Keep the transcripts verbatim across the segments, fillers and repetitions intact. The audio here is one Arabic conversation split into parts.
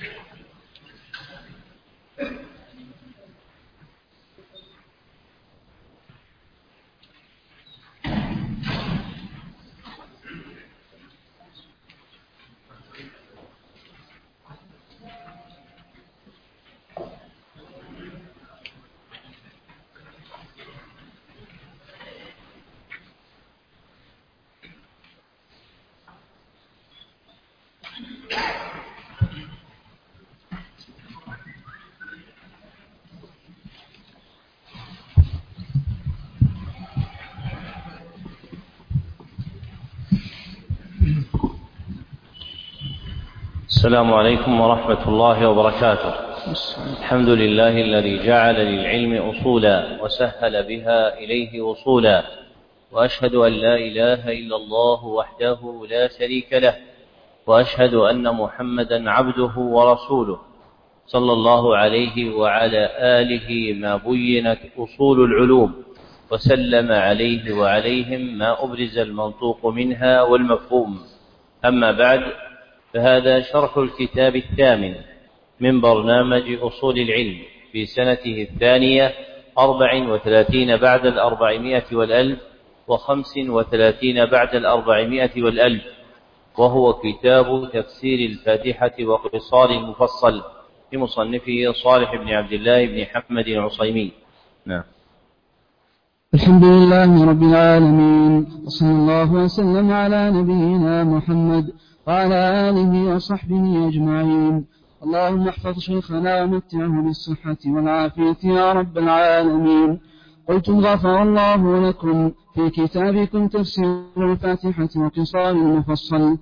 السلام عليكم ورحمة الله وبركاته. الحمد لله الذي جعل للعلم أصولا وسهل بها إليه وصولا، وأشهد أن لا إله إلا الله وحده لا شريك له، وأشهد أن محمدا عبده ورسوله صلى الله عليه وعلى آله ما بينت أصول العلوم، وسلم عليه وعليهم ما أبرز المنطوق منها والمفهوم. أما بعد، فهذا شرح الكتاب الثامن من برنامج أصول العلم في سنته الثانية أربع وثلاثين بعد الأربعمائة والألف وخمس وثلاثين بعد الأربعمائة والألف، وهو كتاب تفسير الفاتحة وقصار المفصل لمصنفه صالح بن عبد الله بن حمد العصيمي. نعم. الحمد لله رب العالمين، وصلى الله وسلم على نبينا محمد وعلى آله وصحبه أجمعين. اللهم احفظ شيخنا ومتعه بالصحة والعافية يا رب العالمين. قلتم غفر الله لكم في كتابكم تفسير الفاتحة وقصار المفصل.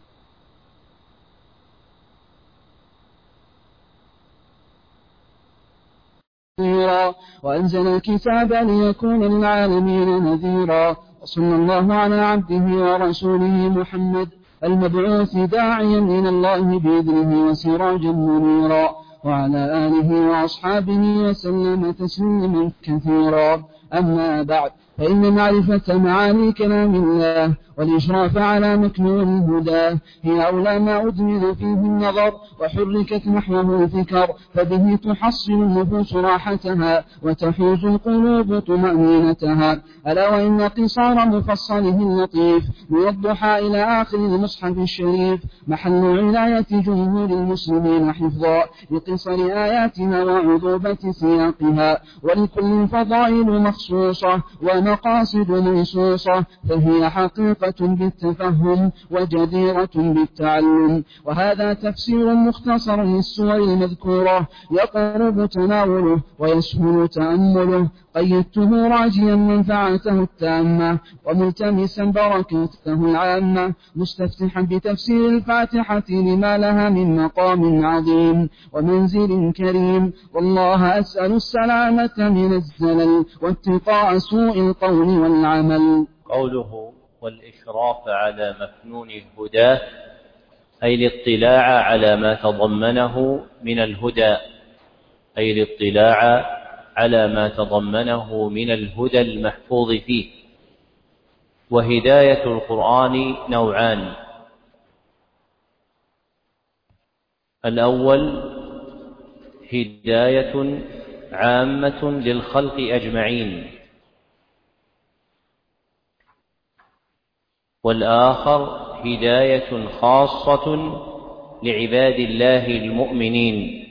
وأنزل الكتاب ليكون للعالمين نذيرا، وصلى الله على عبده ورسوله محمد المبعوث داعيا إلى الله بإذنه وسراجا منيرا، وعلى آله وأصحابه وسلم تسليما كثيرا. أما بعد، فإن معرفة معاني كلام الله والإشراف على مكنون الهدى هي أولى ما أدمن فيه النظر وحركت نحوه الفكر، فبه تحصل النفوس راحتها وتحوز القلوب طمأنينتها. ألا وإن قصار مفصله اللطيف من الضحى إلى آخر المصحف الشريف محل عناية جمهور المسلمين حفظا لقصر آياتها وعذوبة سياقها، ولكل فضائل مخصوصة ومقاصد منصوصة، فهي حقيقة بالتفهم وجديرة بالتعلم. وهذا تفسير مختصر للسور المذكورة يقرب تناوله ويسهل تأمله، قيدته راجيا منفعته التامة وملتمسا بركته العامة، مستفتحا بتفسير الفاتحة لما لها من مقام عظيم ومنزل كريم. والله أسأل السلامة من الزلل واتقاء سوء القول والعمل. قوله والإشراف على مكنون الهدى أي الاطلاع على ما تضمنه من الهدى، أي الاطلاع على ما تضمنه من الهدى المحفوظ فيه. وهداية القرآن نوعان: الأول هداية عامة للخلق أجمعين، والآخر هداية خاصة لعباد الله المؤمنين.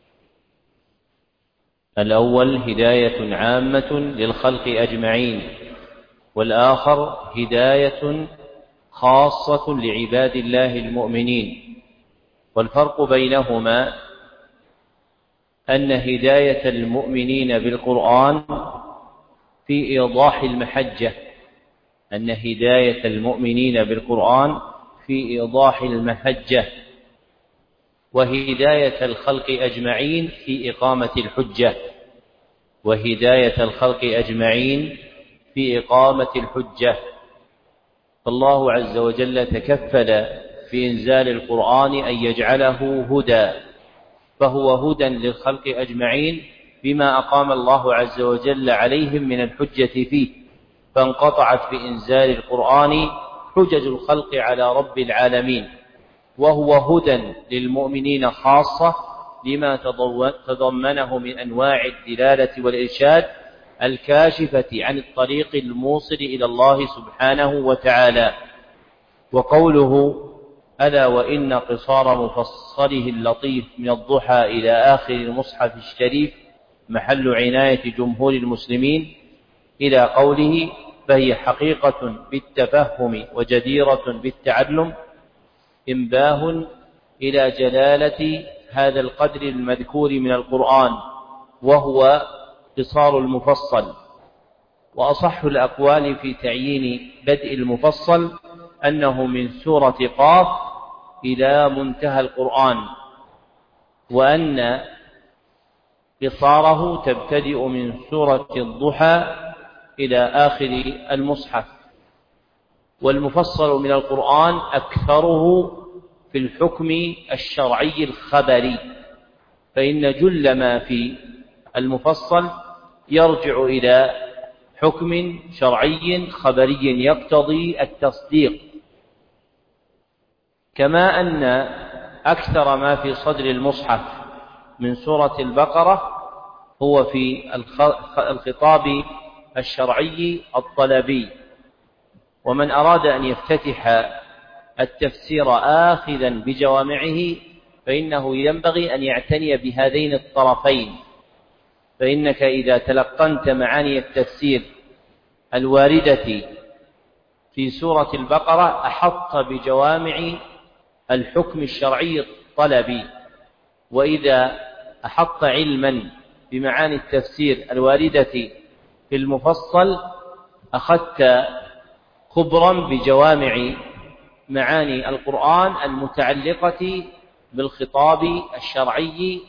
الأول هداية عامة للخلق أجمعين، والآخر هداية خاصة لعباد الله المؤمنين. والفرق بينهما أن هداية المؤمنين بالقرآن في إيضاح المحجة، أن هداية المؤمنين بالقرآن في إيضاح المحجة، وهداية الخلق أجمعين في إقامة الحجة، وهداية الخلق أجمعين في إقامة الحجة. فالله عز وجل تكفل في إنزال القرآن أن يجعله هدى، فهو هدى للخلق أجمعين بما أقام الله عز وجل عليهم من الحجة فيه، فانقطعت بإنزال القرآن حجج الخلق على رب العالمين، وهو هدى للمؤمنين خاصة لما تضمنه من أنواع الدلالة والإرشاد الكاشفة عن الطريق الموصل إلى الله سبحانه وتعالى. وقوله ألا وإن قصار مفصله اللطيف من الضحى إلى آخر المصحف الشريف محل عناية جمهور المسلمين إلى قوله فهي حقيقة بالتفهم وجديرة بالتعلم إنباه إلى جلالة هذا القدر المذكور من القرآن وهو قصار المفصل. وأصح الأقوال في تعيين بدء المفصل أنه من سورة قاف إلى منتهى القرآن، وأن قصاره تبتدئ من سورة الضحى إلى آخر المصحف. والمفصل من القرآن أكثره في الحكم الشرعي الخبري، فإن جل ما في المفصل يرجع إلى حكم شرعي خبري يقتضي التصديق. كما أن أكثر ما في صدر المصحف من سورة البقرة هو في الخطاب الشرعي الطلبي. ومن أراد أن يفتتح التفسير آخذا بجوامعه فإنه ينبغي أن يعتني بهذين الطرفين، فإنك إذا تلقنت معاني التفسير الواردة في سورة البقرة أحط بجوامع الحكم الشرعي الطلبي، وإذا أحط علما بمعاني التفسير الواردة في المفصل أخذت خبرا بجوامع معاني القرآن المتعلقة بالخطاب الشرعي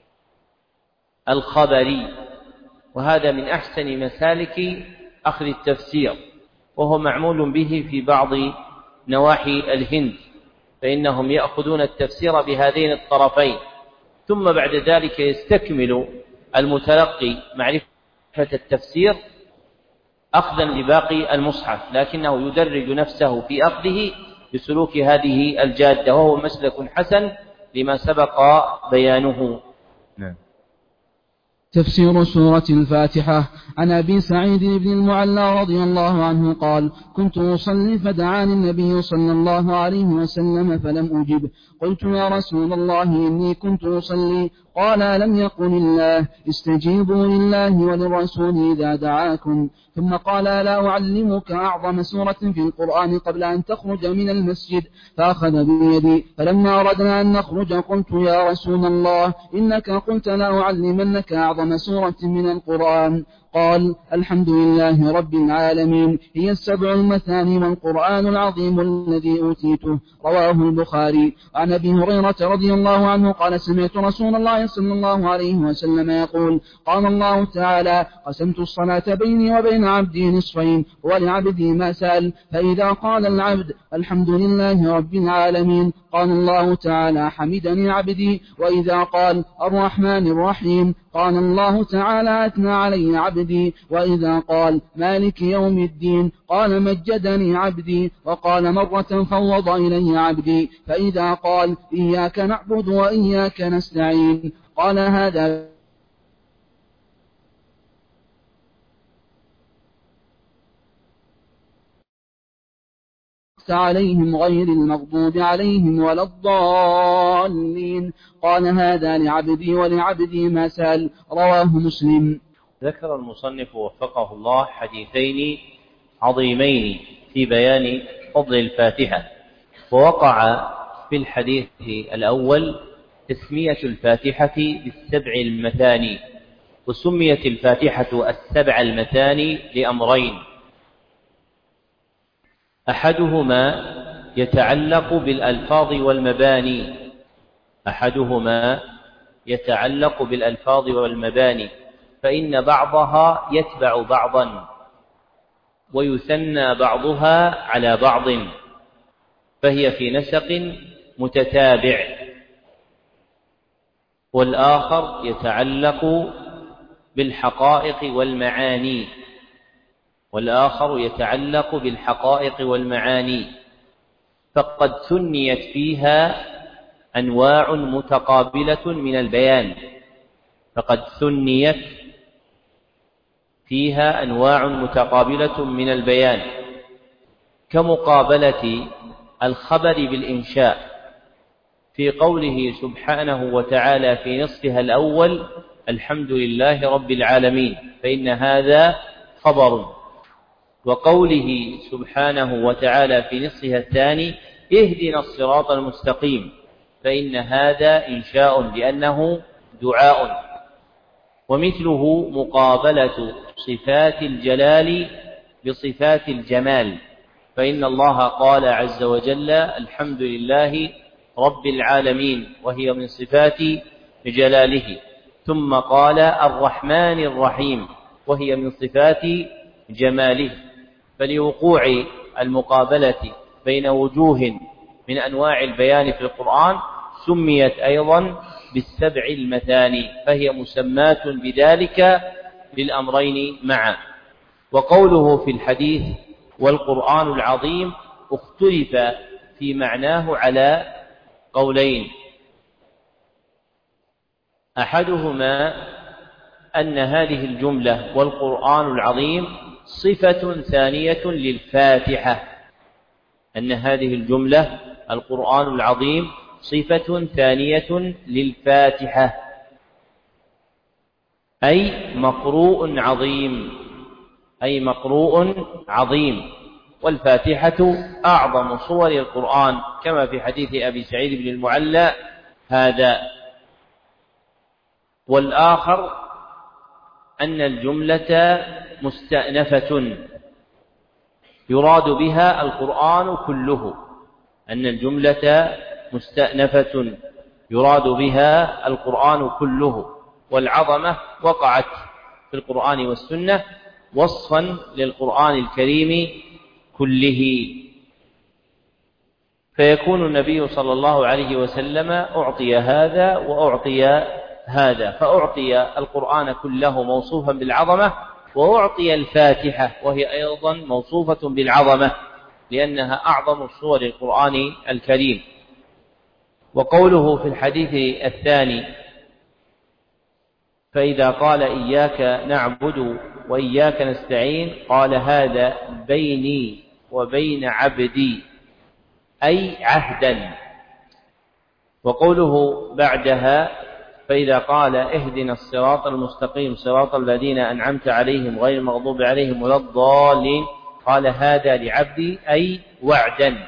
الخبري. وهذا من أحسن مسالك أخذ التفسير، وهو معمول به في بعض نواحي الهند، فإنهم يأخذون التفسير بهذين الطرفين، ثم بعد ذلك يستكمل المتلقي معرفة التفسير أخذا لباقي المصحف، لكنه يدرج نفسه في أخذه بسلوك هذه الجادة، وهو مسلك حسن لما سبق بيانه. نعم. تفسير سورة الفاتحة. عن أبي سعيد بن المعلى رضي الله عنه قال: كنت أصلي فدعاني النبي صلى الله عليه وسلم فلم أجب، قلت يا رسول الله إني كنت أصلي، قال: لم يقل الله استجيبوا لله وللرسول إذا دعاكم. ثم قال: لا أعلمك أعظم سورة في القرآن قبل أن تخرج من المسجد؟ فأخذ بيدي، فلما أردنا أن نخرج قلت يا رسول الله إنك قلت لا أعلمنك أعظم سورة من القرآن. قال: الحمد لله رب العالمين، هي السبع المثاني والقرآن العظيم الذي أوتيته. رواه البخاري. عن أبي هريرة رضي الله عنه قال: سمعت رسول الله صلى الله عليه وسلم يقول: قال الله تعالى: قسمت الصلاة بيني وبين عبدي نصفين ولعبدي ما سأل، فإذا قال العبد الحمد لله رب العالمين قال الله تعالى: حمدني عبدي، وإذا قال الرحمن الرحيم قال الله تعالى: أثنى علي عبدي، وإذا قال مالك يوم الدين قال مجدني عبدي، وقال مرة فوض إلي عبدي، فإذا قال إياك نعبد وإياك نستعين قال هذا عليهم غير المغضوب عليهم ولا الضالين قال هذا لعبدي ولعبدي ما سأل. رواه مسلم. ذكر المصنف وفقه الله حديثين عظيمين في بيان فضل الفاتحة. ووقع في الحديث الأول تسمية الفاتحة بالسبع المثاني، وسميت الفاتحة السبع المثاني لأمرين: أحدهما يتعلق بالألفاظ والمباني أحدهما يتعلق بالألفاظ والمباني فإن بعضها يتبع بعضا ويثنى بعضها على بعض، فهي في نسق متتابع. والآخر يتعلق بالحقائق والمعاني والآخر يتعلق بالحقائق والمعاني فقد ثنيت فيها أنواع متقابلة من البيان، فقد ثنيت فيها أنواع متقابلة من البيان، كمقابلة الخبر بالإنشاء في قوله سبحانه وتعالى في نصفها الأول الحمد لله رب العالمين، فإن هذا خبر، وقوله سبحانه وتعالى في نصفها الثاني اهدنا الصراط المستقيم، فإن هذا إنشاء لأنه دعاء. ومثله مقابلة صفات الجلال بصفات الجمال، فإن الله قال عز وجل الحمد لله رب العالمين، وهي من صفات جلاله، ثم قال الرحمن الرحيم، وهي من صفات جماله. فلوقوع المقابلة بين وجوه من أنواع البيان في القرآن سميت أيضا بالسبع المثاني، فهي مسمات بذلك للأمرين معا. وقوله في الحديث والقرآن العظيم اختلف في معناه على قولين، أحدهما أن هذه الجملة والقرآن العظيم صفة ثانية للفاتحة، أن هذه الجملة القرآن العظيم صفة ثانية للفاتحة، أي مقروء عظيم، أي مقروء عظيم، والفاتحة أعظم صور القرآن كما في حديث أبي سعيد بن المعلى هذا. والآخر أن الجملة مستأنفة يراد بها القرآن كله، أن الجملة مستأنفة يراد بها القرآن كله، والعظمة وقعت في القرآن والسنة وصفا للقرآن الكريم كله. فيكون النبي صلى الله عليه وسلم أعطي هذا وأعطي هذا، فأعطي القرآن كله موصوفا بالعظمة، وأعطي الفاتحة وهي أيضا موصوفة بالعظمة لأنها أعظم صور القرآن الكريم. وقوله في الحديث الثاني فإذا قال إياك نعبد وإياك نستعين قال هذا بيني وبين عبدي، أي عهدا. وقوله بعدها فإذا قال اهدنا الصراط المستقيم صراط الذين أنعمت عليهم غير المغضوب عليهم ولا الضالين قال هذا لعبدي، أي وعدا.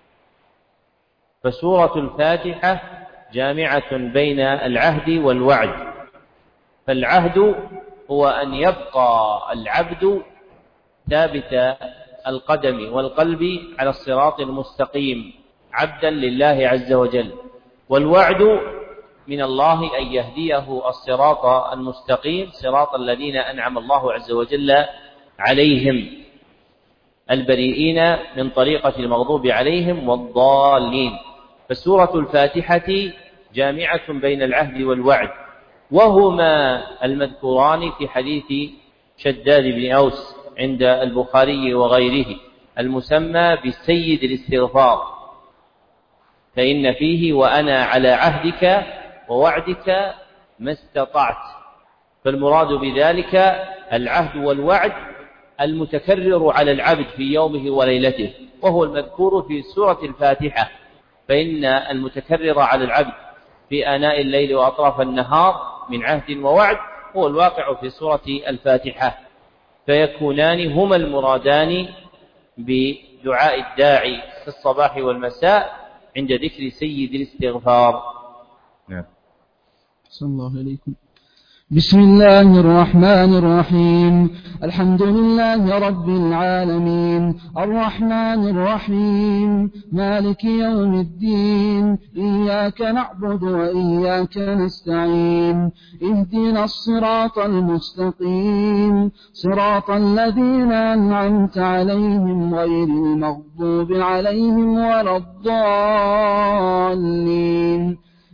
فسورة الفاتحة جامعة بين العهد والوعد، فالعهد هو أن يبقى العبد ثابت القدم والقلب على الصراط المستقيم عبدا لله عز وجل، والوعد من الله أن يهديه الصراط المستقيم صراط الذين أنعم الله عز وجل عليهم البريئين من طريقة المغضوب عليهم والضالين. فسورة الفاتحة جامعة بين العهد والوعد، وهما المذكوران في حديث شداد بن أوس عند البخاري وغيره المسمى بسيد الاستغفار، فإن فيه وأنا على عهدك ووعدك ما استطعت. فالمراد بذلك العهد والوعد المتكرر على العبد في يومه وليلته، وهو المذكور في سورة الفاتحة، فإن المتكرر على العبد في آناء الليل وأطراف النهار من عهد ووعد هو الواقع في سورة الفاتحة، فيكونان هما المرادان بدعاء الداعي في الصباح والمساء عند ذكر سيد الاستغفار. نعم. صلى الله عليكم. بسم الله الرحمن الرحيم. الحمد لله رب العالمين الرحمن الرحيم مالك يوم الدين إياك نعبد وإياك نستعين اهدنا الصراط المستقيم صراط الذين أنعمت عليهم غير المغضوب عليهم ولا الضالين.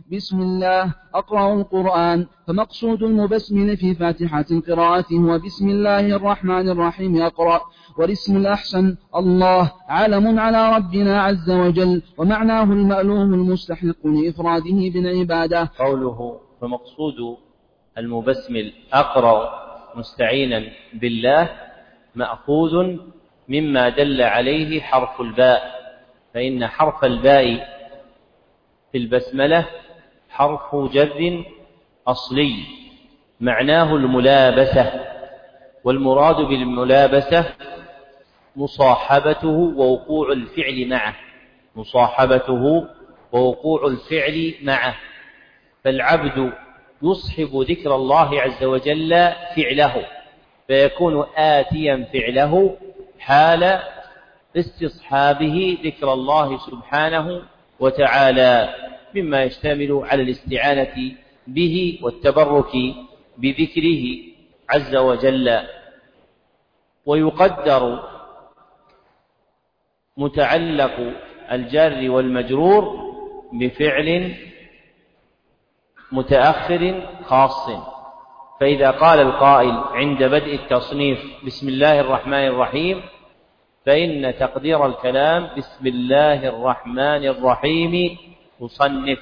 بسم الله أقرأ القرآن، فمقصود المبسمل في فاتحة قراءته هو بسم الله الرحمن الرحيم أقرأ، والاسم الأحسن الله علم على ربنا عز وجل، ومعناه المألوه المستحق لإفراده بالعبادة. قوله فمقصود المبسمل أقرأ مستعينا بالله مأخوذ مما دل عليه حرف الباء، فإن حرف الباء في البسملة حرف جر أصلي معناه الملابسة، والمراد بالملابسة مصاحبته ووقوع الفعل معه مصاحبته ووقوع الفعل معه فالعبد يصحب ذكر الله عز وجل فعله، فيكون آتيا فعله حال استصحابه ذكر الله سبحانه وتعالى، مما يشتمل على الاستعانة به والتبرك بذكره عز وجل. ويقدر متعلق الجار والمجرور بفعل متأخر خاص، فإذا قال القائل عند بدء التصنيف بسم الله الرحمن الرحيم، فإن تقدير الكلام بسم الله الرحمن الرحيم أصنف،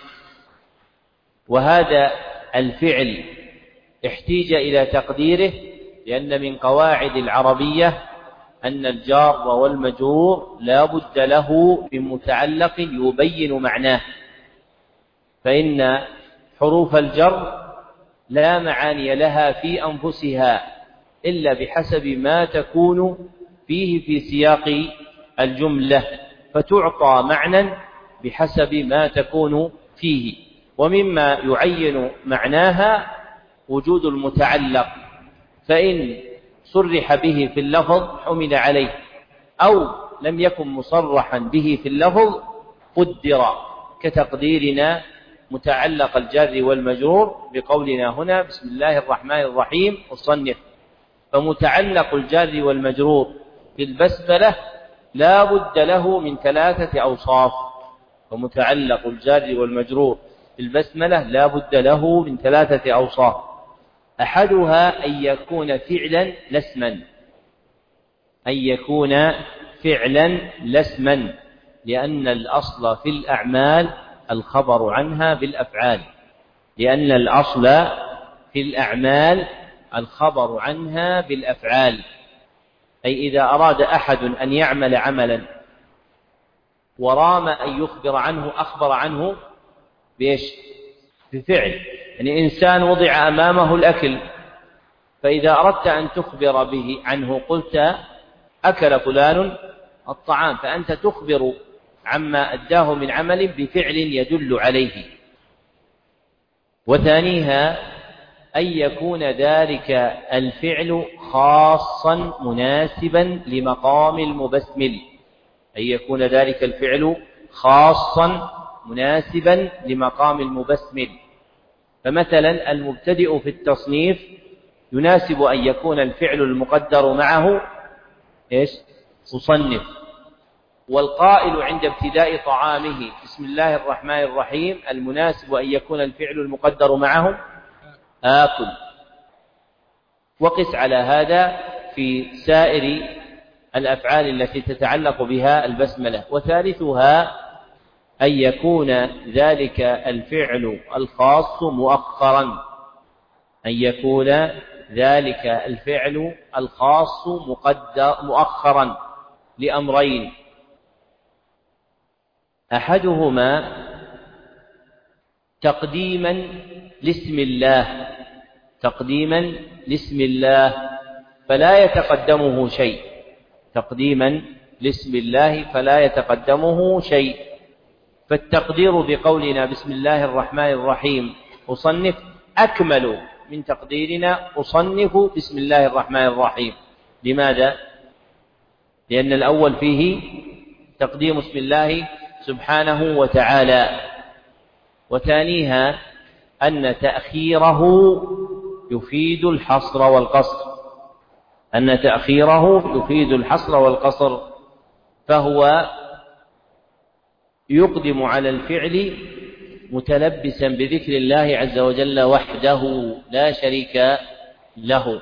وهذا الفعل احتيج إلى تقديره لأن من قواعد العربية أن الجار والمجرور لا بد له من متعلق يبين معناه، فإن حروف الجر لا معاني لها في أنفسها إلا بحسب ما تكون فيه في سياق الجملة، فتعطى معنى بحسب ما تكون فيه. ومما يعين معناها وجود المتعلق، فإن صرح به في اللفظ حمل عليه، أو لم يكن مصرحا به في اللفظ قدر، كتقديرنا متعلق الجار والمجرور بقولنا هنا بسم الله الرحمن الرحيم أصنف. فمتعلق الجار والمجرور بالبسملة لا بد له من ثلاثة أوصاف، فمتعلق الجار والمجرور بالبسملة لا بد له من ثلاثة أوصاف، أحدها أن يكون فعلا لا اسما أن يكون فعلا لا اسما لأن الأصل في الأعمال الخبر عنها بالأفعال لأن الأصل في الأعمال الخبر عنها بالأفعال أي إذا أراد أحد أن يعمل عملا ورام أن يخبر عنه أخبر عنه بإيش؟ بفعل. يعني إنسان وضع أمامه الأكل، فإذا أردت أن تخبر به عنه قلت أكل فلان الطعام، فأنت تخبر عما أداه من عمل بفعل يدل عليه. وثانيها أن يكون ذلك الفعل خاصا مناسبا لمقام المبسمل أن يكون ذلك الفعل خاصا مناسبا لمقام المبسمل. فمثلا المبتدئ في التصنيف يناسب أن يكون الفعل المقدر معه إيش؟ مصنف. والقائل عند ابتداء طعامه بسم الله الرحمن الرحيم المناسب أن يكون الفعل المقدر معه آكل. وقس على هذا في سائر الأفعال التي تتعلق بها البسملة. وثالثها أن يكون ذلك الفعل الخاص مؤخرا أن يكون ذلك الفعل الخاص مقدر مؤخرا لأمرين، أحدهما تقديما لاسم الله تقديما لاسم الله فلا يتقدمه شيء تقديما لاسم الله فلا يتقدمه شيء. فالتقدير بقولنا بسم الله الرحمن الرحيم أصنف أكمل من تقديرنا أصنف بسم الله الرحمن الرحيم. لماذا؟ لأن الأول فيه تقديم اسم الله سبحانه وتعالى، وثانيها أن تأخيره يفيد الحصر والقصر أن تأخيره يفيد الحصر والقصر فهو يقدم على الفعل متلبسا بذكر الله عز وجل وحده لا شريك له.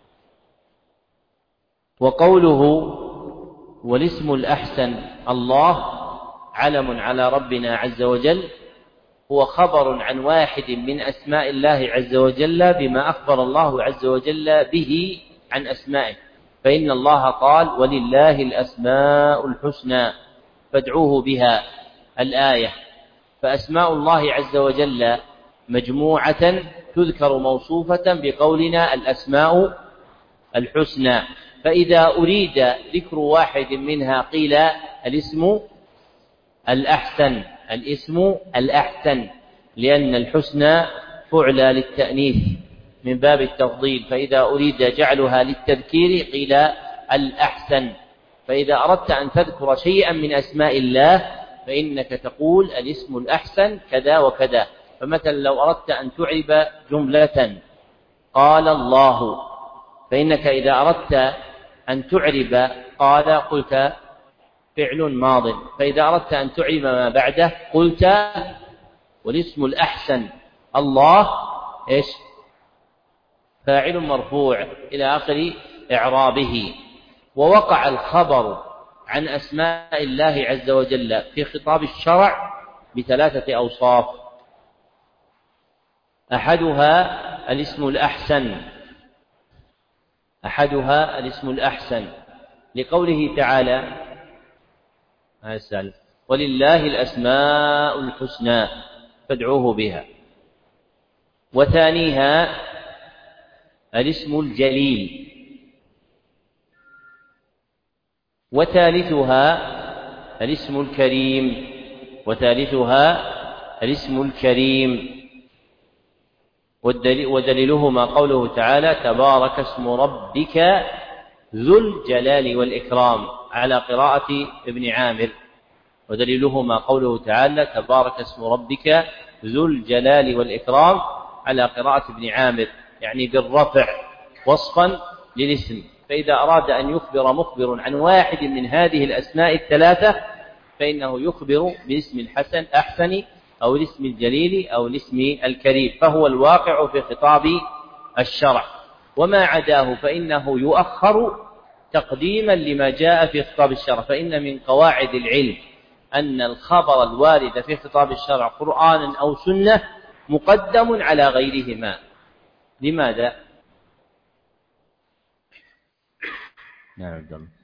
وقوله والاسم الأحسن الله علم على ربنا عز وجل هو خبر عن واحد من أسماء الله عز وجل بما أخبر الله عز وجل به عن أسمائه، فإن الله قال ولله الأسماء الحسنى فادعوه بها الآية. فأسماء الله عز وجل مجموعة تذكر موصوفة بقولنا الأسماء الحسنى، فإذا أريد ذكر واحد منها قيل الاسم الأحسن، الاسم الأحسن، لأن الحسنى فعل للتأنيث من باب التفضيل، فإذا أريد جعلها للتذكير قيل الأحسن. فإذا أردت أن تذكر شيئا من أسماء الله فإنك تقول الاسم الأحسن كذا وكذا. فمثلا لو أردت أن تعرب جملة قال الله، فإنك إذا أردت أن تعرب قال قلت فعل ماض، فإذا أردت أن تعرب ما بعده قلت والاسم الأحسن الله إيش فاعل مرفوع إلى آخر إعرابه. ووقع الخبر عن أسماء الله عز وجل في خطاب الشرع بثلاثة أوصاف: أحدها الاسم الأحسن أحدها الاسم الأحسن لقوله تعالى أسأل ولله الأسماء الحسنى فادعوه بها. وثانيها الاسم الجليل. وثالثها الاسم الكريم وثالثها الاسم الكريم ودليلهما قوله تعالى تبارك اسم ربك ذو الجلال والإكرام على قراءة ابن عامر، ودليلهما قوله تعالى تبارك اسم ربك ذو الجلال والإكرام على قراءة ابن عامر، يعني بالرفع وصفا للاسم. فإذا أراد أن يخبر مخبر عن واحد من هذه الأسماء الثلاثة فإنه يخبر باسم الحسن أحسن أو الاسم الجليل أو الاسم الكريم، فهو الواقع في خطاب الشرع. وما عداه فإنه يؤخر تقديما لما جاء في خطاب الشرع، فإن من قواعد العلم أن الخبر الوارد في خطاب الشرع قرآن أو سنة مقدم على غيرهما. لماذا؟ نعم عبد الله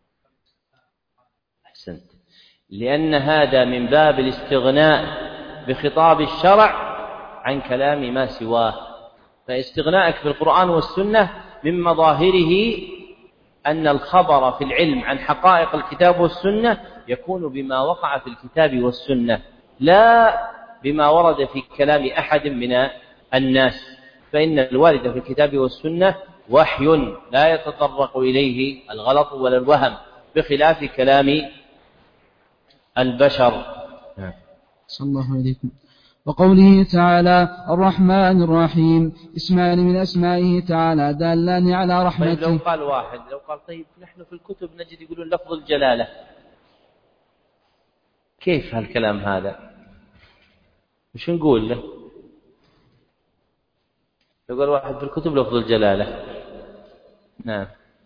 أحسنت. لأن هذا من باب الاستغناء بخطاب الشرع عن كلام ما سواه، فاستغنائك بالقرآن والسنة من مظاهره أن الخبر في العلم عن حقائق الكتاب والسنة يكون بما وقع في الكتاب والسنة لا بما ورد في كلام أحد من الناس، فإن الوارد في الكتاب والسنة وحي لا يتطرق إليه الغلط ولا الوهم بخلاف كلام البشر. صلى الله عليكم. وقوله تعالى الرحمن الرحيم اسمان من أسمائه تعالى دالان على رحمته. طيب لو قال واحد لو قال طيب نحن في الكتب نجد يقولون لفظ الجلالة، كيف هالكلام هذا؟ مش نقول له؟ يقول واحد في الكتب لفظ الجلالة. نعم.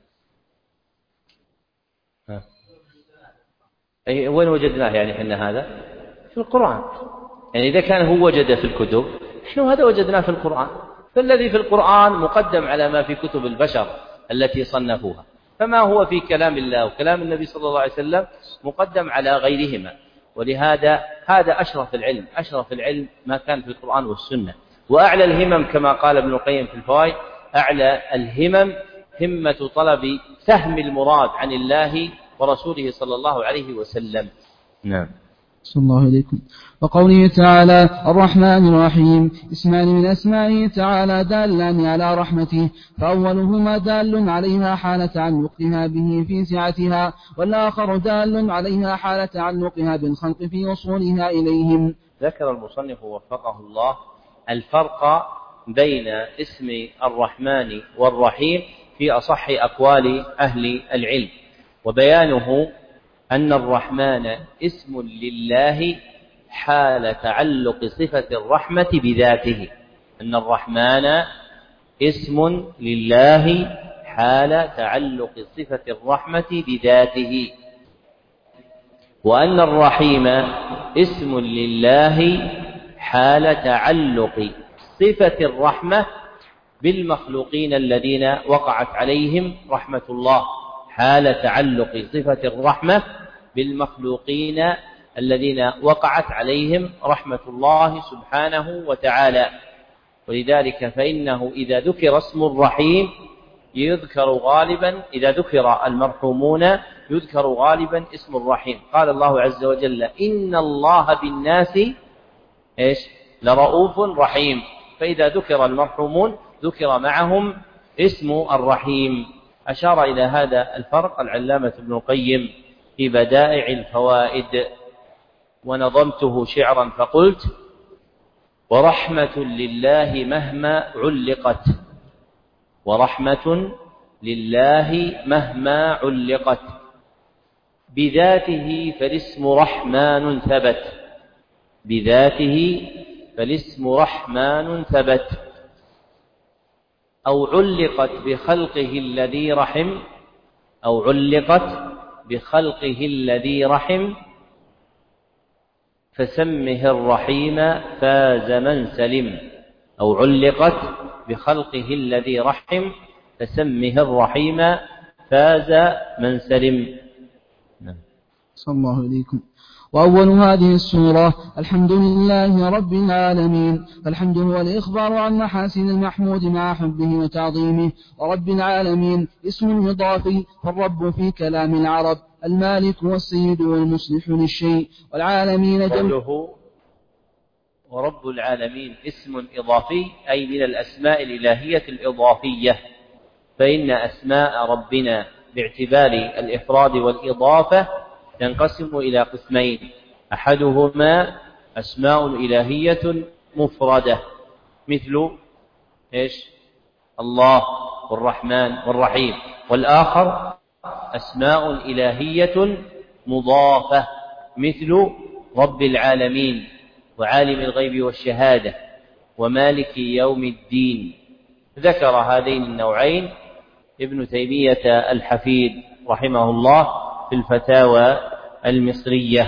ها. أي وين وجدناه يعني حنا هذا؟ في القرآن. يعني إذا كان هو وجد في الكتب نحن هذا وجدناه في القرآن، فالذي في القرآن مقدم على ما في كتب البشر التي صنفوها، فما هو في كلام الله وكلام النبي صلى الله عليه وسلم مقدم على غيرهما. ولهذا هذا أشرف العلم أشرف العلم ما كان في القرآن والسنة. وأعلى الهمم كما قال ابن القيم في الفوائد أعلى الهمم همة طلب فهم المراد عن الله ورسوله صلى الله عليه وسلم. نعم. صلى الله عليكم. وقوله تعالى الرحمن الرحيم اسمان من أسمائه تعالى دالان على رحمته، فأولهما دال عليها حال تعلقها به في سعتها، والآخر دال عليها حال تعلقها بالخلق في وصولها إليهم. ذكر المصنف وفقه الله الفرق بين اسم الرحمن والرحيم في أصح أقوال أهل العلم، وبيانه أن الرحمن اسم لله حال تعلق صفة الرحمة بذاته، أن الرحمن اسم لله حال تعلق صفة الرحمة بذاته، وأن الرحيم اسم لله حال تعلق صفة الرحمة بالمخلوقين الذين وقعت عليهم رحمة الله، حال تعلق صفة الرحمة بالمخلوقين الذين وقعت عليهم رحمة الله سبحانه وتعالى. ولذلك فإنه إذا ذكر اسم الرحيم يذكر غالبا، إذا ذكر المرحومون يذكر غالبا اسم الرحيم. قال الله عز وجل: إن الله بالناس إيش لرؤوف رحيم، فإذا ذكر المرحومون ذكر معهم اسم الرحيم. أشار إلى هذا الفرق العلامة ابن القيم في بدائع الفوائد، ونظمته شعرا فقلت: ورحمة لله مهما علقت، ورحمة لله مهما علقت، بذاته فالاسم رحمن ثبت، بذاته فالاسم رحمن ثبت، أو علقت بخلقه الذي رحم، أو علقت بخلقه الذي رحم، فسمه الرحيم فاز من سلم، أو علقت بخلقه الذي رحم فسمه الرحيم فاز من سلم. صلى الله عليكم. وأول هذه السورة الحمد لله رب العالمين، فالحمد هو الإخبار عن محاسن المحمود مع حبه وتعظيمه. ورب العالمين اسم إضافي، فالرب في كلام العرب المالك والسيد والمصلح للشيء، والعالمين جمله. ورب العالمين اسم إضافي أي من الأسماء الإلهية الإضافية، فإن أسماء ربنا باعتبار الإفراد والإضافة تنقسم إلى قسمين: أحدهما أسماء إلهية مفردة مثل إيش الله والرحمن والرحيم، والآخر أسماء إلهية مضافة مثل رب العالمين وعالم الغيب والشهادة ومالك يوم الدين. ذكر هذين النوعين ابن تيمية الحفيد رحمه الله في الفتاوى المصرية.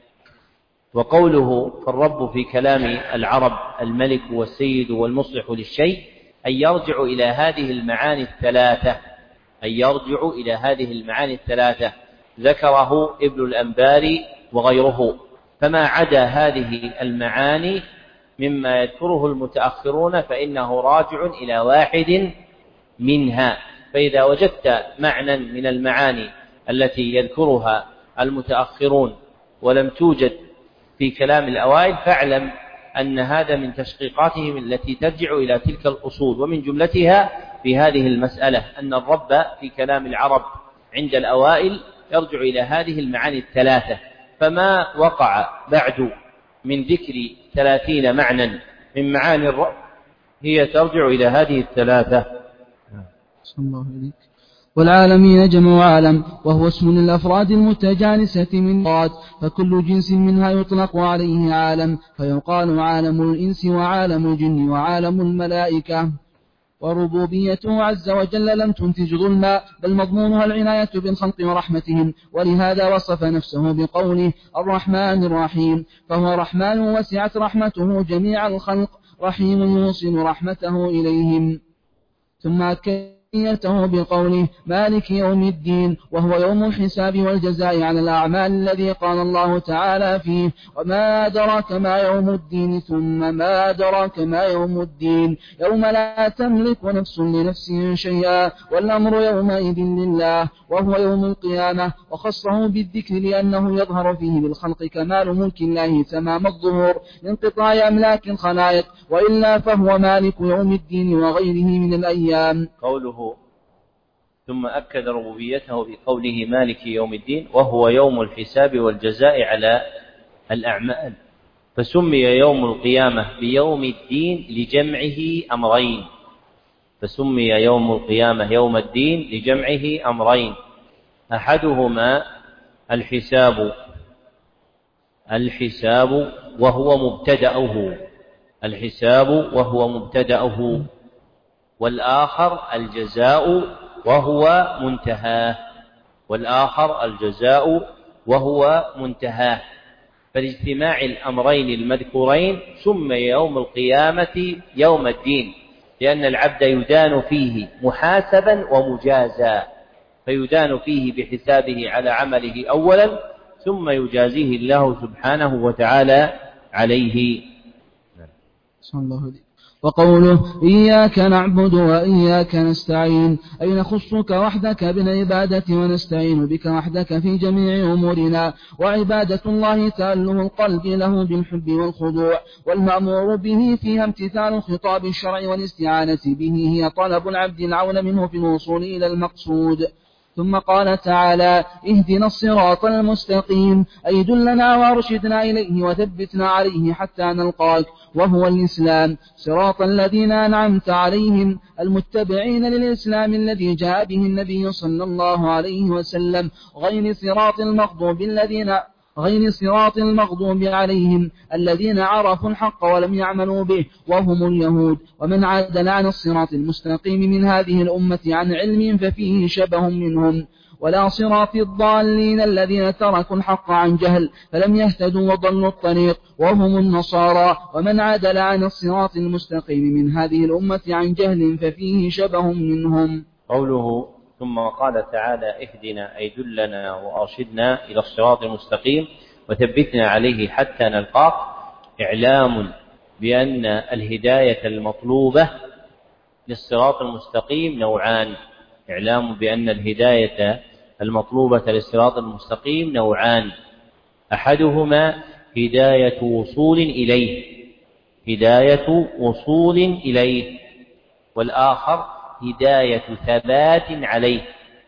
وقوله فالرب في كلام العرب الملك والسيد والمصلح للشيء أن يرجع إلى هذه المعاني الثلاثة، أن يرجع إلى هذه المعاني الثلاثة ذكره ابن الأنباري وغيره. فما عدا هذه المعاني مما يذكره المتأخرون فإنه راجع إلى واحد منها. فإذا وجدت معنى من المعاني التي يذكرها المتأخرون ولم توجد في كلام الأوائل فاعلم أن هذا من تشقيقاتهم التي ترجع إلى تلك الأصول. ومن جملتها في هذه المسألة أن الرب في كلام العرب عند الأوائل يرجع إلى هذه المعاني الثلاثة، فما وقع بعد من ذكر ثلاثين معنى من معاني الرب هي ترجع إلى هذه الثلاثة. صلى الله عليك. والعالمين جمع عالم، وهو اسم للأفراد المتجانسة من ضاد، فكل جنس منها يطلق عليه عالم، فيقال عالم الإنس وعالم الجن وعالم الملائكة. وربوبيته عز وجل لم تنتج ظلما، بل مضمونها العناية بالخلق ورحمتهم، ولهذا وصف نفسه بقوله الرحمن الرحيم، فهو رحمن وسعت رحمته جميع الخلق، رحيم يوصل رحمته إليهم. ثم أكد ته بقوله مالك يوم الدين، وهو يوم الحساب والجزاء على الأعمال الذي قال الله تعالى فيه وما أدراك ما يوم الدين، ثم ما أدراك ما يوم الدين، يوم لا تملك نفس لنفس شيئا والأمر يومئذ لله، وهو يوم القيامة. وخصه بالذكر لأنه يظهر فيه بالخلق كمال ملك الله تمام الظهور لانقطاع أملاك الخلائق، وإلا فهو مالك يوم الدين وغيره من الأيام. قوله ثم أكد ربوبيته بقوله مالك يوم الدين، وهو يوم الحساب والجزاء على الأعمال، فسمي يوم القيامة بيوم الدين لجمعه أمرين، فسمي يوم القيامة يوم الدين لجمعه أمرين، أحدهما الحساب الحساب وهو مبتدأه الحساب وهو مبتدأه والآخر الجزاء وهو منتهاه والآخر الجزاء وهو منتهاه فلاجتماع الأمرين المذكورين سمي يوم القيامة يوم الدين، لأن العبد يدان فيه محاسبا ومجازا، فيدان فيه بحسابه على عمله أولا ثم يجازيه الله سبحانه وتعالى عليه. صلى الله عليه. وقوله إياك نعبد وإياك نستعين أي نخصك وحدك بالعبادة ونستعين بك وحدك في جميع أمورنا، وعبادة الله تأله القلب له بالحب والخضوع، والمأمور به فيها امتثال خطاب الشرع والاستعانة به هي طلب العبد العون منه في الوصول إلى المقصود. ثم قال تعالى اهدنا الصراط المستقيم أي دلنا وارشدنا إليه وثبتنا عليه حتى نلقاك، وهو الإسلام صراط الذين أنعمت عليهم المتبعين للإسلام الذي جاء به النبي صلى الله عليه وسلم، غير صراط المغضوب الذين غير صراط المغضوب عليهم الذين عرفوا الحق ولم يعملوا به وهم اليهود. ومن عدل عن الصراط المستقيم من هذه الأمة عن علم ففيه شبه منهم، ولا صراط الضالين الذين تركوا الحق عن جهل فلم يهتدوا وضلوا الطريق وهم النصارى. ومن عدل عن الصراط المستقيم من هذه الأمة عن جهل ففيه شبه منهم. قوله ثم قال تعالى اهدنا أي دلنا وأرشدنا إلى الصراط المستقيم وثبتنا عليه حتى نلقاك، إعلام بأن الهداية المطلوبة للصراط المستقيم نوعان إعلام بأن الهداية المطلوبة للصراط المستقيم نوعان أحدهما هداية وصول إليه هداية وصول إليه والآخر هداية ثبات عليه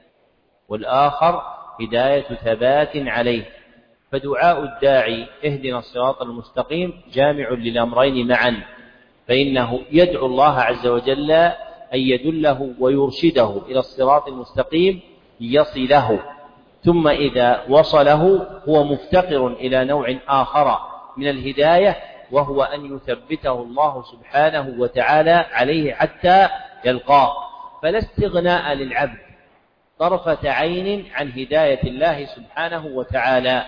والآخر هداية ثبات عليه فدعاء الداعي اهدنا الصراط المستقيم جامع للأمرين معا، فإنه يدعو الله عز وجل أن يدله ويرشده إلى الصراط المستقيم يصله، ثم إذا وصله هو مفتقر إلى نوع آخر من الهداية وهو أن يثبته الله سبحانه وتعالى عليه حتى يلقاه، فلا استغناء للعبد طرفة عين عن هداية الله سبحانه وتعالى.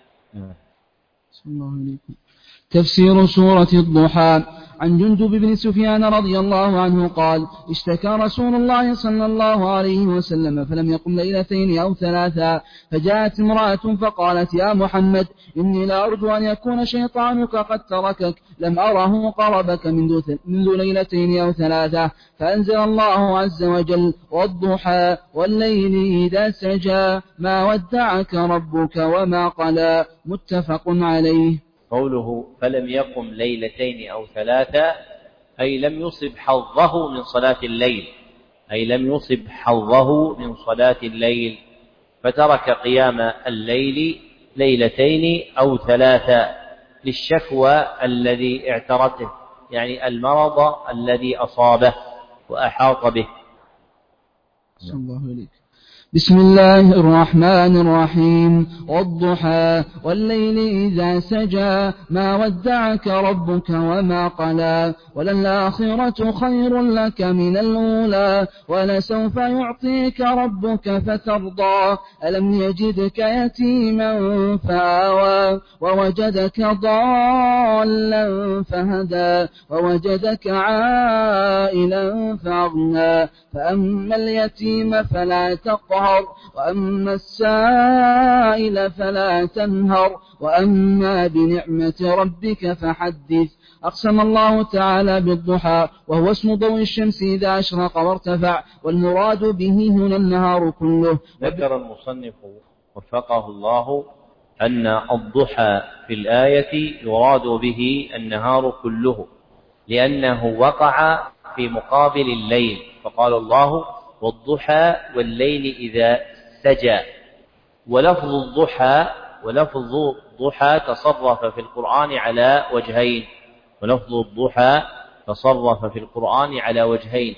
تفسير سورة الضحى. عن جندب بن سفيان رضي الله عنه قال اشتكى رسول الله صلى الله عليه وسلم فلم يقم ليلتين أو ثلاثا، فجاءت امرأة فقالت يا محمد إني لا أرجو أن يكون شيطانك قد تركك، لم أره قربك منذ ليلتين أو ثلاثة، فأنزل الله عز وجل والضحى والليل إذا سجى ما ودعك ربك وما قلى، متفق عليه. قوله فلم يقم ليلتين أو ثلاثة أي لم يصب حظه من صلاة الليل أي لم يصب حظه من صلاة الليل فترك قيام الليل ليلتين أو ثلاثة للشكوى الذي اعترته، يعني المرض الذي أصابه وأحاط به. صلى الله عليه. بسم الله الرحمن الرحيم. والضحى والليل إذا سجى ما ودعك ربك وما قلى، وللآخرة خير لك من الأولى ولسوف يعطيك ربك فترضى، ألم يجدك يتيما فآوى ووجدك ضالا فهدى ووجدك عائلا فأغنى، فأما اليتيم فلا تقهر وأما السائل فلا تنهر وأما بنعمة ربك فحدث. أقسم الله تعالى بالضحى وهو اسم ضوء الشمس إذا أشرق وارتفع، والمراد به هنا النهار كله. ذكر المصنف وفقه الله أن الضحى في الآية يراد به النهار كله لأنه وقع في مقابل الليل، فقال الله والضحى والليل إذا سجى. ولفظ الضحى ولفظ الضحى تصرف في القرآن على وجهين ولفظ الضحى تصرف في القرآن على وجهين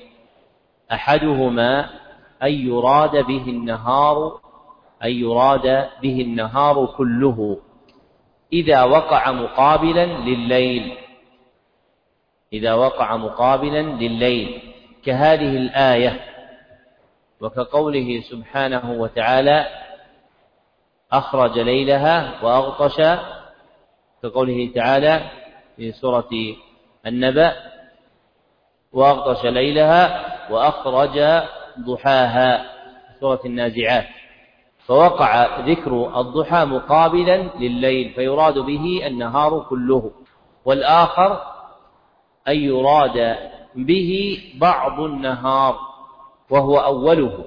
أحدهما أن يراد به النهار أن يراد به النهار كله، إذا وقع مقابلا لليل، إذا وقع مقابلا لليل كهذه الآية، وكقوله سبحانه وتعالى أخرج ليلها وأغطش، كقوله تعالى في سورة النبأ وأغطش ليلها وأخرج ضحاها سورة النازعات، فوقع ذكر الضحى مقابلا لليل فيراد به النهار كله، والآخر أن يراد به بعض النهار وهو أوله،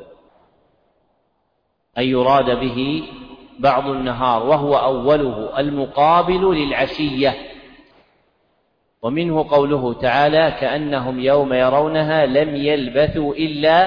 أن يراد به بعض النهار وهو أوله المقابل للعشية. ومنه قوله تعالى كأنهم يوم يرونها لم يلبثوا إلا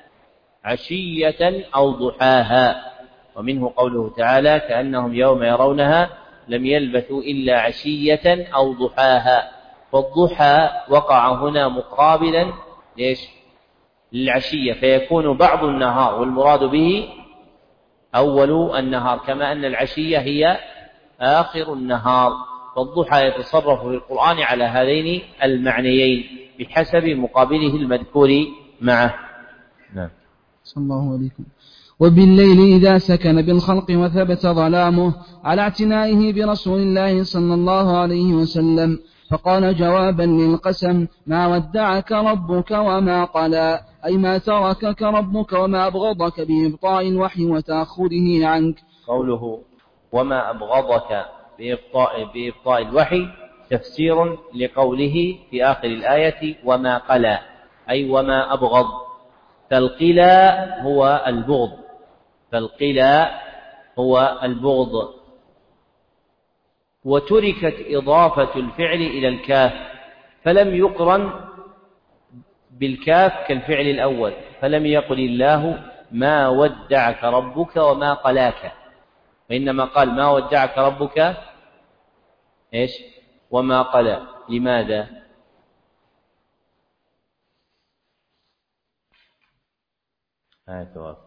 عشية أو ضحاها، ومنه قوله تعالى كأنهم يوم يرونها لم يلبثوا إلا عشية أو ضحاها، فالضحى وقع هنا مقابلا ليش؟ للعشية، فيكون بعض النهار والمراد به أول النهار، كما أن العشية هي آخر النهار، فالضحى يتصرف في القرآن على هذين المعنيين بحسب مقابله المذكور معه. نعم. صلى الله عليكم. وبالليل إذا سكن بالخلق وثبت ظلامه على اعتنائه برسول الله صلى الله عليه وسلم، فقال جوابا للقسم ما ودعك ربك وما قلى، أي ما تركك ربك وما أبغضك بإبطاء الوحي وتأخره عنك. قوله وما أبغضك بإبطاء, بإبطاء الوحي تفسير لقوله في آخر الآية وما قلى، أي وما أبغض، فالقلى هو البغض، فالقلى هو البغض. وتركت إضافة الفعل إلى الكاف فلم يقرن بالكاف كالفعل الأول، فلم يقل الله ما ودعك ربك وما قلاك، وإنما قال ما ودعك ربك إيش وما قلى. لماذا؟ هذا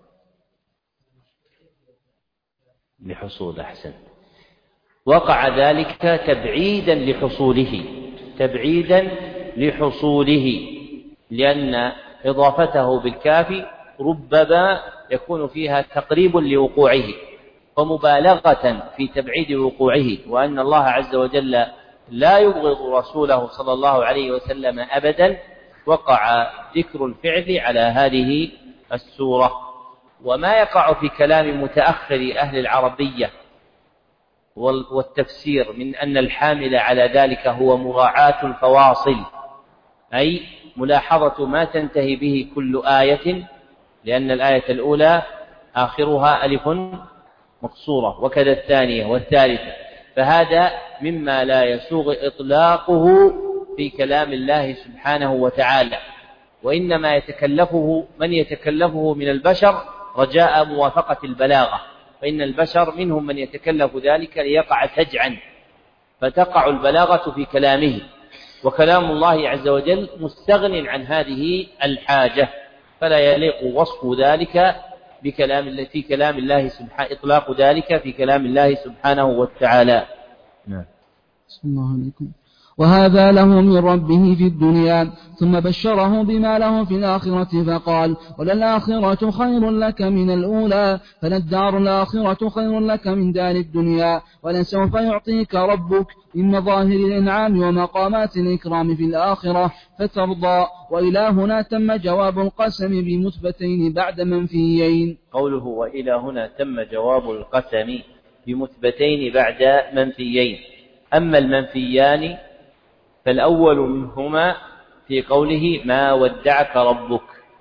لحصول أحسن، وقع ذلك تبعيدا لحصوله، تبعيدا لحصوله، لأن إضافته بالكاف ربما يكون فيها تقريب لوقوعه ومبالغة في تبعيد وقوعه، وأن الله عز وجل لا يبغض رسوله صلى الله عليه وسلم أبدا، وقع ذكر الفعل على هذه السورة. وما يقع في كلام متأخر أهل العربية والتفسير من أن الحامل على ذلك هو مراعاة الفواصل، أي ملاحظة ما تنتهي به كل آية، لأن الآية الأولى آخرها ألف مقصورة وكذا الثانية والثالثة، فهذا مما لا يسوغ إطلاقه في كلام الله سبحانه وتعالى، وإنما يتكلفه من يتكلفه من البشر رجاء موافقة البلاغة، فإن البشر منهم من يتكلف ذلك ليقع سجعا فتقع البلاغة في كلامه، وكلام الله عز وجل مستغن عن هذه الحاجة، فلا يليق وصف ذلك بكلام في كلام الله سبحانه، إطلاق ذلك في كلام الله سبحانه وتعالى. نعم. صلى الله عليكم. وهذا له من ربه في الدنيا، ثم بشره بما له في الآخرة فقال وللآخرة خير لك من الأولى، فللدار الآخرة خير لك من دار الدنيا، ولسوف يعطيك ربك من مظاهر الإنعام ومقامات الإكرام في الآخرة فترضى. وإلى هنا تم جواب القسم بمثبتين بعد منفيين. قوله وإلى هنا تم جواب القسم بمثبتين بعد منفيين. أما المنفيان فالأول منهما في قوله ما ودعك ربك،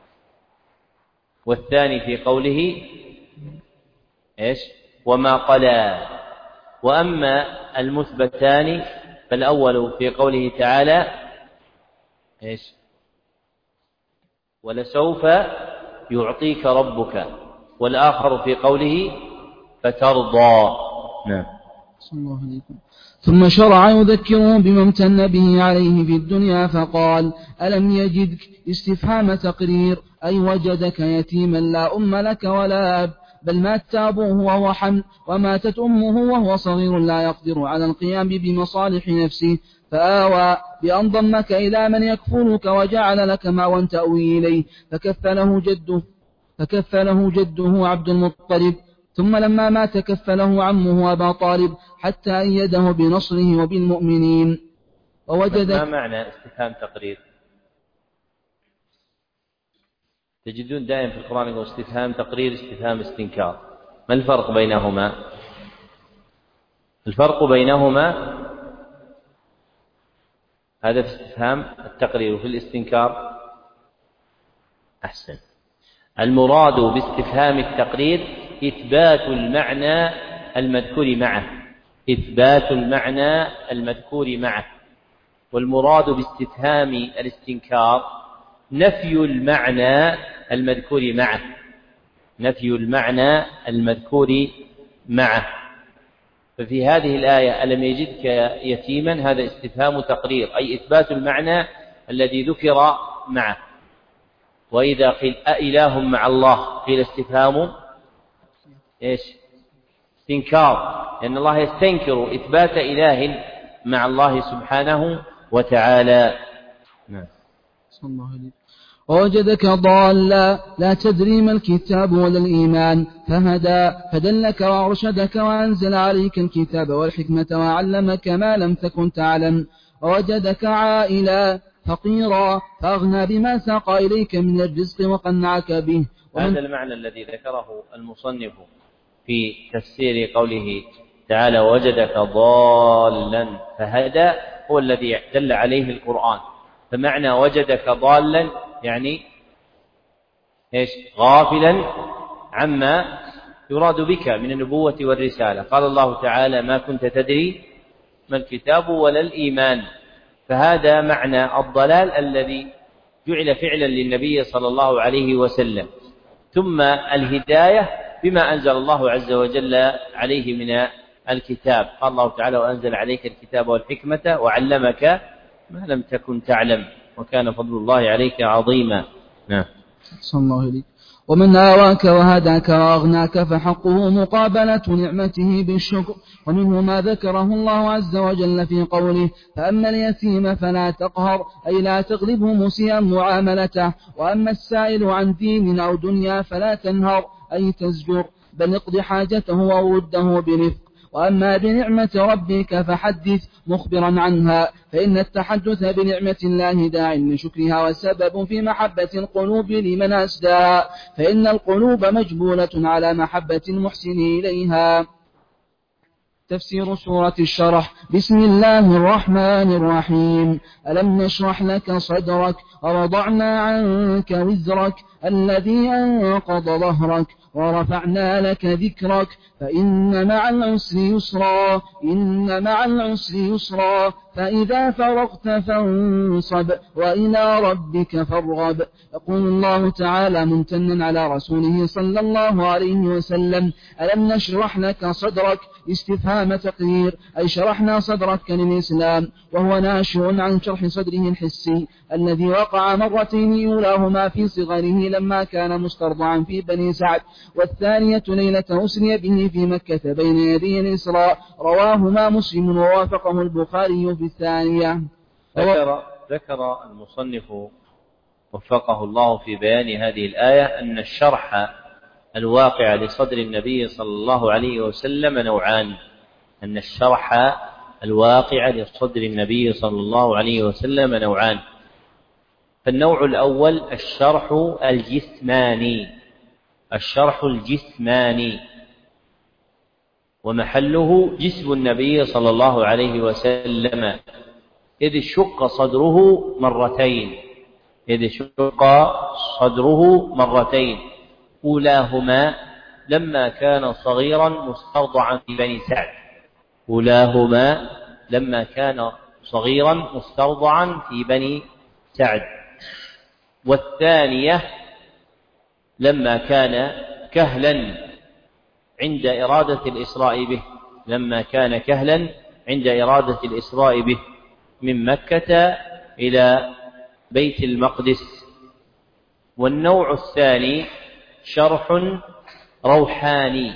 والثاني في قوله إيش وما قلى. وأما المثبتان فالأول في قوله تعالى إيش ولسوف يعطيك ربك، والآخر في قوله فترضى. نعم. صلى الله عليكم. ثم شرع يذكرهم بما امتن به عليه في الدنيا فقال ألم يجدك استفهام تقرير، أي وجدك يتيما لا أم لك ولا أب، بل مات أبوه وهو حمل، وماتت أمه وهو صغير لا يقدر على القيام بمصالح نفسه، فآوى بأن ضمك إلى من يكفلك وجعل لك مأوى تأوي إليه، فكفله جده فكفله جده عبد المطلب، ثم لما مات كفله عمه أبا طالب حتى أيده بنصره وبالمؤمنين. ووجدك ما معنى استفهام تقرير؟ تجدون دائما في القرآن يقول استفهام تقرير استفهام استنكار، ما الفرق بينهما؟ الفرق بينهما هذا في استفهام التقرير، وفي الاستنكار أحسن. المراد باستفهام التقرير إثبات المعنى المذكور معه، إثبات المعنى المذكور معه، والمراد باستفهام الاستنكار نفي المعنى المذكور معه، نفي المعنى المذكور معه. ففي هذه الآية ألم يجدك يتيما، هذا استفهام تقرير أي إثبات المعنى الذي ذكر معه. وإذا قيل أإله مع الله قيل استفهام إيش؟ استنكار، لأن الله يستنكر إثبات إله مع الله سبحانه وتعالى. نعم. صلى الله عليه. ووجدك ضالا لا تدري ما الكتاب ولا الإيمان فهدى فدلك وأرشدك وأنزل عليك الكتاب والحكمة وعلمك ما لم تكن تعلم. ووجدك عائلا فقيرا فأغنى بما ساق إليك من الرزق وقنعك به. هذا المعنى الذي ذكره المصنف في تفسير قوله تعالى وجدك ضالا فهدى هو الذي دل عليه القرآن. فمعنى وجدك ضالا يعني إيش؟ غافلا عما يراد بك من النبوة والرسالة. قال الله تعالى ما كنت تدري ما الكتاب ولا الإيمان، فهذا معنى الضلال الذي جعل فعلا للنبي صلى الله عليه وسلم. ثم الهداية بما أنزل الله عز وجل عليه من الكتاب. قال الله تعالى وأنزل عليك الكتاب والحكمة وعلمك ما لم تكن تعلم وكان فضل الله عليك عظيما. نعم. صلى الله عليه. ومن آواك وهداك وأغناك فحقه مقابلة نعمته بالشكر، ومنه ما ذكره الله عز وجل في قوله فأما اليتيم فلا تقهر أي لا تغلبه مسيئا معاملته، وأما السائل عن دين أو دنيا فلا تنهر أي تزجر، بل اقض حاجته وورده برفق. وأما بنعمة ربك فحدث مخبرا عنها، فإن التحدث بنعمة الله داع لشكرها وسبب في محبة القلوب لمن أسداها، فإن القلوب مجبولة على محبة المحسن إليها. تفسير سورة الشرح. بسم الله الرحمن الرحيم. ألم نشرح لك صدرك ووضعنا عنك وزرك الذي أنقض ظهرك ورفعنا لك ذكرك فإن مع العسر يسرا إن مع العسر يسرا فإذا فرغت فانصب وإلى ربك فارغب. يقول الله تعالى ممتنا على رسوله صلى الله عليه وسلم ألم نشرح لك صدرك استفهام تقرير أي شرحنا صدرك للإسلام، وهو ناشئ عن شرح صدره الحسي الذي وقع مرتين أولاهما في صغره لما كان مسترضعا في بني سعد، والثانية ليلة أسري به في مكة بين يدي الإسراء، رواهما مسلم ووافقه البخاري في الثانية. ذكر, ذكر المصنف وفقه الله في بيان هذه الآية أن الشرح الواقع لصدر النبي صلى الله عليه وسلم نوعان، أن الشرح الواقع لصدر النبي صلى الله عليه وسلم نوعان. فالنوع الأول الشرح الجسماني، الشرح الجسماني ومحله جسم النبي صلى الله عليه وسلم، إذ شق صدره مرتين إذ شق صدره مرتين أولاهما لما كان صغيرا مسترضعا في بني سعد أولاهما لما كان صغيرا مسترضعا في بني سعد والثانية لما كان كهلا عند إرادة الإسراء به لما كان كهلا عند إرادة الإسراء به من مكة إلى بيت المقدس. والنوع الثاني شرح روحاني،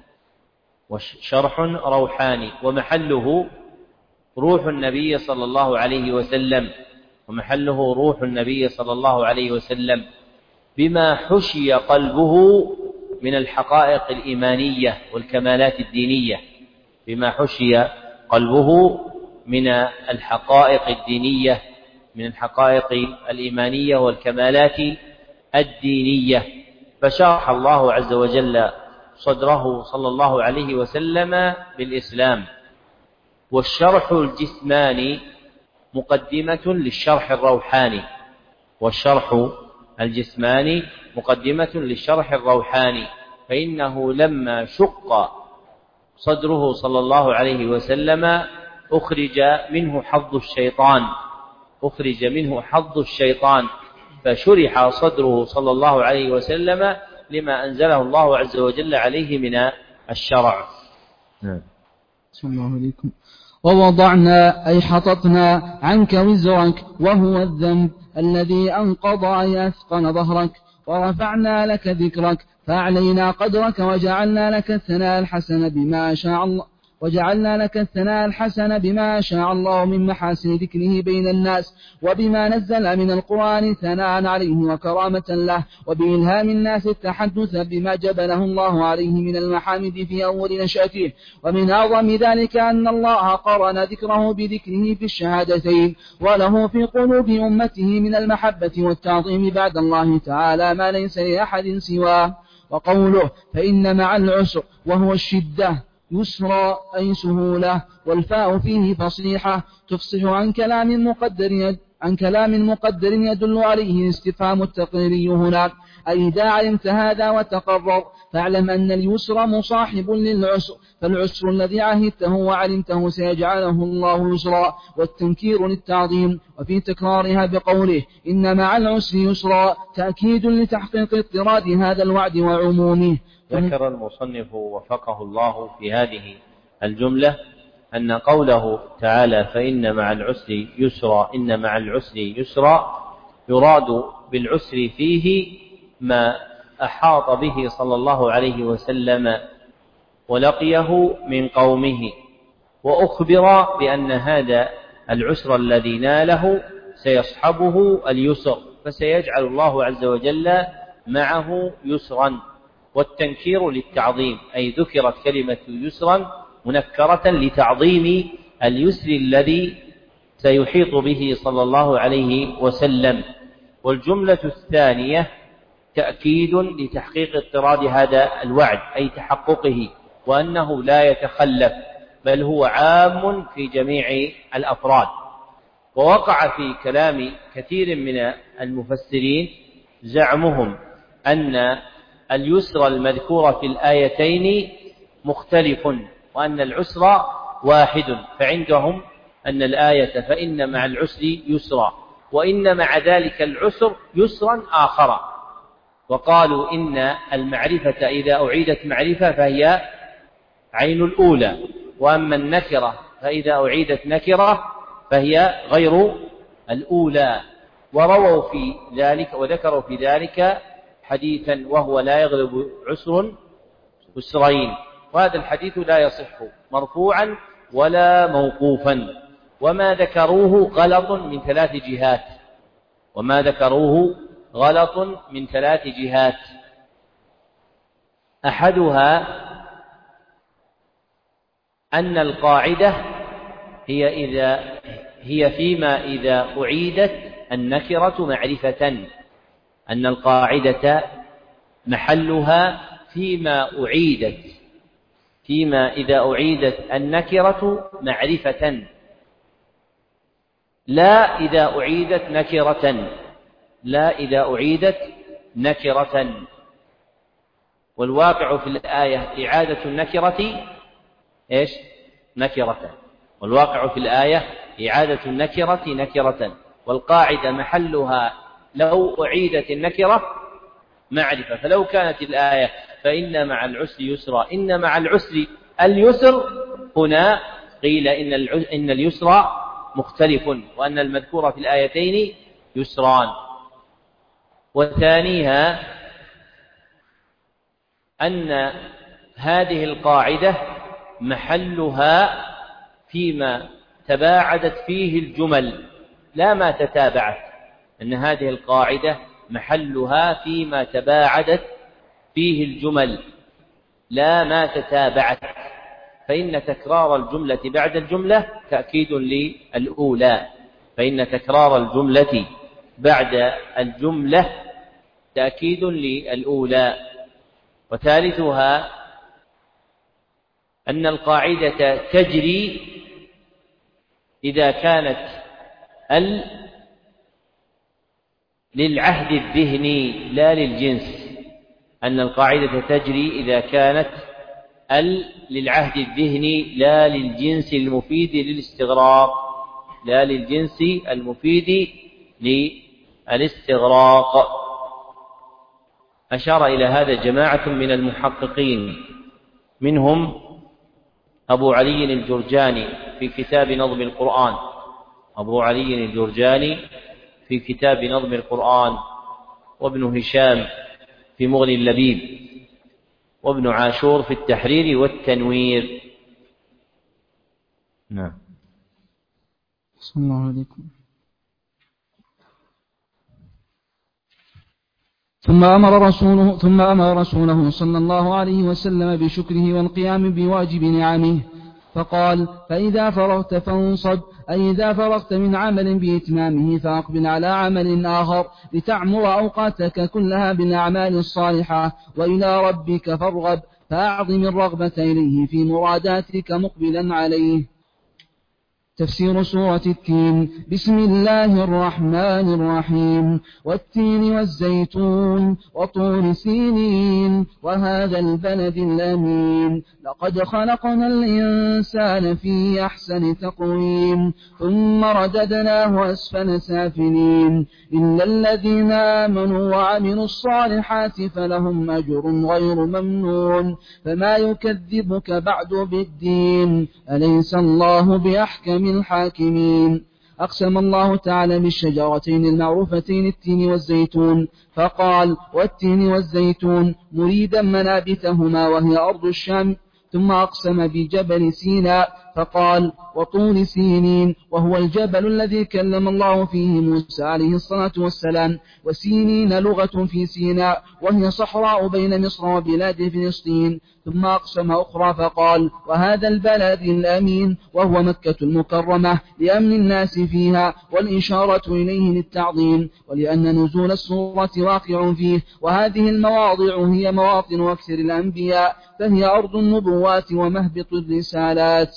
وشرح روحاني، ومحله روح النبي صلى الله عليه وسلم ومحله روح النبي صلى الله عليه وسلم بما حشي قلبه من الحقائق الإيمانية والكمالات الدينية بما حشي قلبه من الحقائق الدينية من الحقائق الإيمانية والكمالات الدينية. فشرح الله عز وجل صدره صلى الله عليه وسلم بالإسلام. والشرح الجسماني مقدمة للشرح الروحاني والشرح الجسماني مقدمة للشرح الروحاني فإنه لما شق صدره صلى الله عليه وسلم أخرج منه حظ الشيطان أخرج منه حظ الشيطان فشرح صدره صلى الله عليه وسلم لما أنزله الله عز وجل عليه من الشرع. بسم الله عليكم. ووضعنا أي حططنا عنك وزرك وهو الذنب الذي أنقض أي أثقل ظهرك، ورفعنا لك ذكرك فأعلينا قدرك، وجعلنا لك الثناء الحسن بما شاء الله وجعلنا لك الثناء الحسن بما شاء الله من محاسن ذكره بين الناس، وبما نزل من القرآن ثناء عليه وكرامة له، وبإلهام الناس التحدث بما جبله الله عليه من المحامد في أول نشأته. ومن أعظم ذلك أن الله قرن ذكره بذكره في الشهادتين، وله في قلوب أمته من المحبة والتعظيم بعد الله تعالى ما ليس لأحد سواه. وقوله فإن مع العسر وهو الشدة يسرى أي سهولة، والفاء فيه فصيحة تفصح عن كلام مقدر يد عن كلام مقدر يدل عليه الاستفهام التقريري هنا، أي إذا علمت هذا وتقرر فاعلم أن اليسر مصاحب للعسر، فالعسر الذي عهدته وعلمته سيجعله الله يسرا، والتنكير للتعظيم. وفي تكرارها بقوله إن مع العسر يسرا تأكيد لتحقيق اضطراد هذا الوعد وعمومه. ذكر المصنف وفقه الله في هذه الجملة أن قوله تعالى فإن مع العسر يسرا إن مع العسر يسرا يراد بالعسر فيه ما أحاط به صلى الله عليه وسلم ولقيه من قومه، وأخبر بأن هذا العسر الذي ناله سيصحبه اليسر، فسيجعل الله عز وجل معه يسرا. والتنكير للتعظيم أي ذكرت كلمة يسرا منكرة لتعظيم اليسر الذي سيحيط به صلى الله عليه وسلم. والجملة الثانية تأكيد لتحقيق اضطراد هذا الوعد أي تحققه، وأنه لا يتخلف بل هو عام في جميع الأفراد. ووقع في كلام كثير من المفسرين زعمهم أن اليسر المذكور في الآيتين مختلف وأن العسر واحد، فعندهم أن الآية فإن مع العسر يسرا وإن مع ذلك العسر يسرا آخر. وقالوا إن المعرفة إذا أعيدت معرفة فهي عين الأولى، وأما النكرة فإذا أعيدت نكرة فهي غير الأولى. ورووا في ذلك وذكروا في ذلك حديثا وهو لا يغلب عسر عسرين، وهذا الحديث لا يصح مرفوعا ولا موقوفا. وما ذكروه غلط من ثلاث جهات وما ذكروه غلط من ثلاث جهات أحدها أن القاعدة هي إذا هي فيما إذا أعيدت النكرة معرفة، أن القاعدة محلها فيما أعيدت فيما إذا أعيدت النكرة معرفة، لا إذا أعيدت نكرة لا إذا أعيدت نكرة. والواقع في الآية إعادة النكرة إيش؟ نكرة. والواقع في الآية إعادة النكرة نكرة، والقاعدة محلها لو أعيدت النكرة معرفة. فلو كانت الآية فإن مع العسر يسرا إن مع العسر اليسر، هنا قيل إن إن اليسر مختلف وأن المذكور في الآيتين يسران. وثانيها أن هذه القاعدة محلها فيما تباعدت فيه الجمل لا ما تتابعت، أن هذه القاعدة محلها فيما تباعدت فيه الجمل لا ما تتابعت، فإن تكرار الجملة بعد الجملة تأكيد للأولى، فإن تكرار الجملة بعد الجملة تأكيد للأولى. وثالثها أن القاعدة تجري إذا كانت ال للعهد الذهني لا للجنس، أن القاعدة تجري إذا كانت ال للعهد الذهني لا للجنس المفيد للاستغراق، لا للجنس المفيد للاستغراق. أشار إلى هذا جماعة من المحققين، منهم أبو علي الجرجاني في كتاب نظم القرآن، أبو علي الجرجاني في كتاب نظم القرآن، وابن هشام في مغني اللبيب، وابن عاشور في التحرير والتنوير. نعم. صلى الله عليكم. ثم أمر رسوله ثم أمر رسوله صلى الله عليه وسلم بشكره والقيام بواجب نعمه، فقال: فإذا فرغت فانصب، أي إذا فرغت من عمل بإتمامه فأقبل على عمل آخر لتعمر أوقاتك كلها بالأعمال الصالحة، وإلى ربك فارغب، فأعظم الرغبة إليه في مراداتك مقبلا عليه. تفسير سورة التين. بسم الله الرحمن الرحيم. والتين والزيتون وطور سينين وهذا البلد الأمين، لقد خلقنا الإنسان في أحسن تقويم ثم رددناه أسفل سافلين، إلا الذين آمنوا وعملوا الصالحات فلهم أجر غير ممنون، فما يكذبك بعد بالدين، أليس الله بأحكم الحاكمين. أقسم الله تعالى بالشجرتين المعروفتين التين والزيتون، فقال: والتين والزيتون، مريدا منابتهما وهي أرض الشام، ثم أقسم بجبل سيناء فقال: وطور سينين، وهو الجبل الذي كلم الله فيه موسى عليه الصلاة والسلام، وسينين لغة في سيناء وهي صحراء بين مصر وبلاد فلسطين. ثم أقسم أخرى فقال: وهذا البلد الأمين، وهو مكة المكرمة، لأمن الناس فيها، والإشارة إليه للتعظيم، ولأن نزول السورة واقع فيه، وهذه المواضع هي مواطن أكثر الأنبياء، فهي أرض النبوات ومهبط الرسالات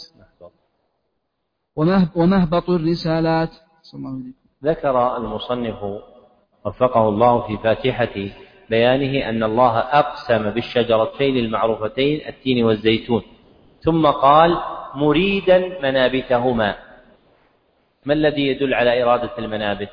ومهبط الرسالات. ذكر المصنف وفقه الله في فاتحة بيانه أن الله أقسم بالشجرتين المعروفتين التين والزيتون، ثم قال: مريدا منابتهما. ما الذي يدل على إرادة المنابت؟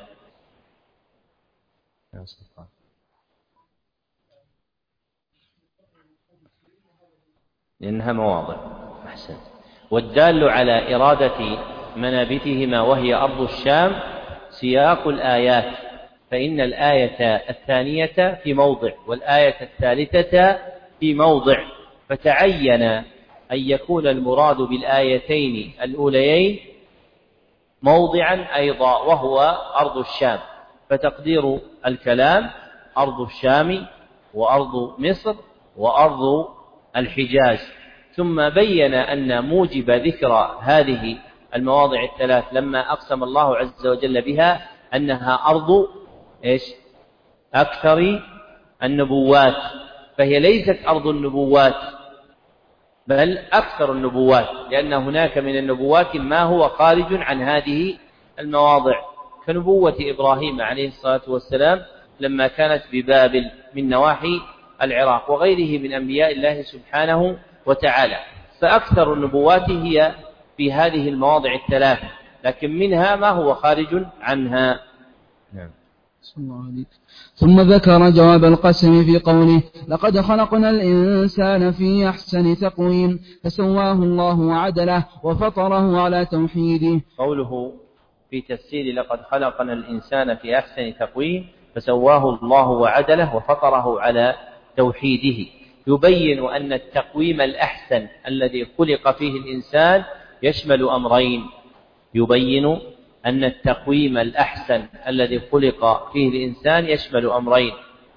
لأنها مواضع. أحسن. والدال على إرادة منابتهما وهي أرض الشام سياق الآيات، فإن الآية الثانية في موضع والآية الثالثة في موضع، فتعين أن يكون المراد بالآيتين الأوليين موضعا أيضا وهو أرض الشام، فتقدير الكلام أرض الشام وأرض مصر وأرض الحجاز. ثم بين أن موجب ذكر هذه المواضع الثلاث لما أقسم الله عز وجل بها أنها أرض إيش؟ أكثر النبوات، فهي ليست أرض النبوات بل أكثر النبوات، لأن هناك من النبوات ما هو خارج عن هذه المواضع، كنبوة إبراهيم عليه الصلاة والسلام لما كانت ببابل من نواحي العراق، وغيره من أنبياء الله سبحانه وتعالى. فأكثر النبوات هي في هذه المواضع الثلاثة، لكن منها ما هو خارج عنها. نعم. ثم ذكر جواب القسم في قوله: لقد خلقنا الإنسان في أحسن تقويم، فسواه الله وعدله وفطره على توحيده. قوله في تفسير لقد خلقنا الإنسان في أحسن تقويم فسواه الله وعدله وفطره على توحيده، يبين أن التقويم الأحسن الذي خلق فيه الإنسان يشمل أمرين يبين أن التقويم الأحسن الذي خلق فيه الإنسان يشمل أمرين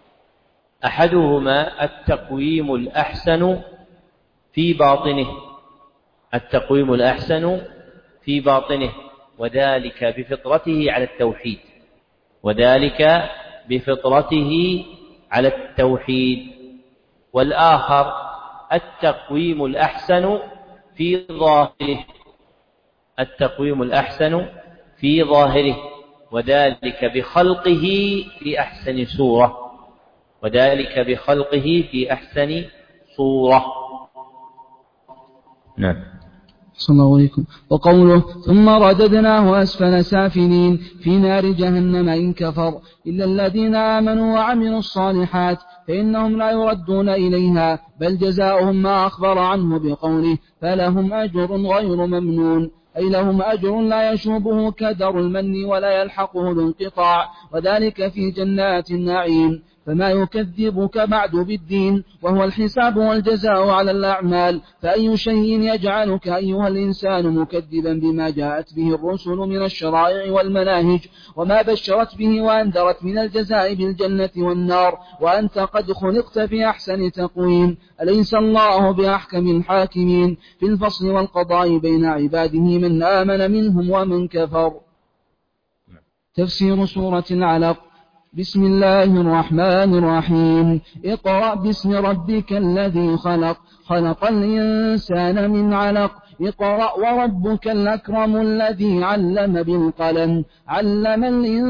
أحدهما التقويم الأحسن في باطنه التقويم الأحسن في باطنه وذلك بفطرته على التوحيد وذلك بفطرته على التوحيد والآخر التقويم الأحسن في ظاهره التقويم الأحسن في ظاهره وذلك بخلقه في أحسن صورة وذلك بخلقه في أحسن صورة. نعم. صلى الله عليكم. وقوله ثم رددناه أسفل سافلين في نار جهنم إن كفر إلا الذين آمنوا وعملوا الصالحات فإنهم لا يردون إليها بل جزاؤهم ما أخبر عنه بقوله فلهم أجر غير ممنون أي لهم أجر لا يشوبه كدر المن ولا يلحقه الانقطاع وذلك في جنات النعيم. فما يكذبك بعد بالدين وهو الحساب والجزاء على الأعمال فأي شيء يجعلك أيها الإنسان مكذبا بما جاءت به الرسل من الشرائع والمناهج وما بشرت به وأنذرت من الجزاء بالجنة والنار وأنت قد خلقت في أحسن تقويم أليس الله بأحكم الحاكمين في الفصل والقضاء بين عباده من آمن منهم ومن كفر. تفسير سورة العلق. بسم الله الرحمن الرحيم اقرأ باسم ربك الذي خلق خلق الإنسان من علق اقرأ وربك الأكرم الذي علم بالقلم علم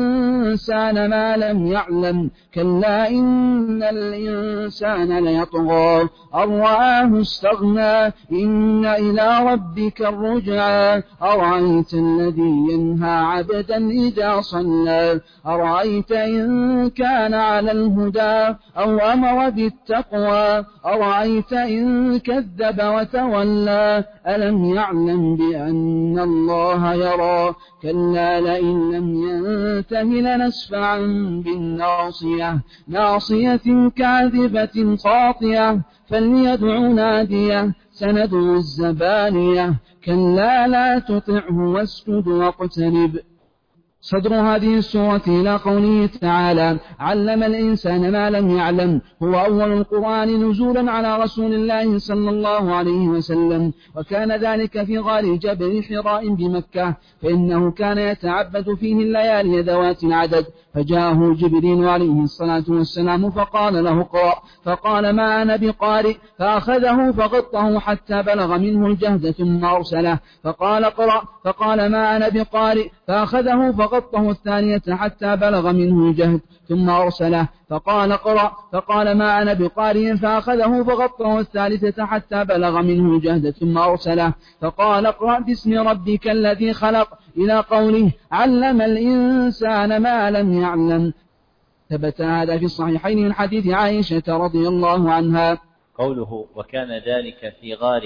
الإنسان ما لم يعلم كلا إن الإنسان ليطغى أن رآه استغنى إن إلى ربك الرجعى أرأيت الذي ينهى عبدا إذا صلى أرأيت إن كان على الهدى أو أمر بالتقوى أرأيت إن كذب وتولى ألم يعلم بأن الله يرى كلا لئن لم ينته لنسفعا بالناصية ناصية كاذبة خاطئة فليدع ناديه سندع الزبانية كلا لا تطعه واسجد واقترب. صدر هذه السورة إلى قوله تعالى علم الإنسان ما لم يعلم هو أول القرآن نزولا على رسول الله صلى الله عليه وسلم وكان ذلك في غار جبل حراء بمكة فإنه كان يتعبد فيه الليالي ذوات العدد فجاءه جبريل عليه الصلاة والسلام فقال له اقرأ فقال ما أنا بقارئ فأخذه فغطه حتى بلغ منه الجهد ثم أرسله فقال اقرأ فقال ما أنا بقارئ فأخذه فغطه الثانية حتى بلغ منه الجهد ثم أرسله فقال اقرأ فقال ما أنا بقارئ فأخذه فغطه الثالثة حتى بلغ منه الجهد ثم أرسله فقال اقرأ باسم ربك الذي خلق إلى قوله علم الإنسان ما لم يعلم. ثبت هذا في الصحيحين من حديث عائشة رضي الله عنها. قوله وكان ذلك في غار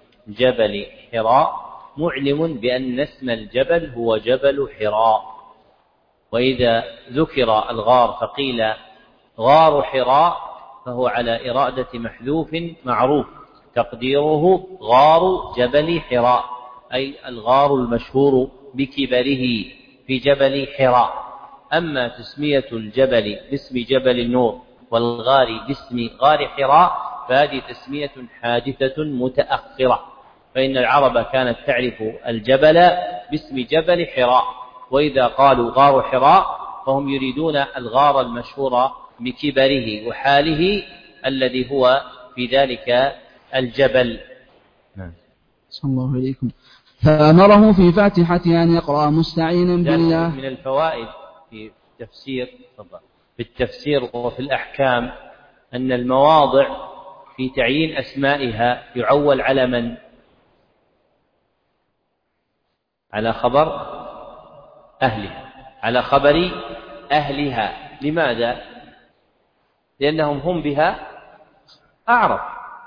جبل حراء معلم بأن اسم الجبل هو جبل حراء وإذا ذكر الغار فقيل غار حراء فهو على إرادة محذوف معروف تقديره غار جبل حراء أي الغار المشهور بكبره في جبل حراء. أما تسمية الجبل باسم جبل النور والغار باسم غار حراء فهذه تسمية حادثة متأخرة فإن العرب كانت تعرف الجبل باسم جبل حراء وإذا قالوا غار حراء فهم يريدون الغار المشهور بكبره وحاله الذي هو في ذلك الجبل. صلى الله عليكم. فأمره في فاتحة أن يقرأ مستعينا بالله. من الفوائد في التفسير في التفسير وفي الأحكام أن المواضع في تعيين أسمائها يعول على من؟ على خبر أهلها على خبر أهلها. لماذا؟ لأنهم هم بها أعرف.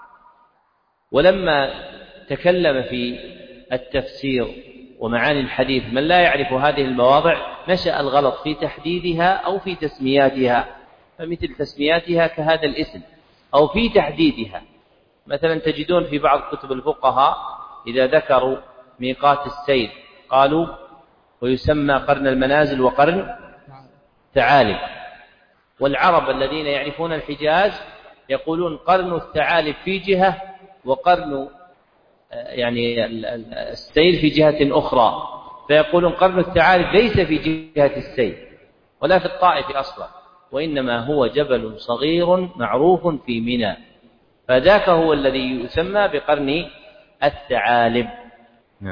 ولما تكلم في التفسير ومعاني الحديث من لا يعرف هذه المواضع نشأ الغلط في تحديدها أو في تسمياتها فمثل تسمياتها كهذا الاسم أو في تحديدها. مثلا تجدون في بعض كتب الفقهاء إذا ذكروا ميقات السير قالوا ويسمى قرن المنازل وقرن الثعالب، والعرب الذين يعرفون الحجاز يقولون قرن الثعالب في جهة وقرن يعني السير في جهة أخرى، فيقولون قرن الثعالب ليس في جهة السير ولا في الطائف أصلا، وإنما هو جبل صغير معروف في منى، فذاك هو الذي يسمى بقرن الثعالب. نعم.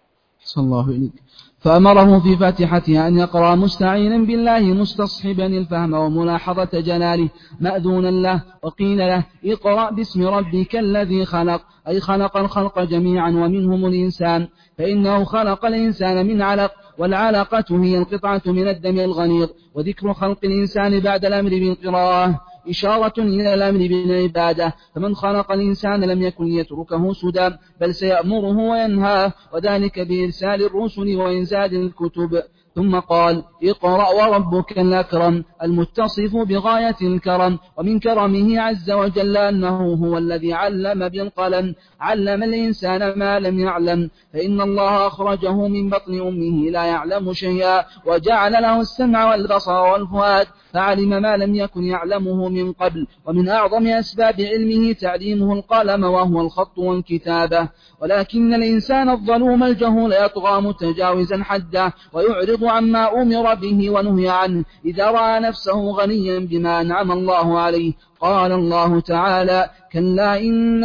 صلى الله عليه. فأمره في فاتحتها أن يقرأ مستعينا بالله مستصحبا الفهم وملاحظة جلاله مأذونا له، وقيل له اقرأ باسم ربك الذي خلق، أي خلق الخلق جميعا ومنهم الإنسان، فإنه خلق الإنسان من علق، والعلقة هي القطعة من الدم الغليظ، وذكر خلق الإنسان بعد الأمر بالقراءة إشارة إلى الأمر بالعبادة، فمن خلق الإنسان لم يكن يتركه سدى بل سيأمره وينهاه، وذلك بإرسال الرسل وإنزال الكتب. ثم قال اقرأ وربك الأكرم المتصف بغاية الكرم، ومن كرمه عز وجل أنه هو الذي علم بالقلم، علم الإنسان ما لم يعلم، فإن الله أخرجه من بطن أمه لا يعلم شيئا، وجعل له السمع والبصر والفؤاد فعلم ما لم يكن يعلمه من قبل. ومن أعظم أسباب علمه تعليمه القلم وهو الخط والكتابة. ولكن الإنسان الظلوم الجهول يطغى متجاوزا حده ويعرض عما أمر به ونهي عنه إذا رأى نفسه غنيا بما أنعم الله عليه. قال الله تعالى كلا إن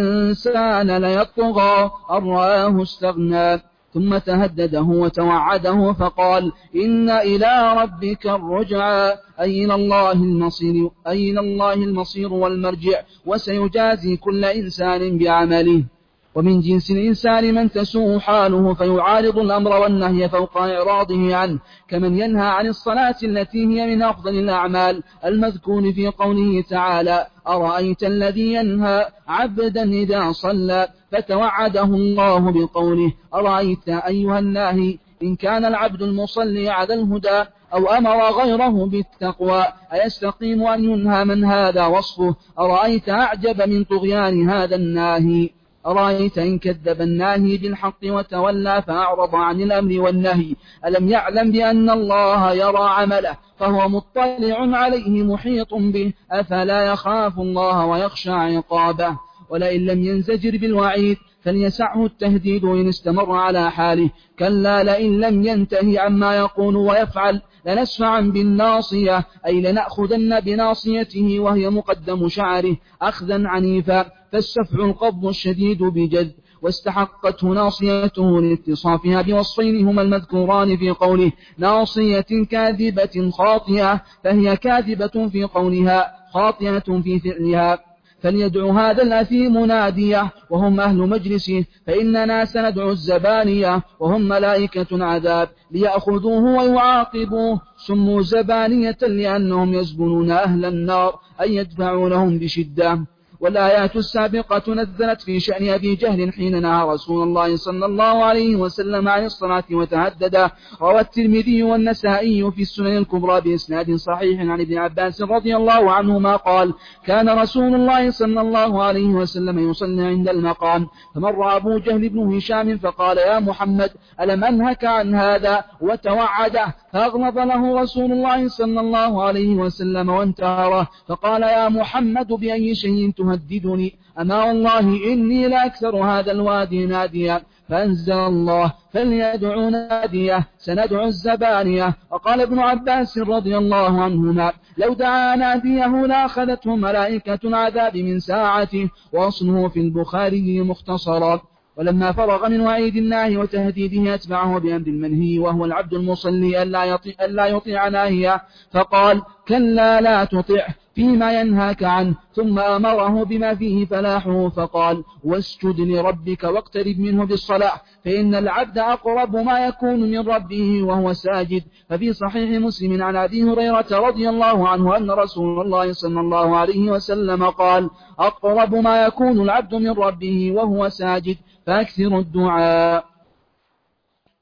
الإنسان ليطغى أن رآه استغنى، ثم تهدده وتوعده فقال إن إلى ربك الرجعى، أي إلى الله المصير, أي إلى الله المصير والمرجع، وسيجازي كل إنسان بعمله. ومن جنس الإنسان من تسوء حاله فيعارض الأمر والنهي فوق إعراضه عنه، كمن ينهى عن الصلاة التي هي من أفضل الأعمال المذكور في قوله تعالى أرأيت الذي ينهى عبدا إذا صلى، فتوعده الله بقوله أرأيت أيها الناهي إن كان العبد المصلي على الهدى أو أمر غيره بالتقوى أيستقيم أن ينهى من هذا وصفه؟ أرأيت أعجب من طغيان هذا الناهي. أرأيت إن كذب الناهي بالحق وتولى فأعرض عن الأمر والنهي، ألم يعلم بأن الله يرى عمله فهو مطلع عليه محيط به، أفلا يخاف الله ويخشى عقابه؟ ولئن لم ينزجر بالوعيد فليسعه التهديد إن استمر على حاله، كلا لئن لم ينتهي عما يقول ويفعل لنسفعا بالناصية، أي لنأخذن بناصيته وهي مقدم شعره أخذا عنيفا، فالسفع القبض الشديد بجد، واستحقته ناصيته لاتصافها بوصفين هما المذكوران في قوله ناصية كاذبة خاطئة، فهي كاذبة في قولها خاطئة في فعلها. فليدعو هذا الأثيم نادية وهم أهل مجلسه، فإننا سندعو الزبانية وهم ملائكة عذاب ليأخذوه ويعاقبوه، سموا زبانية لأنهم يزبنون أهل النار أي يدفعونهم بشدة. والآيات السابقة نزلت في شأن أبي جهل حين نهى رسول الله صلى الله عليه وسلم عن الصلاة وتهدد. روى الترمذي والنسائي في السنن الكبرى بإسناد صحيح عن ابن عباس رضي الله عنهما قال كان رسول الله صلى الله عليه وسلم يصلي عند المقام، فمر أبو جهل بن هشام فقال يا محمد ألم أنهك عن هذا؟ وتوعده، فأغلظ له رسول الله صلى الله عليه وسلم وانتهره، فقال يا محمد بأي شيء تهددني؟ أما والله إني لأكثر هذا الوادي ناديا. فأنزل الله فليدعو ناديه سندعو الزبانية. وقال ابن عباس رضي الله عنهما لو دعا ناديه لأخذته ملائكة عذاب من ساعته، وأصله في البخاري مختصرا. ولما فرغ من وعيد الله وتهديده أتبعه بأمر المنهي وهو العبد المصلي ألا يطيع, ألا يطيع ناهيه، فقال كلا لا تطع فيما ينهاك عنه، ثم أمره بما فيه فلاحه فقال واسجد لربك واقترب منه بالصلاة، فإن العبد أقرب ما يكون من ربه وهو ساجد. ففي صحيح مسلم عن أبي هريرة رضي الله عنه أن رسول الله صلى الله عليه وسلم قال أقرب ما يكون العبد من ربه وهو ساجد فأكثر الدعاء.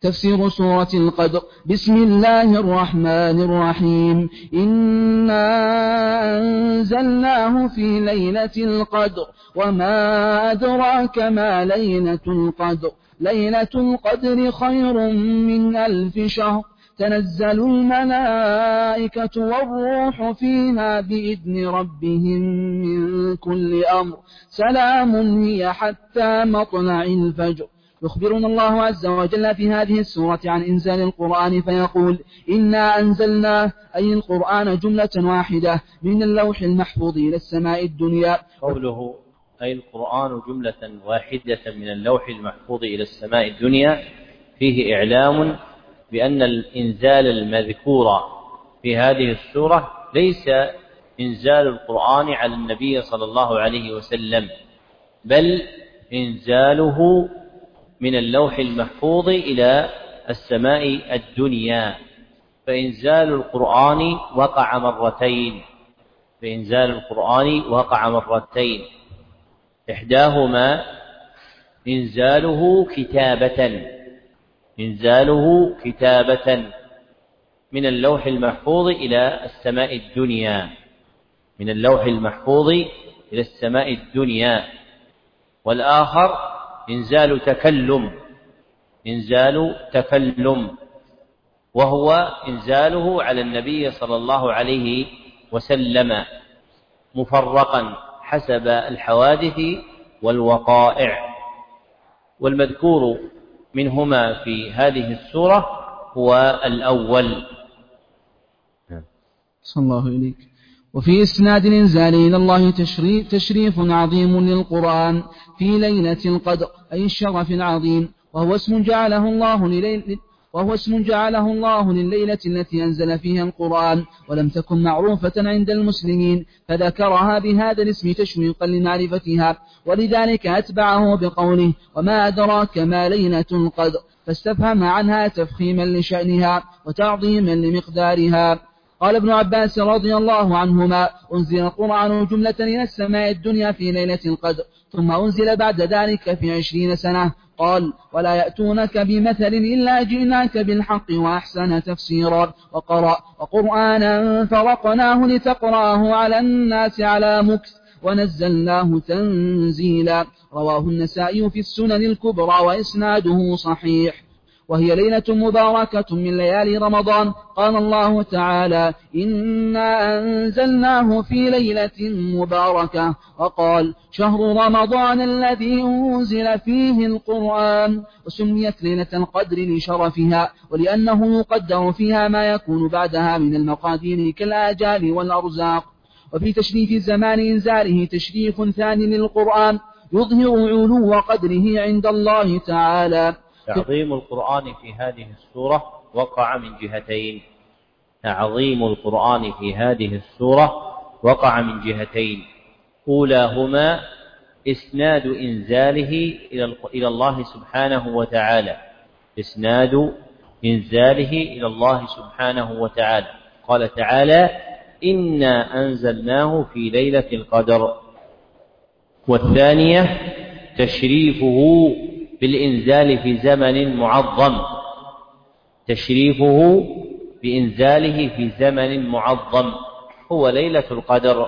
تفسير سورة القدر. بسم الله الرحمن الرحيم. إنا أنزلناه في ليلة القدر وما أدراك ما ليلة القدر. ليلة القدر خير من ألف شهر. تنزل الملائكة والروح فيها بإذن ربهم من كل أمر. سلام هي حتى مطلع الفجر. يخبرنا الله عز وجل في هذه السورة عن إنزال القرآن فيقول: إنا أنزلناه، أي القرآن جملة واحدة من اللوح المحفوظ إلى السماء الدنيا. قوله أي القرآن جملة واحدة من اللوح المحفوظ إلى السماء الدنيا فيه إعلام بأن الإنزال المذكور في هذه السورة ليس إنزال القرآن على النبي صلى الله عليه وسلم، بل إنزاله من اللوح المحفوظ إلى السماء الدنيا. فإنزال القرآن وقع مرتين فإنزال القرآن وقع مرتين إحداهما إنزاله كتابة إنزاله كتابة من اللوح المحفوظ إلى السماء الدنيا من اللوح المحفوظ إلى السماء الدنيا والآخر إنزال تكلم إنزال تكلم وهو إنزاله على النبي صلى الله عليه وسلم مفرقا حسب الحوادث والوقائع. والمذكور منهما في هذه السورة هو الأول. صلى الله إليك. وفي إسناد الإنزال إلى الله تشريف, تشريف عظيم للقرآن في ليلة القدر، أي الشرف العظيم، وهو اسم جعله الله لليل وهو اسم جعله الله لليلة التي أنزل فيها القرآن، ولم تكن معروفة عند المسلمين، فذكرها بهذا الاسم تشويقا لمعرفتها، ولذلك أتبعه بقوله: وما أدراك ما ليلة القدر، فاستفهم عنها تفخيما لشأنها وتعظيما لمقدارها. قال ابن عباس رضي الله عنهما: أنزل القرآن جملة إلى السماء الدنيا في ليلة القدر، ثم أنزل بعد ذلك في عشرين سنة. قال: ولا يأتونك بمثل إلا جئناك بالحق وأحسن تفسيرا. وقرأ: وقرآنا فرقناه لتقرأه على الناس على مكث ونزلناه تنزيلا. رواه النسائي في السنن الكبرى وإسناده صحيح. وهي ليلة مباركة من ليالي رمضان. قال الله تعالى: إنا أنزلناه في ليلة مباركة. وقال: شهر رمضان الذي أنزل فيه القرآن. وسميت ليلة القدر لشرفها ولأنه يقدر فيها ما يكون بعدها من المقادير كالآجال والأرزاق. وفي تشريف زمان إنزاله تشريف ثاني للقرآن يظهر علو قدره عند الله تعالى. تعظيم القرآن في هذه السورة وقع من جهتين تعظيم القرآن في هذه السورة وقع من جهتين أولاهما إسناد إنزاله إلى الله سبحانه وتعالى إسناد إنزاله إلى الله سبحانه وتعالى. قال تعالى: إنا أنزلناه في ليلة القدر. والثانية تشريفه بالإنزال في زمن معظم تشريفه بإنزاله في زمن معظم هو ليلة القدر.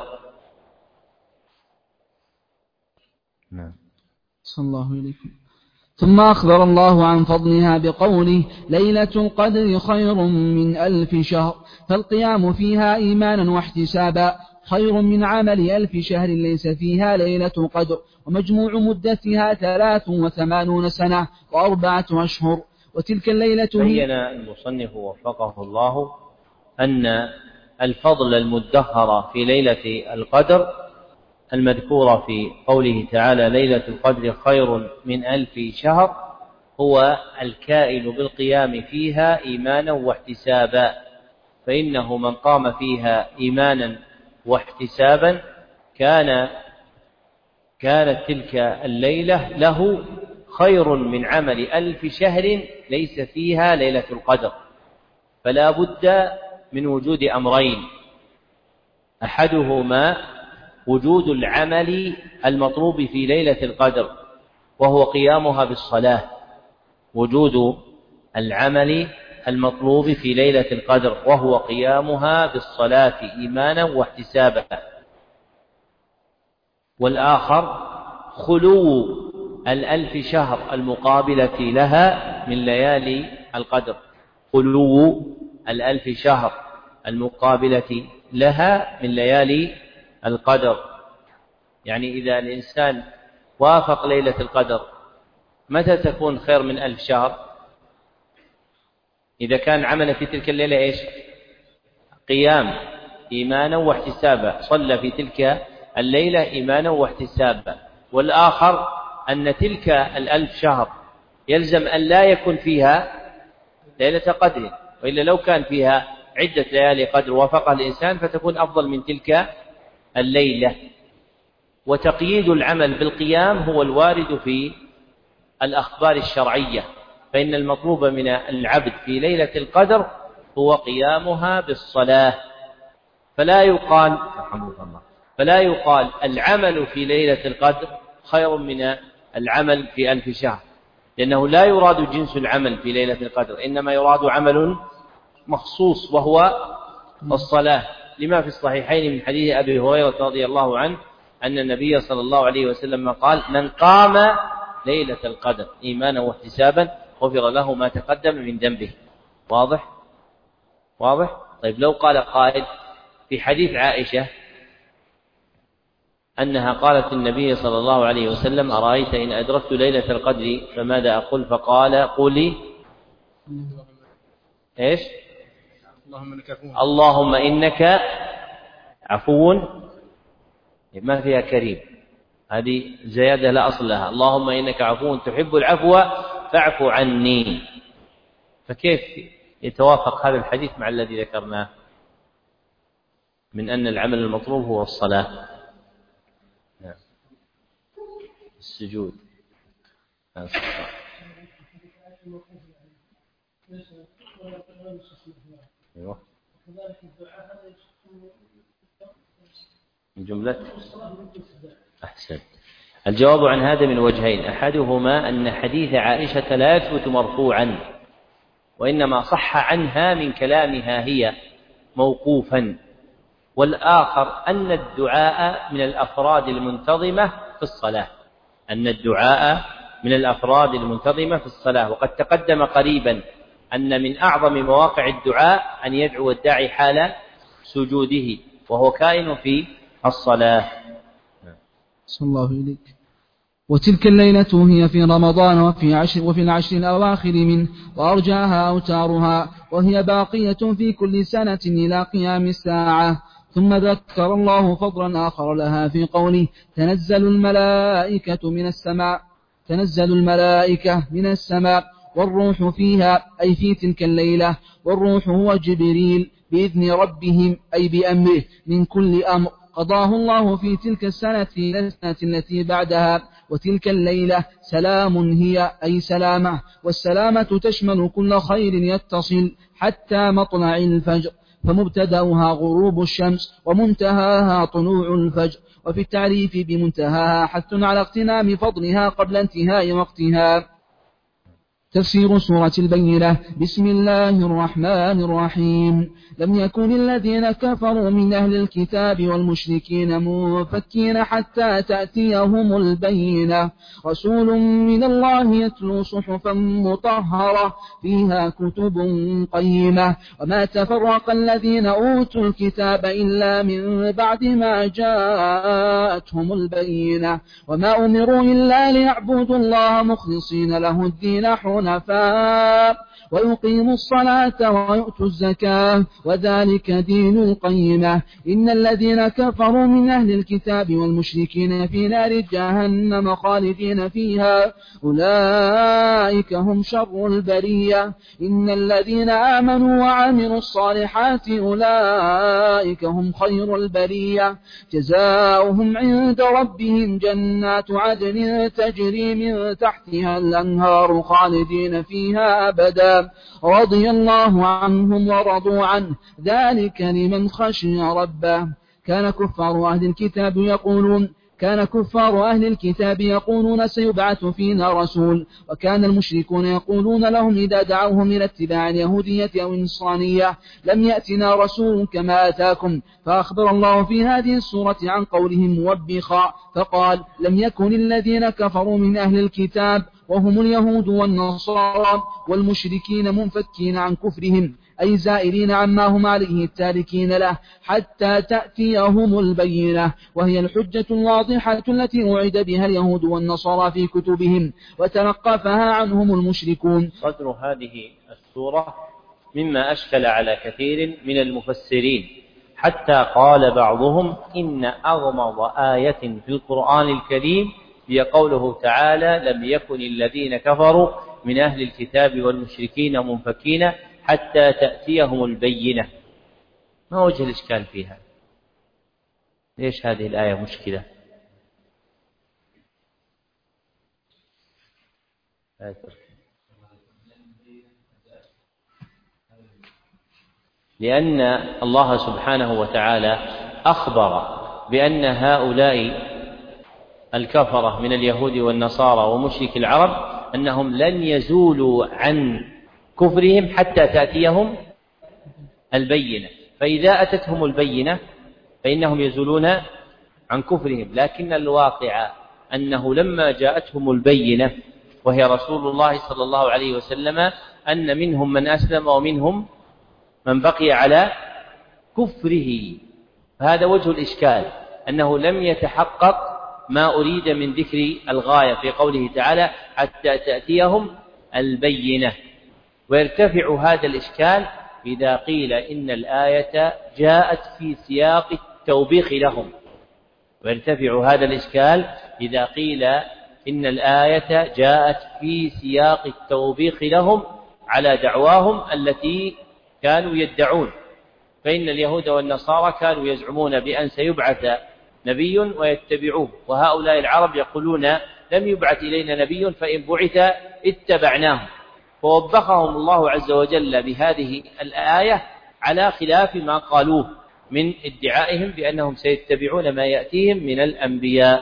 نعم. صلى الله عليكم. ثم أخبر الله عن فضلها بقوله: ليلة القدر خير من ألف شهر، فالقيام فيها إيمانا واحتسابا خير من عمل ألف شهر ليس فيها ليلة قدر، ومجموع مدتها ثلاث وثمانون سنة وأربعة أشهر. وتلك الليلة بين المصنف وفقه الله أن الفضل المدخر في ليلة القدر المذكورة في قوله تعالى: ليلة القدر خير من ألف شهر هو الكائن بالقيام فيها إيمانا واحتسابا، فإنه من قام فيها إيمانا واحتسابا كان كانت تلك الليلة له خير من عمل ألف شهر ليس فيها ليلة القدر. فلا بد من وجود أمرين: أحدهما وجود العمل المطلوب في ليلة القدر وهو قيامها بالصلاة وجود العمل المطلوب في ليلة القدر، وهو قيامها بالصلاة إيمانا واحتسابا. والآخر خلو الألف شهر المقابلة لها من ليالي القدر، خلو الألف شهر المقابلة لها من ليالي القدر. يعني إذا الإنسان وافق ليلة القدر متى تكون خير من ألف شهر؟ إذا كان عمل في تلك الليلة إيش؟ قيام إيمانا واحتسابا، صلى في تلك الليلة إيمانا واحتسابا. والآخر أن تلك الألف شهر يلزم أن لا يكون فيها ليلة قدر، وإلا لو كان فيها عدة ليالي قدر وافقها الإنسان فتكون أفضل من تلك الليلة. وتقييد العمل بالقيام هو الوارد في الأخبار الشرعية، فإن المطلوب من العبد في ليلة القدر هو قيامها بالصلاة، فلا يقال فلا يقال العمل في ليلة القدر خير من العمل في ألف شهر، لأنه لا يراد جنس العمل في ليلة القدر، إنما يراد عمل مخصوص وهو الصلاة، لما في الصحيحين من حديث أبي هريرة رضي الله عنه أن النبي صلى الله عليه وسلم قال: من قام ليلة القدر إيمانا واحتسابا غفر له ما تقدم من ذنبه. واضح؟ واضح؟ طيب لو قال قائل في حديث عائشة أنها قالت النبي صلى الله عليه وسلم: أرأيت إن أدركت ليلة القدر فماذا أقول؟ فقال: قولي إيش؟ اللهم إنك عفو، اللهم إنك عفو، ما فيها كريم، هذه زيادة لا أصل لها. اللهم إنك عفو تحب العفو فاعف عني. فكيف يتوافق هذا الحديث مع الذي ذكرناه من أن العمل المطلوب هو الصلاة؟ نعم. السجود أيوة. الجملة أحسن. الجواب عن هذا من وجهين: أحدهما أن حديث عائشة لا يثبت مرفوعا، وإنما صح عنها من كلامها هي موقوفا. والآخر أن الدعاء من الأفراد المنتظمة في الصلاة، أن الدعاء من الأفراد المنتظمة في الصلاة. وقد تقدم قريبا أن من أعظم مواقع الدعاء أن يدعو الداعي حال سجوده، وهو كائن في الصلاة. صلى الله إليك. وتلك الليلة هي في رمضان وفي عشر وفي العشر الأواخر منه، وأرجاها أوتارها، وهي باقية في كل سنة إلى قيام الساعة. ثم ذكر الله فضلا آخر لها في قوله: تنزل الملائكة من السماء تنزل الملائكة من السماء والروح فيها، أي في تلك الليلة. والروح هو جبريل بإذن ربهم، أي بأمره، من كل أمر قضاه الله في تلك السنة إلى السنة التي بعدها. وتلك الليلة سلام هي، أي سلامة، والسلامة تشمل كل خير يتصل حتى مطلع الفجر، فمبتدأها غروب الشمس ومنتهاها طلوع الفجر. وفي التعريف بمنتهاها حث على اغتنام فضلها قبل انتهاء وقتها. تفسير سورة البينة. بسم الله الرحمن الرحيم. لم يكن الذين كفروا من أهل الكتاب والمشركين منفكين حتى تأتيهم البينة. رسول من الله يتلو صحفا مطهرة فيها كتب قيمة. وما تفرق الذين أوتوا الكتاب إلا من بعد ما جاءتهم البينة. وما أمروا إلا ليعبدوا الله مخلصين له الدين حنفاء ويقيموا الصلاة ويؤتوا الزكاة وذلك دين القيمة. إن الذين كفروا من أهل الكتاب والمشركين في نار جهنم خالدين فيها أولئك هم شر البرية. إن الذين آمنوا وعملوا الصالحات أولئك هم خير البرية. جزاؤهم عند ربهم جنات عدن تجري من تحتها الأنهار خالدين فيها أبدا رضي الله عنهم ورضوا عنه ذلك لمن خشي ربه. كان كفار أهل الكتاب يقولون كان كفار أهل الكتاب يقولون سيبعث فينا رسول، وكان المشركون يقولون لهم إذا دعوهم إلى اتباع اليهودية أو النصرانية لم يأتنا رسول كما أتاكم. فأخبر الله في هذه السورة عن قولهم موبخا فقال لم يكن الذين كفروا من أهل الكتاب وهم اليهود والنصارى والمشركين منفكين عن كفرهم، أي زائرين عما هم عليه التاركين له حتى تأتيهم البينة، وهي الحجة الواضحة التي وعد بها اليهود والنصارى في كتبهم وتنقفها عنهم المشركون. صدر هذه السورة مما أشكل على كثير من المفسرين، حتى قال بعضهم إن أغمض آية في القرآن الكريم هي قوله تعالى لم يكن الذين كفروا من أهل الكتاب والمشركين منفكين حتى تأتيهم البينة. ما وجه الإشكال فيها؟ ليش هذه الآية مشكلة؟ لأن الله سبحانه وتعالى أخبر بأن هؤلاء الكفرة من اليهود والنصارى ومشرك العرب أنهم لن يزولوا عن كفرهم حتى تأتيهم البينة، فإذا أتتهم البينة فإنهم يزولون عن كفرهم. لكن الواقع أنه لما جاءتهم البينة وهي رسول الله صلى الله عليه وسلم أن منهم من أسلم ومنهم من بقي على كفره. فهذا وجه الإشكال، أنه لم يتحقق ما أريد من ذكر الغاية في قوله تعالى حتى تأتيهم البينة. ويرتفع هذا الإشكال إذا قيل إن الآية جاءت في سياق التوبيخ لهم، ويرتفع هذا الإشكال إذا قيل إن الآية جاءت في سياق التوبيخ لهم على دعواهم التي كانوا يدعون. فإن اليهود والنصارى كانوا يزعمون بأن سيبعث نبي ويتبعوه، وهؤلاء العرب يقولون لم يبعث إلينا نبي فإن بعث اتبعناه. فوبخهم الله عز وجل بهذه الآية على خلاف ما قالوه من ادعائهم بأنهم سيتبعون ما يأتيهم من الأنبياء.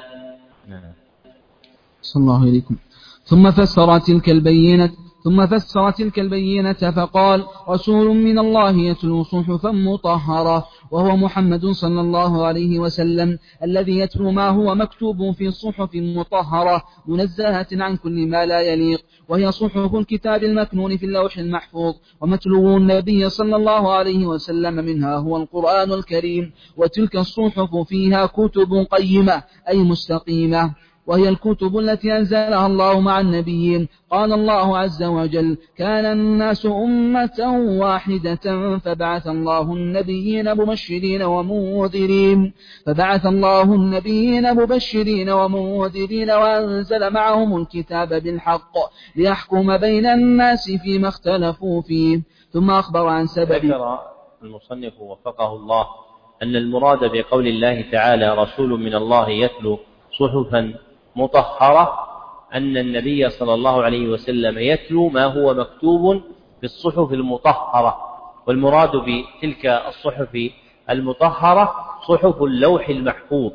صلى الله عليكم. ثم فسر تلك البينة ثم فسر تلك البينة فقال رسول من الله يتلو صحفا مطهرة، وهو محمد صلى الله عليه وسلم الذي يتلو ما هو مكتوب في صحف مطهرة منزهة عن كل ما لا يليق، وهي صحف الكتاب المكنون في اللوح المحفوظ. ومتلو النبي صلى الله عليه وسلم منها هو القرآن الكريم، وتلك الصحف فيها كتب قيمة أي مستقيمة، وهي الكتب التي أنزلها الله مع النبيين. قال الله عز وجل كان الناس أمة واحدة فبعث الله النبيين مبشرين ومنذرين فبعث الله النبيين مبشرين ومنذرين وأنزل معهم الكتاب بالحق ليحكم بين الناس فيما اختلفوا فيه. ثم أخبر عن سبب. ذكر المصنف وفقه الله أن المراد بقول الله تعالى رسول من الله يتلو صحفا مطهرة أن النبي صلى الله عليه وسلم يتلو ما هو مكتوب في الصحف المطهرة. والمراد بتلك الصحف المطهرة صحف اللوح المحفوظ،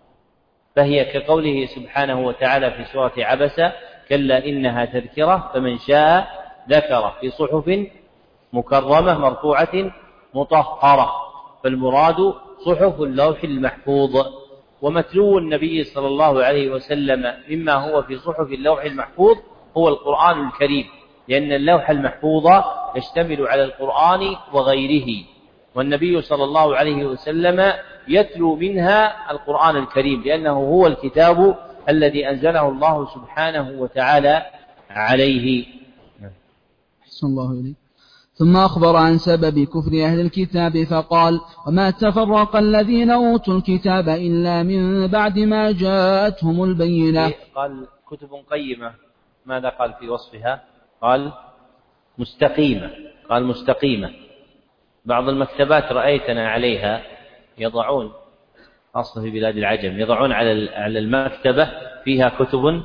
فهي كقوله سبحانه وتعالى في سورة عبسة كلا إنها تذكرة فمن شاء ذكر في صحف مكرمة مرفوعة مطهرة. فالمراد صحف اللوح المحفوظ. ومتلو النبي صلى الله عليه وسلم مما هو في صحف اللوح المحفوظ هو القرآن الكريم، لأن اللوح المحفوظ يشتمل على القرآن وغيره، والنبي صلى الله عليه وسلم يتلو منها القرآن الكريم لأنه هو الكتاب الذي أنزله الله سبحانه وتعالى عليه. أحسن الله إليك. ثم أخبر عن سبب كفر أهل الكتاب فقال وما تفرق الذين أوتوا الكتاب إلا من بعد ما جاءتهم البينة. قال كتب قيمة، ماذا قال في وصفها؟ قال مستقيمة. قال مستقيمة. بعض المكتبات رأيتنا عليها يضعون، خاصة في بلاد العجم، يضعون على المكتبة فيها كتب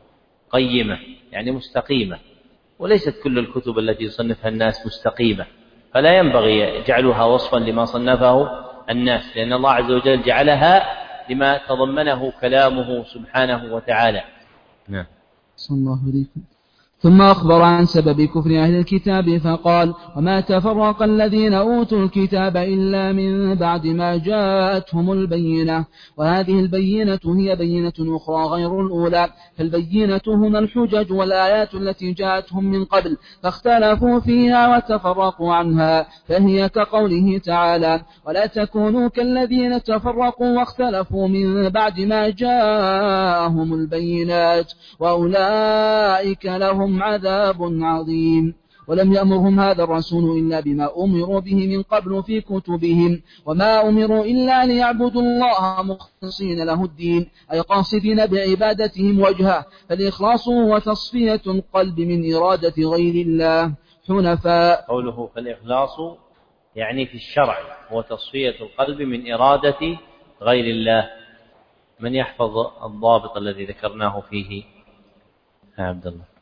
قيمة يعني مستقيمة، وليست كل الكتب التي يصنفها الناس مستقيمة، فلا ينبغي جعلها وصفا لما صنفه الناس، لأن الله عز وجل جعلها لما تضمنه كلامه سبحانه وتعالى. نعم. صلى الله عليكم. ثم أخبر عن سبب كفر أهل الكتاب فقال: وما تفرق الذين أوتوا الكتاب إلا من بعد ما جاءتهم البينة، وهذه البينة هي بينة أخرى غير الأولى، فالبينة هنا الحجج والآيات التي جاءتهم من قبل فاختلفوا فيها وتفرقوا عنها، فهي كقوله تعالى: ولا تكونوا كالذين تفرقوا واختلفوا من بعد ما جاءهم البينات وأولئك لهم عذاب عظيم. ولم يأمرهم هذا الرسول إلا بما أمروا به من قبل في كتبهم، وما أمروا إلا ليعبدوا الله مخلصين له الدين، أي قاصدين بعبادتهم وجهه، فالإخلاص هو تصفية القلب من إرادة غير الله حنفاء. قوله فالإخلاص يعني في الشرع هو تصفية القلب من إرادة غير الله. من يحفظ الضابط الذي ذكرناه فيه يا عبد الله؟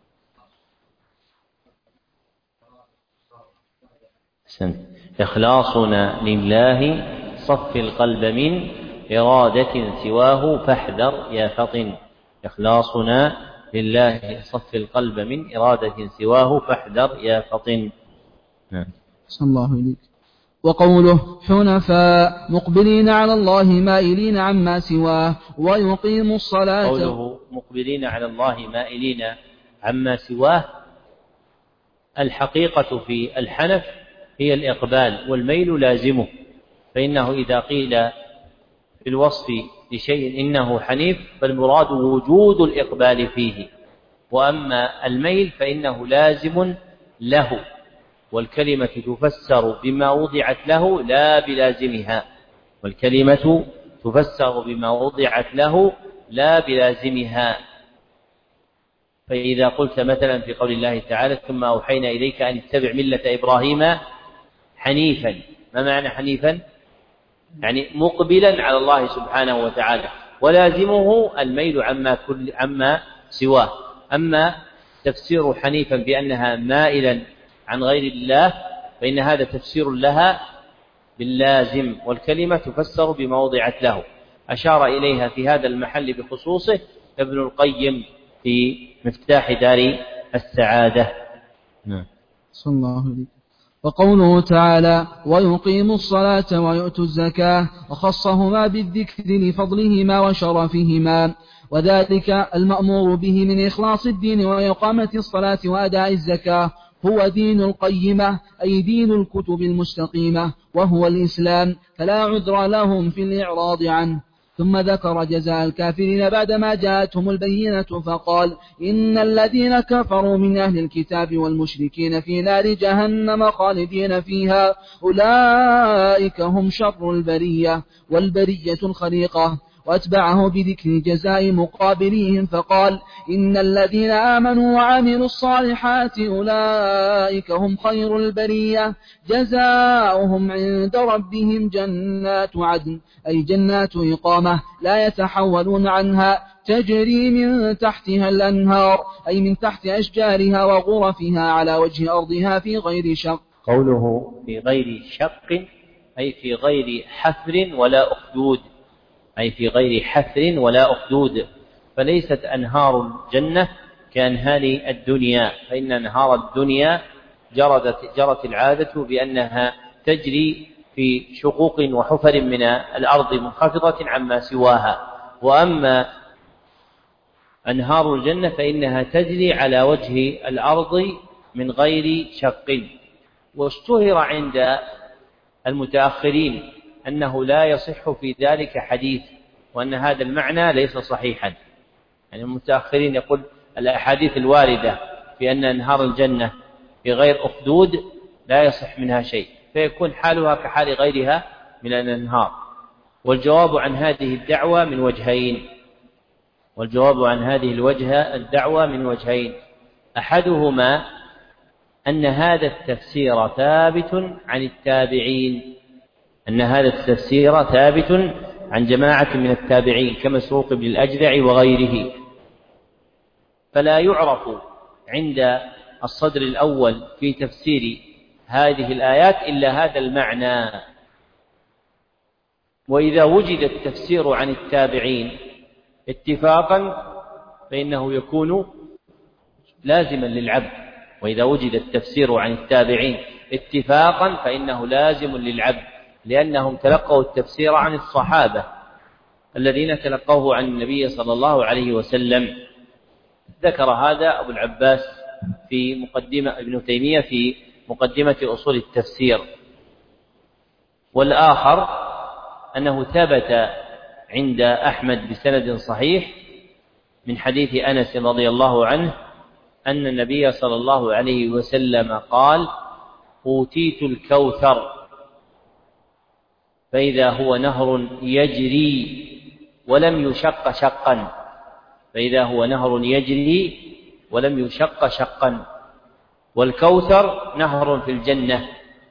إخلاصنا لله صف القلب من إرادة سواه فاحذر يا فطن. إخلاصنا لله صف القلب من إرادة سواه فاحذر يا فطن. نعم. صلى الله عليك. وقوله حنفاء مقبلين على الله مائلين عما سواه ويقيموا الصلاة. قوله مقبلين على الله مائلين عما سواه، الحقيقة في الحنف هي الإقبال، والميل لازمه، فإنه إذا قيل في الوصف لشيء إنه حنيف فالمراد وجود الإقبال فيه، وأما الميل فإنه لازم له، والكلمة تفسر بما وضعت له لا بلازمها، والكلمة تفسر بما وضعت له لا بلازمها. فإذا قلت مثلا في قول الله تعالى ثم أوحينا إليك أن اتبع ملة إبراهيم حنيفا، ما معنى حنيفا؟ يعني مقبلا على الله سبحانه وتعالى، ولازمه الميل عما, كل عما سواه. أما تفسير حنيفا بأنها مائلا عن غير الله فإن هذا تفسير لها باللازم، والكلمة تفسر بما وضعت له. أشار إليها في هذا المحل بخصوصه ابن القيم في مفتاح دار السعادة. نعم. صلى الله عليه. وقوله تعالى ويقيموا الصلاة ويؤتوا الزكاة وخصهما بالذكر لفضلهما وشرفهما، وذلك المأمور به من إخلاص الدين وإقامة الصلاة وأداء الزكاة هو دين القيمة، أي دين الكتب المستقيمة، وهو الإسلام، فلا عذر لهم في الإعراض عنه. ثم ذكر جزاء الكافرين بعدما جاءتهم البينة فقال إن الذين كفروا من أهل الكتاب والمشركين في نار جهنم خالدين فيها أولئك هم شر البرية والبرية الخليقة. وأتبعه بذكر جزاء مقابليهم فقال إن الذين آمنوا وعملوا الصالحات أولئك هم خير البرية جزاؤهم عند ربهم جنات عدن، أي جنات إقامة لا يتحولون عنها تجري من تحتها الأنهار، أي من تحت أشجارها وغرفها على وجه أرضها في غير شق. قوله في غير شق أي في غير حفر ولا أخدود، أي في غير حفر ولا أخدود، فليست أنهار الجنة كأنهار الدنيا، فإن أنهار الدنيا جرت, جرت العادة بأنها تجري في شقوق وحفر من الأرض منخفضة عما سواها، وأما أنهار الجنة فإنها تجري على وجه الأرض من غير شق. واشتهر عند المتأخرين أنه لا يصح في ذلك حديث، وأن هذا المعنى ليس صحيحا. يعني المتأخرين يقول الأحاديث الواردة في أن أنهار الجنة في غير أخدود لا يصح منها شيء، فيكون حالها كحال غيرها من الأنهار. والجواب عن هذه الدعوة من وجهين والجواب عن هذه الوجهة الدعوة من وجهين أحدهما أن هذا التفسير ثابت عن التابعين أن هذا التفسير ثابت عن جماعة من التابعين كمسروق بن الأجدع وغيره، فلا يعرف عند الصدر الأول في تفسير هذه الآيات إلا هذا المعنى. وإذا وجد التفسير عن التابعين اتفاقا فإنه يكون لازما للعبد، وإذا وجد التفسير عن التابعين اتفاقا فإنه لازم للعبد، لأنهم تلقوا التفسير عن الصحابة الذين تلقوه عن النبي صلى الله عليه وسلم. ذكر هذا أبو العباس في مقدمة ابن تيمية في مقدمة أصول التفسير. والآخر أنه ثبت عند أحمد بسند صحيح من حديث أنس رضي الله عنه أن النبي صلى الله عليه وسلم قال: أوتيت الكوثر فإذا هو نهر يجري ولم يشق شقا، فإذا هو نهر يجري ولم يشق شقا. والكوثر نهر في الجنة،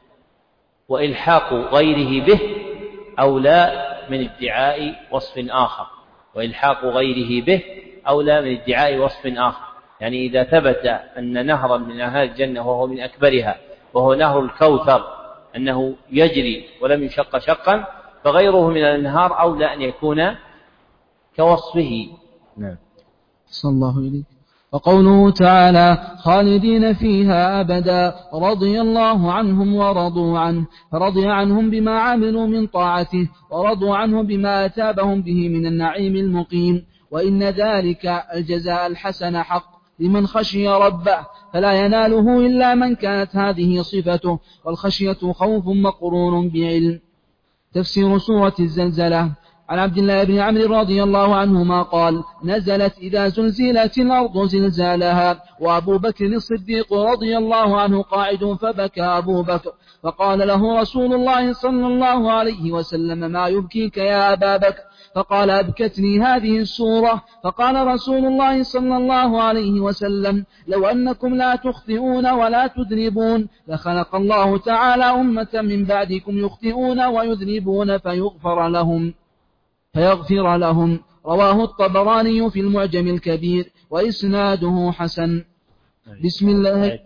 وإلحاق غيره به أولى من ادعاء وصف آخر، وإلحاق غيره به أولى من ادعاء وصف آخر. يعني إذا ثبت أن نهرا من أهل الجنة وهو من أكبرها وهو نهر الكوثر أنه يجري ولم يشق شقا، فغيره من الأنهار أولى أن يكون كوصفه. نعم. صلى الله عليه. وقوله تعالى: خالدين فيها أبدا رضي الله عنهم ورضوا عنه، فرضي عنهم بما عملوا من طاعته ورضوا عنه بما أتابهم به من النعيم المقيم. وإن ذلك الجزاء الحسن حق لمن خشي ربه، فلا يناله إلا من كانت هذه صفته، والخشية خوف مقرون بعلم. تفسير سورة الزلزلة. عن عبد الله بن عمرو رضي الله عنهما قال: نزلت إذا زلزلت الأرض زلزالها، وأبو بكر الصديق رضي الله عنه قاعد، فبكى أبو بكر، فقال له رسول الله صلى الله عليه وسلم: ما يبكيك يا أبا بكر؟ فقال: أبكتني هذه السورة. فقال رسول الله صلى الله عليه وسلم: لو أنكم لا تخطئون ولا تذنبون لخلق الله تعالى أمة من بعدكم يخطئون ويذنبون فيغفر لهم فيغفر لهم. رواه الطبراني في المعجم الكبير وإسناده حسن. بسم الله.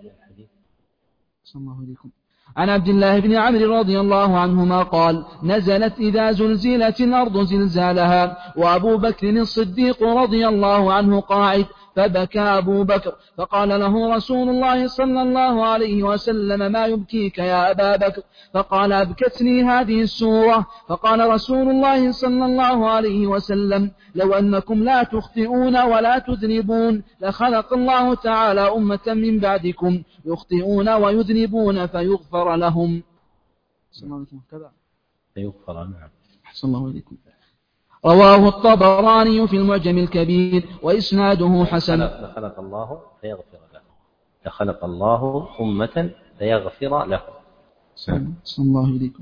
صلى الله عليكم. عن عبد الله بن عمرو رضي الله عنهما قال: نزلت إذا زلزلت الأرض زلزالها، وأبو بكر الصديق رضي الله عنه قاعد، فبكى أبو بكر، فقال له رسول الله صلى الله عليه وسلم: ما يبكيك يا أبا بكر؟ فقال: أبكتني هذه السورة. فقال رسول الله صلى الله عليه وسلم: لو أنكم لا تخطئون ولا تذنبون لخلق الله تعالى أمة من بعدكم يخطئون ويذنبون فيغفر لهم. فيغفر. نعم. أحسن الله إليكم. رواه الطبراني في المعجم الكبير وإسناده حسن. لخلق الله فيغفر له، لخلق الله أمة فيغفر له. صلى الله عليكم.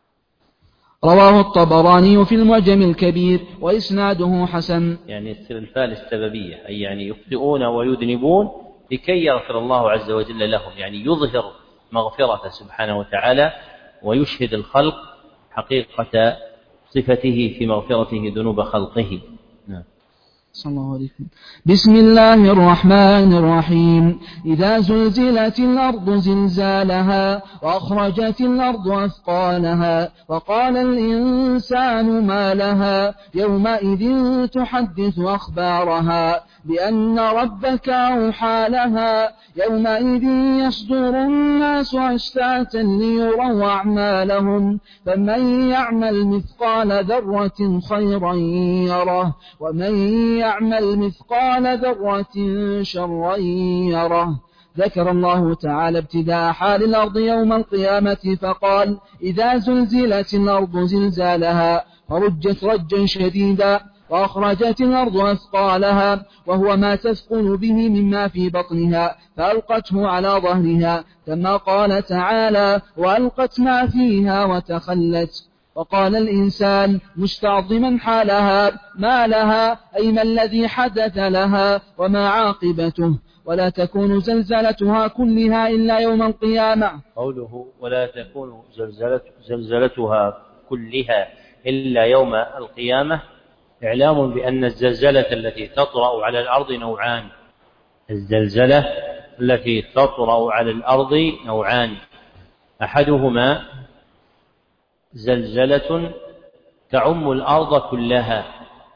رواه الطبراني في المعجم الكبير وإسناده حسن. يعني الفاء السببية، أي يعني يخطئون ويذنبون لكي يغفر الله عز وجل لهم، يعني يظهر مغفرته سبحانه وتعالى ويشهد الخلق حقيقة صفته في مغفرته ذنوب خلقه. نعم. صلى الله عليكم. بسم الله الرحمن الرحيم. إذا زلزلت الأرض زلزالها وأخرجت الأرض أثقالها وقال الإنسان ما لها يومئذ تحدث أخبارها بأن ربك أوحى لها يومئذ يصدر الناس أشتاتا ليروا أعمالهم فمن يعمل مثقال ذرة خيرا يره ومن يعمل مثقال ذرة شرا يره. ذكر الله تعالى ابتداء حال الأرض يوم القيامة فقال: إذا زلزلت الأرض زلزالها فرجت رجا شديدا وأخرجت الأرض أثقالها وهو ما تثقل به مما في بطنها فألقته على ظهرها، كما قال تعالى: وألقت ما فيها وتخلت. وقال الإنسان مستعظما حالها: ما لها أي ما الذي حدث لها وما عاقبته، ولا تكون زلزلتها كلها إلا يوم القيامة. قوله ولا تكون زلزلت زلزلتها كلها إلا يوم القيامة إعلام بأن الزلزلة التي تطرأ على الأرض نوعان. الزلزلة التي تطرأ على الأرض نوعان، أحدهما زلزلة تعم الأرض كلها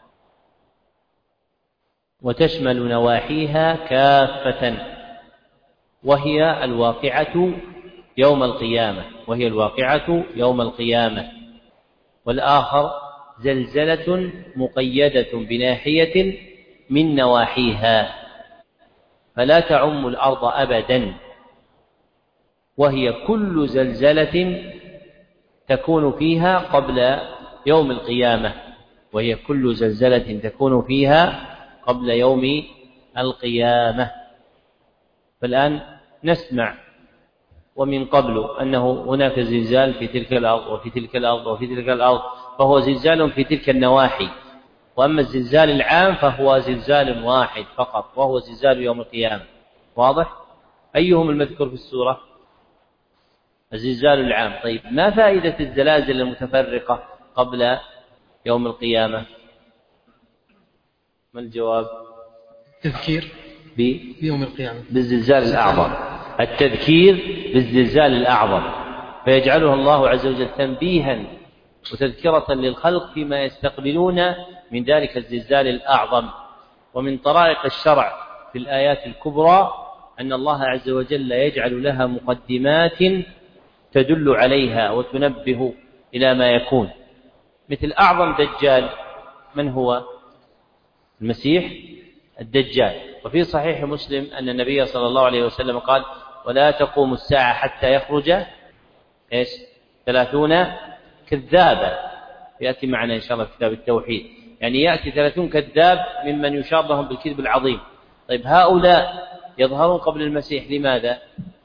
وتشمل نواحيها كافة، وهي الواقعة يوم القيامة وهي الواقعة يوم القيامة والآخر زلزلة مقيدة بناحية من نواحيها، فلا تعم الأرض أبدا، وهي كل زلزلة تكون فيها قبل يوم القيامة وهي كل زلزلة تكون فيها قبل يوم القيامة. فالآن نسمع ومن قبل أنه هناك زلزال في تلك الأرض وفي تلك الأرض وفي تلك الأرض، فهو زلزال في تلك النواحي، وأما الزلزال العام فهو زلزال واحد فقط وهو زلزال يوم القيامة. واضح؟ أيهم المذكور في السورة؟ الزلزال العام. طيب، ما فائدة الزلازل المتفرقة قبل يوم القيامة؟ ما الجواب؟ تذكير بيوم القيامة بالزلزال الأعظم، التذكير بالزلزال الأعظم، فيجعلها الله عز وجل تنبيها وتذكرة للخلق فيما يستقبلون من ذلك الزلزال الأعظم. ومن طرائق الشرع في الآيات الكبرى أن الله عز وجل يجعل لها مقدمات تدل عليها وتنبه إلى ما يكون، مثل أعظم دجال من هو؟ المسيح الدجال. وفي صحيح مسلم أن النبي صلى الله عليه وسلم قال: ولا تقوم الساعة حتى يخرج إيش؟ ثلاثون كذابا، يأتي معنا إن شاء الله في كتاب التوحيد، يعني يأتي ثلاثون كذاب ممن يشابههم بالكذب العظيم. طيب، هؤلاء يظهرون قبل المسيح لماذا؟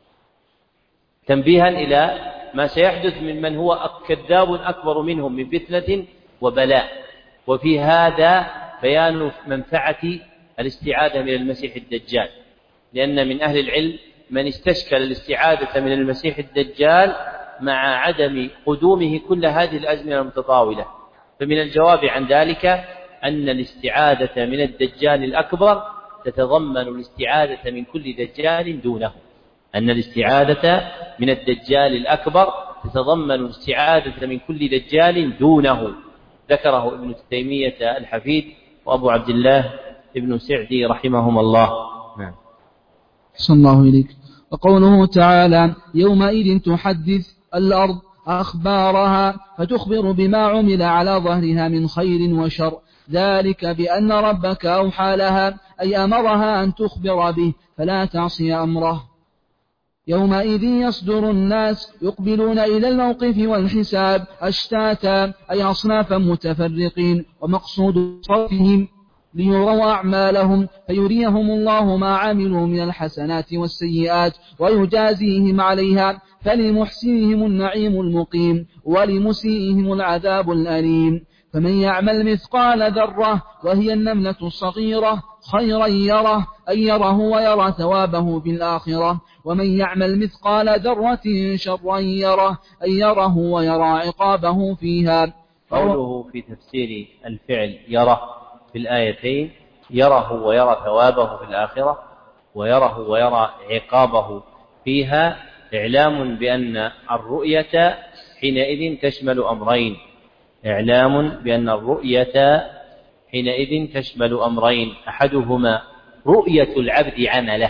تنبيها إلى ما سيحدث ممن هو كذاب أكبر منهم من فتنة وبلاء. وفي هذا بيان منفعة الاستعاذة من المسيح الدجال، لأن من أهل العلم من استشكل الاستعاذة من المسيح الدجال مع عدم قدومه كل هذه الأزمنة المتطاولة. فمن الجواب عن ذلك أن الاستعاذة من الدجال الأكبر تتضمن الاستعاذة من كل دجال دونه أن الاستعاذة من الدجال الأكبر تتضمن الاستعاذة من كل دجال دونه، ذكره ابن تيمية الحفيد وأبو عبد الله ابن سعدي رحمهم الله. نعم. صلى الله إليك. وقوله تعالى: يومئذ تحدث الأرض أخبارها فتخبر بما عمل على ظهرها من خير وشر، ذلك بأن ربك أوحى لها أي أمرها أن تخبر به فلا تعصي أمره. يومئذ يصدر الناس يقبلون إلى الموقف والحساب أشتاتا أي أصنافا متفرقين، ومقصود صرفهم ليروا أعمالهم فيريهم الله ما عملوا من الحسنات والسيئات ويجازيهم عليها، فلمحسنهم النعيم المقيم ولمسيئهم العذاب الأليم. فمن يعمل مثقال ذرة وهي النملة الصغيرة خيرا يره أي يره ويرى ثوابه في الآخرة، ومن يعمل مثقال ذرة شرا يره أي يره ويرى عقابه فيها. قوله في تفسير الفعل يره في الآيتين: يره ويرى ثوابه في الآخرة ويره ويرى عقابه فيها، إعلام بأن الرؤية حينئذ تشمل أمرين إعلام بأن الرؤية حينئذ تشمل أمرين أحدهما رؤية العبد عمله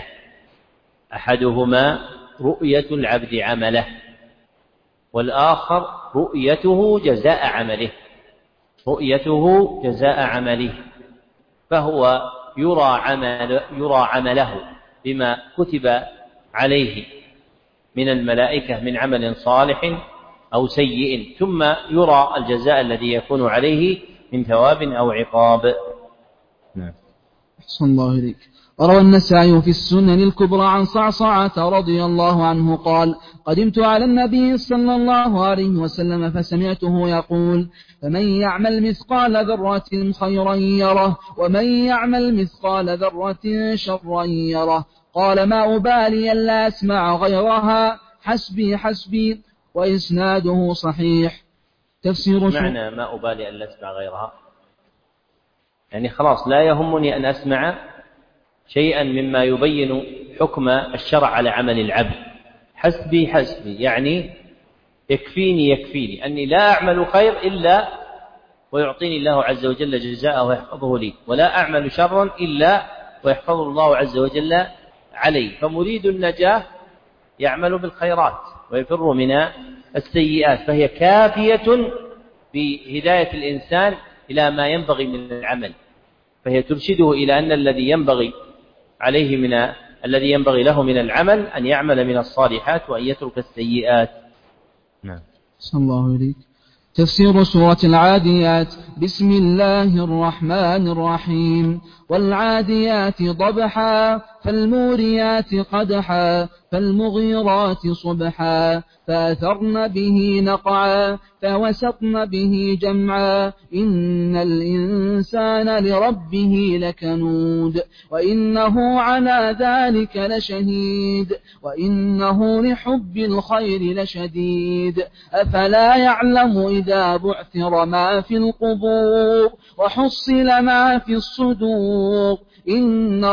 أحدهما رؤية العبد عمله والآخر رؤيته جزاء عمله رؤيته جزاء عمله فهو يرى, عمل يرى عمله بما كتب عليه من الملائكة من عمل صالح أو سيء، ثم يرى الجزاء الذي يكون عليه من ثواب أو عقاب. نعم. أحسن الله إليك. وروى النسائي في السنن الكبرى عن صعصعة رضي الله عنه قال: قدمت على النبي صلى الله عليه وسلم فسمعته يقول: فمن يعمل مثقال ذرة خيرا يره ومن يعمل مثقال ذرة شرا يره. قال: ما أبالي ألا أسمع غيرها، حسبي حسبي. وإسناده صحيح. تفسير معنى ما أبالي ألا أسمع غيرها، يعني خلاص لا يهمني أن أسمع شيئا مما يبين حكم الشرع على عمل العبد. حسبي حسبي يعني يكفيني يكفيني أني لا أعمل خير إلا ويعطيني الله عز وجل جزاءه ويحفظه لي، ولا أعمل شرا إلا ويحفظه الله عز وجل علي. فمريد النجاة يعمل بالخيرات ويفر من السيئات، فهي كافية بهداية الإنسان إلى ما ينبغي من العمل، فهي ترشده إلى أن الذي ينبغي عليه من الذي ينبغي له من العمل أن يعمل من الصالحات وأن يترك السيئات. نعم. صلى الله عليك. تفسير سورة العاديات. بسم الله الرحمن الرحيم. والعاديات ضبحا فالموريات قدحا فالمغيرات صبحا فأثرن به نقعا فوسطن به جمعا إن الإنسان لربه لكنود وإنه على ذلك لشهيد وإنه لحب الخير لشديد أفلا يعلم إذا بعثر ما في القبور وحصل ما في الصدور إن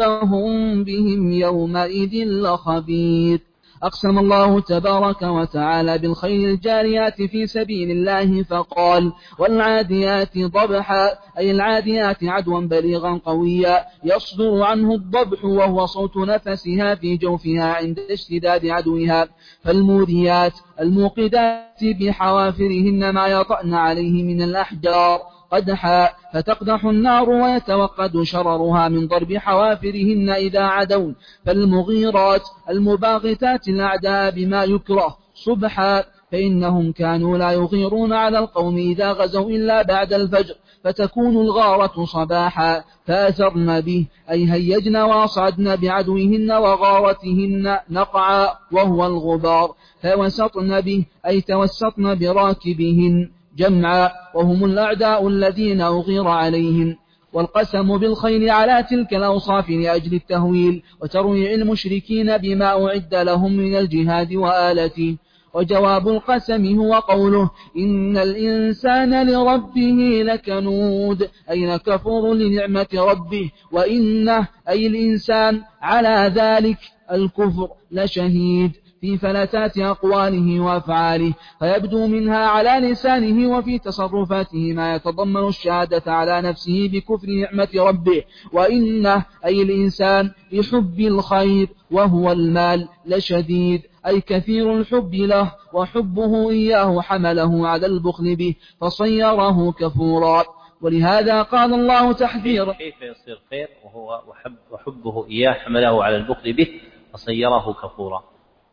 ربهم بهم يومئذ لخبير. أقسم الله تبارك وتعالى بالخير الجاريات في سبيل الله فقال والعاديات ضبحا، أي العاديات عدوا بليغا قويا يصدر عنه الضبح وهو صوت نفسها في جوفها عند اشتداد عدوها. فالموريات الموقدات بحوافرهن ما يطأن عليه من الأحجار قدحا فتقدح النار ويتوقد شررها من ضرب حوافرهن إذا عدون. فالمغيرات المباغتات الأعداء بما يكره صبحا، فإنهم كانوا لا يغيرون على القوم إذا غزوا إلا بعد الفجر فتكون الغارة صباحا. فأثرن به أي هيجن وأصعدن بعدوهن وغارتهن نقعا وهو الغبار. فوسطن به أي توسطن براكبهن جمعا وهم الأعداء الذين أغير عليهم. والقسم بالخير على تلك الأوصاف لأجل التهويل وترويع المشركين بما أعد لهم من الجهاد وآلته. وجواب القسم هو قوله إن الإنسان لربه لكنود، أي لكفور لنعمة ربه، وإنه أي الإنسان على ذلك الكفر لشهيد في فلتات أقواله وأفعاله، فيبدو منها على لسانه وفي تصرفاته ما يتضمن الشهادة على نفسه بكفر نعمة ربه. وإنه أي الإنسان لحب الخير وهو المال لشديد، أي كثير الحب له، وحبه إياه حمله على البخل به فصيره كفورا. ولهذا قال الله تحذيرا. كيف يصير خير وهو وحب وحبه إياه حمله على البخل به فصيره كفورا؟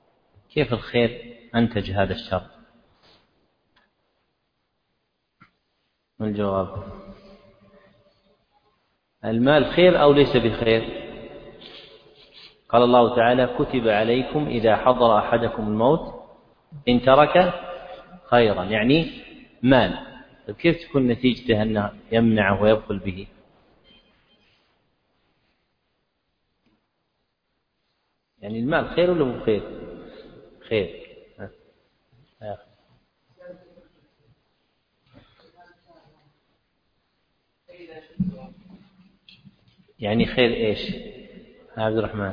كيف الخير أنتج هذا الشر؟ ما الجواب؟ المال خير أو ليس بخير؟ قال الله تعالى كتب عليكم إذا حضر أحدكم الموت إن ترك خيرا، يعني مال. كيف تكون نتيجته أنه يمنعه ويبخل به؟ يعني المال خير ولا مو خير؟ خير. يعني خير إيش عبد الرحمن؟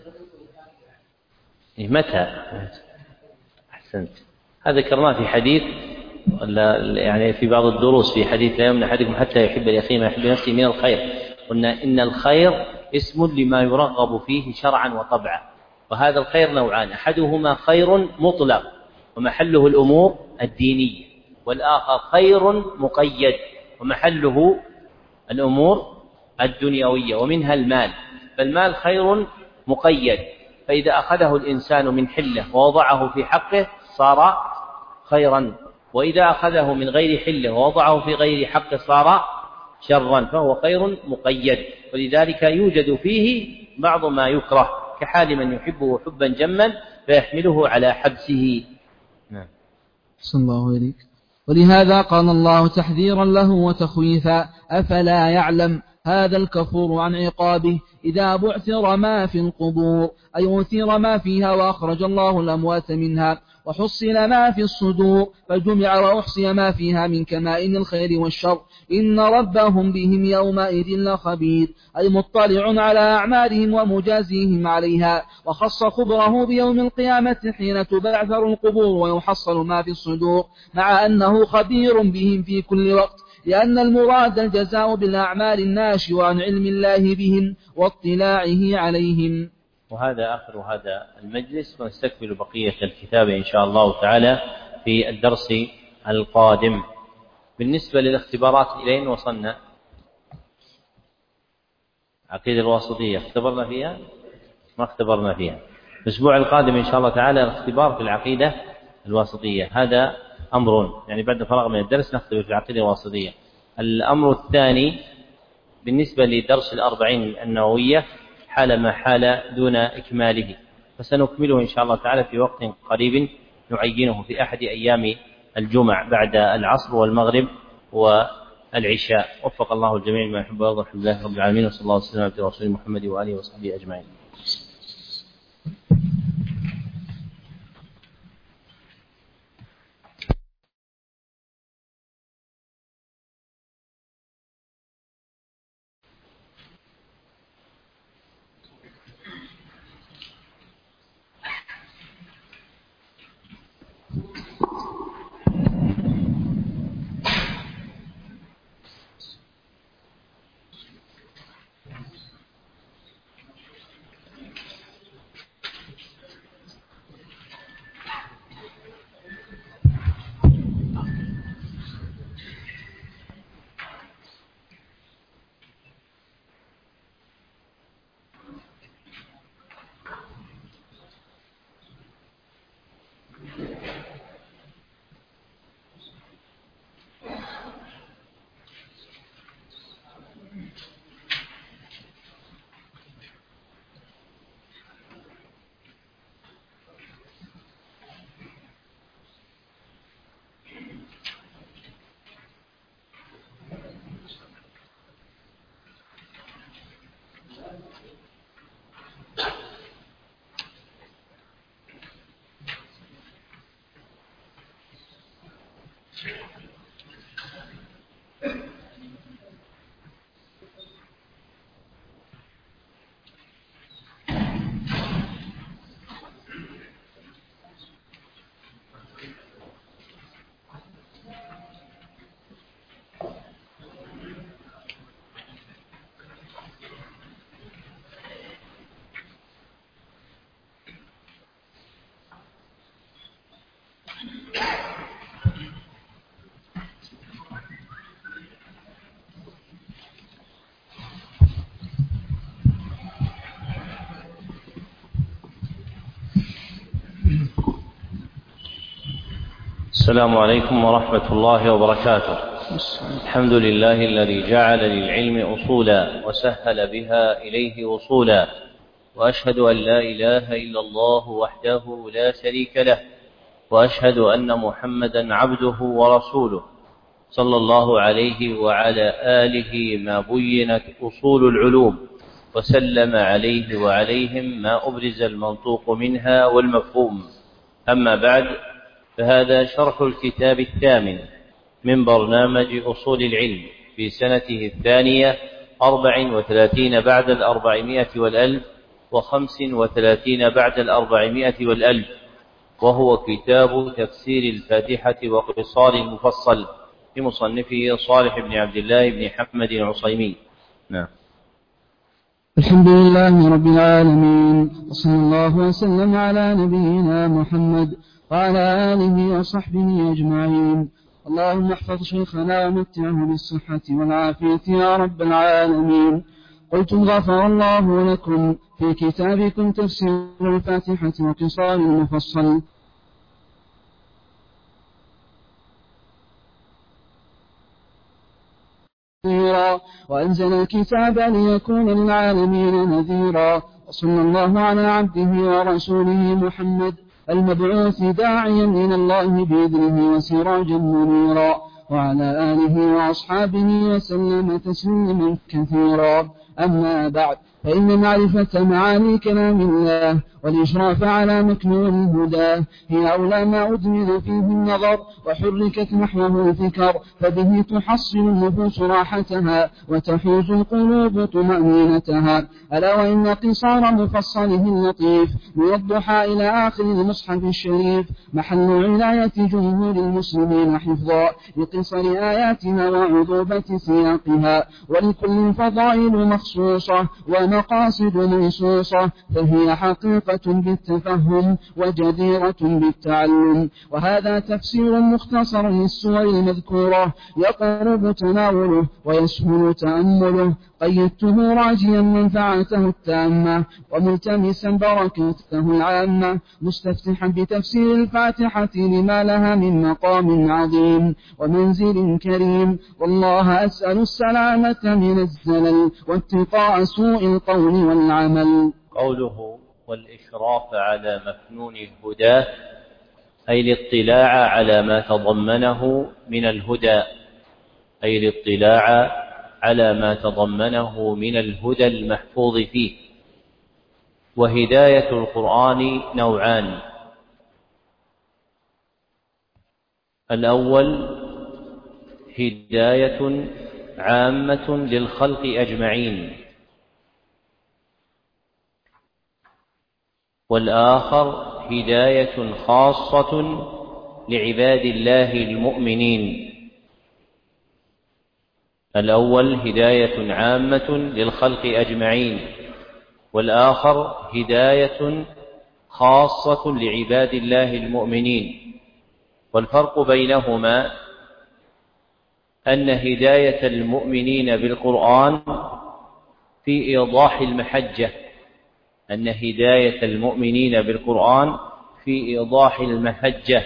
متى؟ أحسنت. هذا ذكرناه في حديث يعني في بعض الدروس في حديث لا يمنع أحدكم حتى يحب لأخيه ما يحب لنفسه من الخير. قلنا إن الخير اسم لما يرغب فيه شرعا وطبعا، وهذا الخير نوعان، أحدهما خير مطلق ومحله الأمور الدينية، والآخر خير مقيد ومحله الأمور الدنيوية ومنها المال. فالمال خير مقيد، فإذا أخذه الإنسان من حله ووضعه في حقه صار خيرا، وإذا أخذه من غير حله ووضعه في غير حقه صار شرا، فهو خير مقيد. ولذلك يوجد فيه بعض ما يكره كحال من يحبه حبا جما فيحمله على حبسه. نعم. صلى الله عليك. ولهذا قال الله تحذيرا له وتخويفا أفلا يعلم هذا الكفور عن عقابه إذا بعثر ما في القبور، أي أثير ما فيها وأخرج الله الأموات منها، وحصل ما في الصدور فجمع وأحصي ما فيها من كمائن الخير والشر. إن ربهم بهم يومئذ لخبير، أي مطلع على أعمالهم ومجازيهم عليها. وخص خبره بيوم القيامة حين تبعثر القبور ويحصل ما في الصدور، مع أنه خبير بهم في كل وقت لأن المراد الجزاء بالأعمال الناشئة عن علم الله بهم واطلاعه عليهم. وهذا آخر هذا المجلس، ونستكمل بقية الكتاب إن شاء الله تعالى في الدرس القادم. بالنسبة للاختبارات إلين وصلنا؟ عقيدة الواسطية اختبرنا فيها؟ ما اختبرنا فيها. الأسبوع القادم إن شاء الله تعالى الاختبار في العقيدة الواسطية، هذا أمر يعني بعد فراغ من الدرس نختبر في العقيدة الواسطية. الأمر الثاني بالنسبة لدرس الأربعين النووية حال ما حال دون إكماله، فسنكمله إن شاء الله تعالى في وقت قريب نعينه في أحد أيام الجمع بعد العصر والمغرب والعشاء. وفق الله الجميع ما يحب ويرضى. الحمد لله رب العالمين، وصلى الله وسلم على رسول محمد وآله وصحبه أجمعين. السلام عليكم ورحمة الله وبركاته. الحمد لله الذي جعل للعلم أصولا وسهل بها إليه وصولا، وأشهد أن لا إله إلا الله وحده لا شريك له، وأشهد أن محمدا عبده ورسوله صلى الله عليه وعلى آله ما بينت أصول العلوم، وسلم عليه وعليهم ما أبرز المنطوق منها والمفهوم. أما بعد، فهذا شرح الكتاب الثامن من برنامج أصول العلم في سنته الثانية أربع وثلاثين بعد الأربعمائة والألف وخمس وثلاثين بعد الأربعمائة والألف، وهو كتاب تفسير الفاتحة وقصار المفصل لمصنفه صالح بن عبد الله بن حمد العصيمي. نعم. الحمد لله رب العالمين، وصلى الله وسلم على نبينا محمد وعلى آله وصحبه أجمعين. اللهم احفظ شيخنا ومتعه بالصحة والعافية يا رب العالمين. قلتم غفر الله لكم في كتابكم تفسير الفاتحة وقصار المفصل. وأنزل الكتاب ليكون للعالمين نذيرا، وصلى الله على عبده ورسوله محمد المبعوث داعيا إلى الله بإذنه وسراجا منيرا، وعلى آله وأصحابه وسلم تسليما كثيرا. أما بعد، فإن معرفة معاني كلام الله والإشراف على مكنون الهدى هي أولى ما أدمن فيه النظر وحركت نحوه الفكر، فبه تحصل النفوس راحتها وتحوز القلوب طمأنينتها. ألا وإن قصار مفصله اللطيف من الضحى إلى آخر المصحف الشريف محل عناية جمهور المسلمين حفظا لقصر آياتها وعذوبة سياقها، ولكل فضائل مخصوصة ومقاصد منصوصة، فهي حقيقة بالتفهم وجديرة بالتعلم. وهذا تفسير مختصر للسور المذكورة يقرب تناوله ويسهل تأمله، قيدته راجيا منفعته التامة وملتمسا بركته العامة، مستفتحا بتفسير الفاتحة لما لها من مقام عظيم ومنزل كريم. والله أسأل السلامة من الزلل واتقاء سوء القول والعمل. قوله والإشراف على مكنون الهدى أي الاطلاع على ما تضمنه من الهدى، أي الاطلاع على ما تضمنه من الهدى المحفوظ فيه. وهداية القرآن نوعان: الأول هداية عامة للخلق أجمعين، والآخر هداية خاصة لعباد الله المؤمنين. الأول هداية عامة للخلق أجمعين، والآخر هداية خاصة لعباد الله المؤمنين. والفرق بينهما أن هداية المؤمنين بالقرآن في إيضاح المحجة، أن هداية المؤمنين بالقرآن في إيضاح المحجة،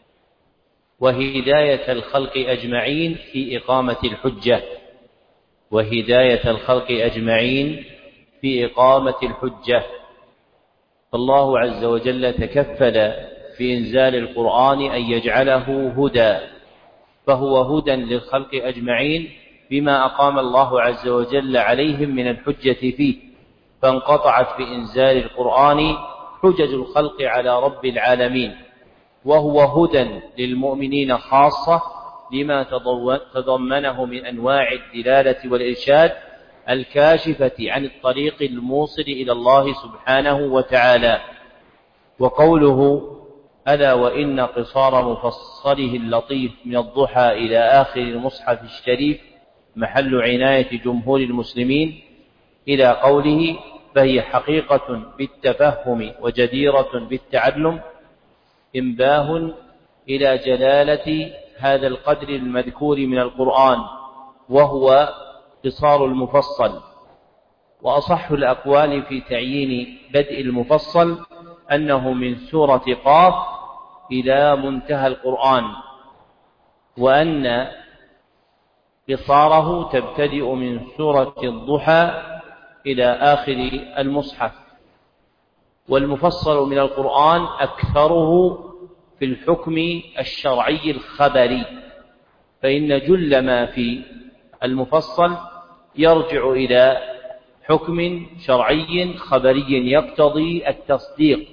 وهداية الخلق أجمعين في إقامة الحجة، وهداية الخلق أجمعين في إقامة الحجة. فالله عز وجل تكفل في إنزال القرآن أن يجعله هدى، فهو هدى للخلق أجمعين بما أقام الله عز وجل عليهم من الحجة فيه، فانقطعت بإنزال القرآن حجج الخلق على رب العالمين. وهو هدى للمؤمنين خاصة لما تضمنه من أنواع الدلالة والإرشاد الكاشفة عن الطريق الموصل إلى الله سبحانه وتعالى. وقوله ألا وإن قصار مفصله اللطيف من الضحى إلى آخر المصحف الشريف محل عناية جمهور المسلمين إلى قوله فهي حقيقة بالتفهم وجديرة بالتعلم، إنباه إلى جلالة هذا القدر المذكور من القرآن وهو قصار المفصل. وأصح الأقوال في تعيين بدء المفصل أنه من سورة قاف إلى منتهى القرآن، وأن قصاره تبتدئ من سورة الضحى إلى آخر المصحف. والمفصل من القرآن أكثره في الحكم الشرعي الخبري، فإن جل ما في المفصل يرجع إلى حكم شرعي خبري يقتضي التصديق.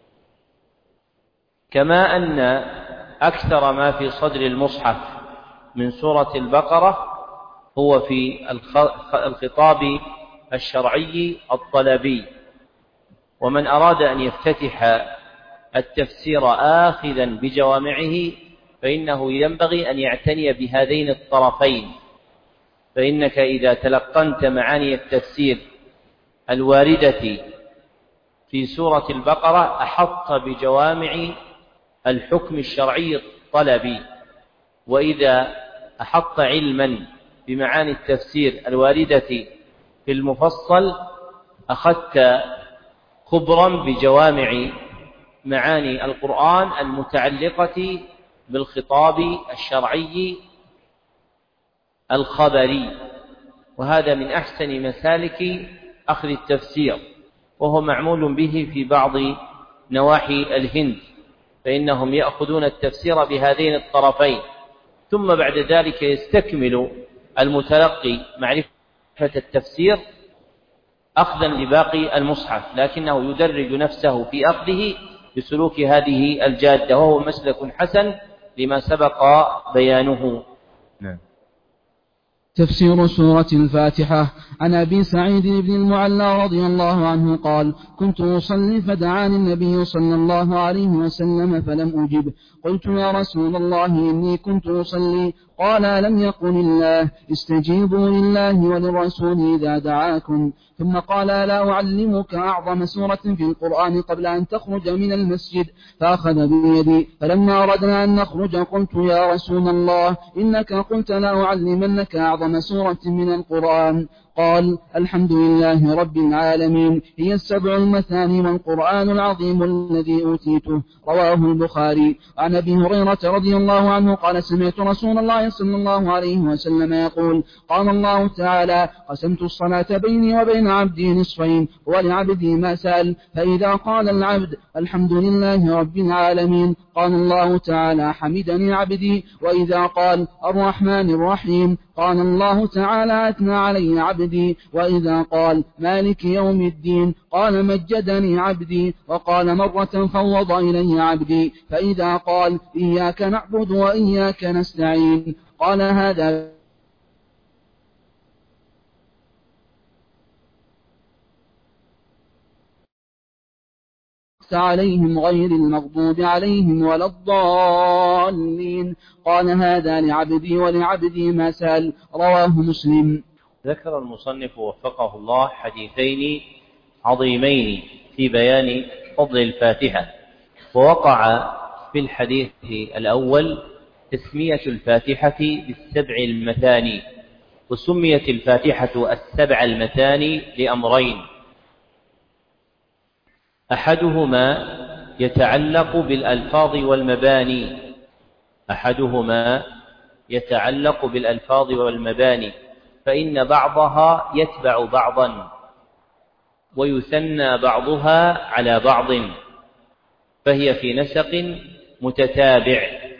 كما أن أكثر ما في صدر المصحف من سورة البقرة هو في الخطاب الشرعي الطلبي. ومن أراد أن يفتتح التفسير آخذا بجوامعه فإنه ينبغي أن يعتني بهذين الطرفين، فإنك إذا تلقنت معاني التفسير الواردة في سورة البقرة أحط بجوامع الحكم الشرعي الطلبي، وإذا أحط علما بمعاني التفسير الواردة في المفصل أخذت خبرا بجوامع معاني القرآن المتعلقة بالخطاب الشرعي الخبري. وهذا من أحسن مسالك أخذ التفسير، وهو معمول به في بعض نواحي الهند، فإنهم يأخذون التفسير بهذين الطرفين، ثم بعد ذلك يستكمل المتلقي معرفة التفسير أخذا لباقي المصحف، لكنه يدرج نفسه في أخذه بسلوك هذه الجادة، وهو مسلك حسن لما سبق بيانه. نعم. تفسير سورة الفاتحة. عن أبي سعيد بن المعلى رضي الله عنه قال: كنت أصلي فدعاني النبي صلى الله عليه وسلم فلم أجب، قلت: يا رسول الله إني كنت أصلي. قال: لم يقل الله استجيبوا لله وللرسول إذا دعاكم. ثم قال: لا أعلمك أعظم سورة في القرآن قبل أن تخرج من المسجد؟ فأخذ بيدي، فلما أردنا أن نخرج قلت: يا رسول الله إنك قلت لا أعلمنك أعظم سورة من القرآن. قال: الحمد لله رب العالمين، هي السبع المثاني والقرآن العظيم الذي أوتيته. رواه البخاري. عن أبي هريرة رضي الله عنه قال: سمعت رسول الله صلى الله عليه وسلم يقول: قال الله تعالى: قسمت الصلاة بيني وبين عبدي نصفين، ولعبدي ما سأل، فإذا قال العبد الحمد لله رب العالمين قال الله تعالى: حمدني عبدي. وإذا قال الرحمن الرحيم قال الله تعالى: أثنى علي عبدي. وإذا قال مالك يوم الدين قال: مجدني عبدي. وقال مرة: فوض إلي عبدي. فإذا قال إياك نعبد وإياك نستعين قال: هذا عليهم غير المغضوب عليهم ولا الضالين قال: هذا لعبدي ولعبدي ما سأل. رواه مسلم. ذكر المصنف وفقه الله حديثين عظيمين في بيان فضل الفاتحة، ووقع في الحديث الأول تسمية الفاتحة بالسبع المثاني، وسميت الفاتحة السبع المثاني لأمرين: أحدهما يتعلق بالألفاظ والمباني أحدهما يتعلق بالألفاظ والمباني فإن بعضها يتبع بعضا ويثنى بعضها على بعض، فهي في نسق متتابع.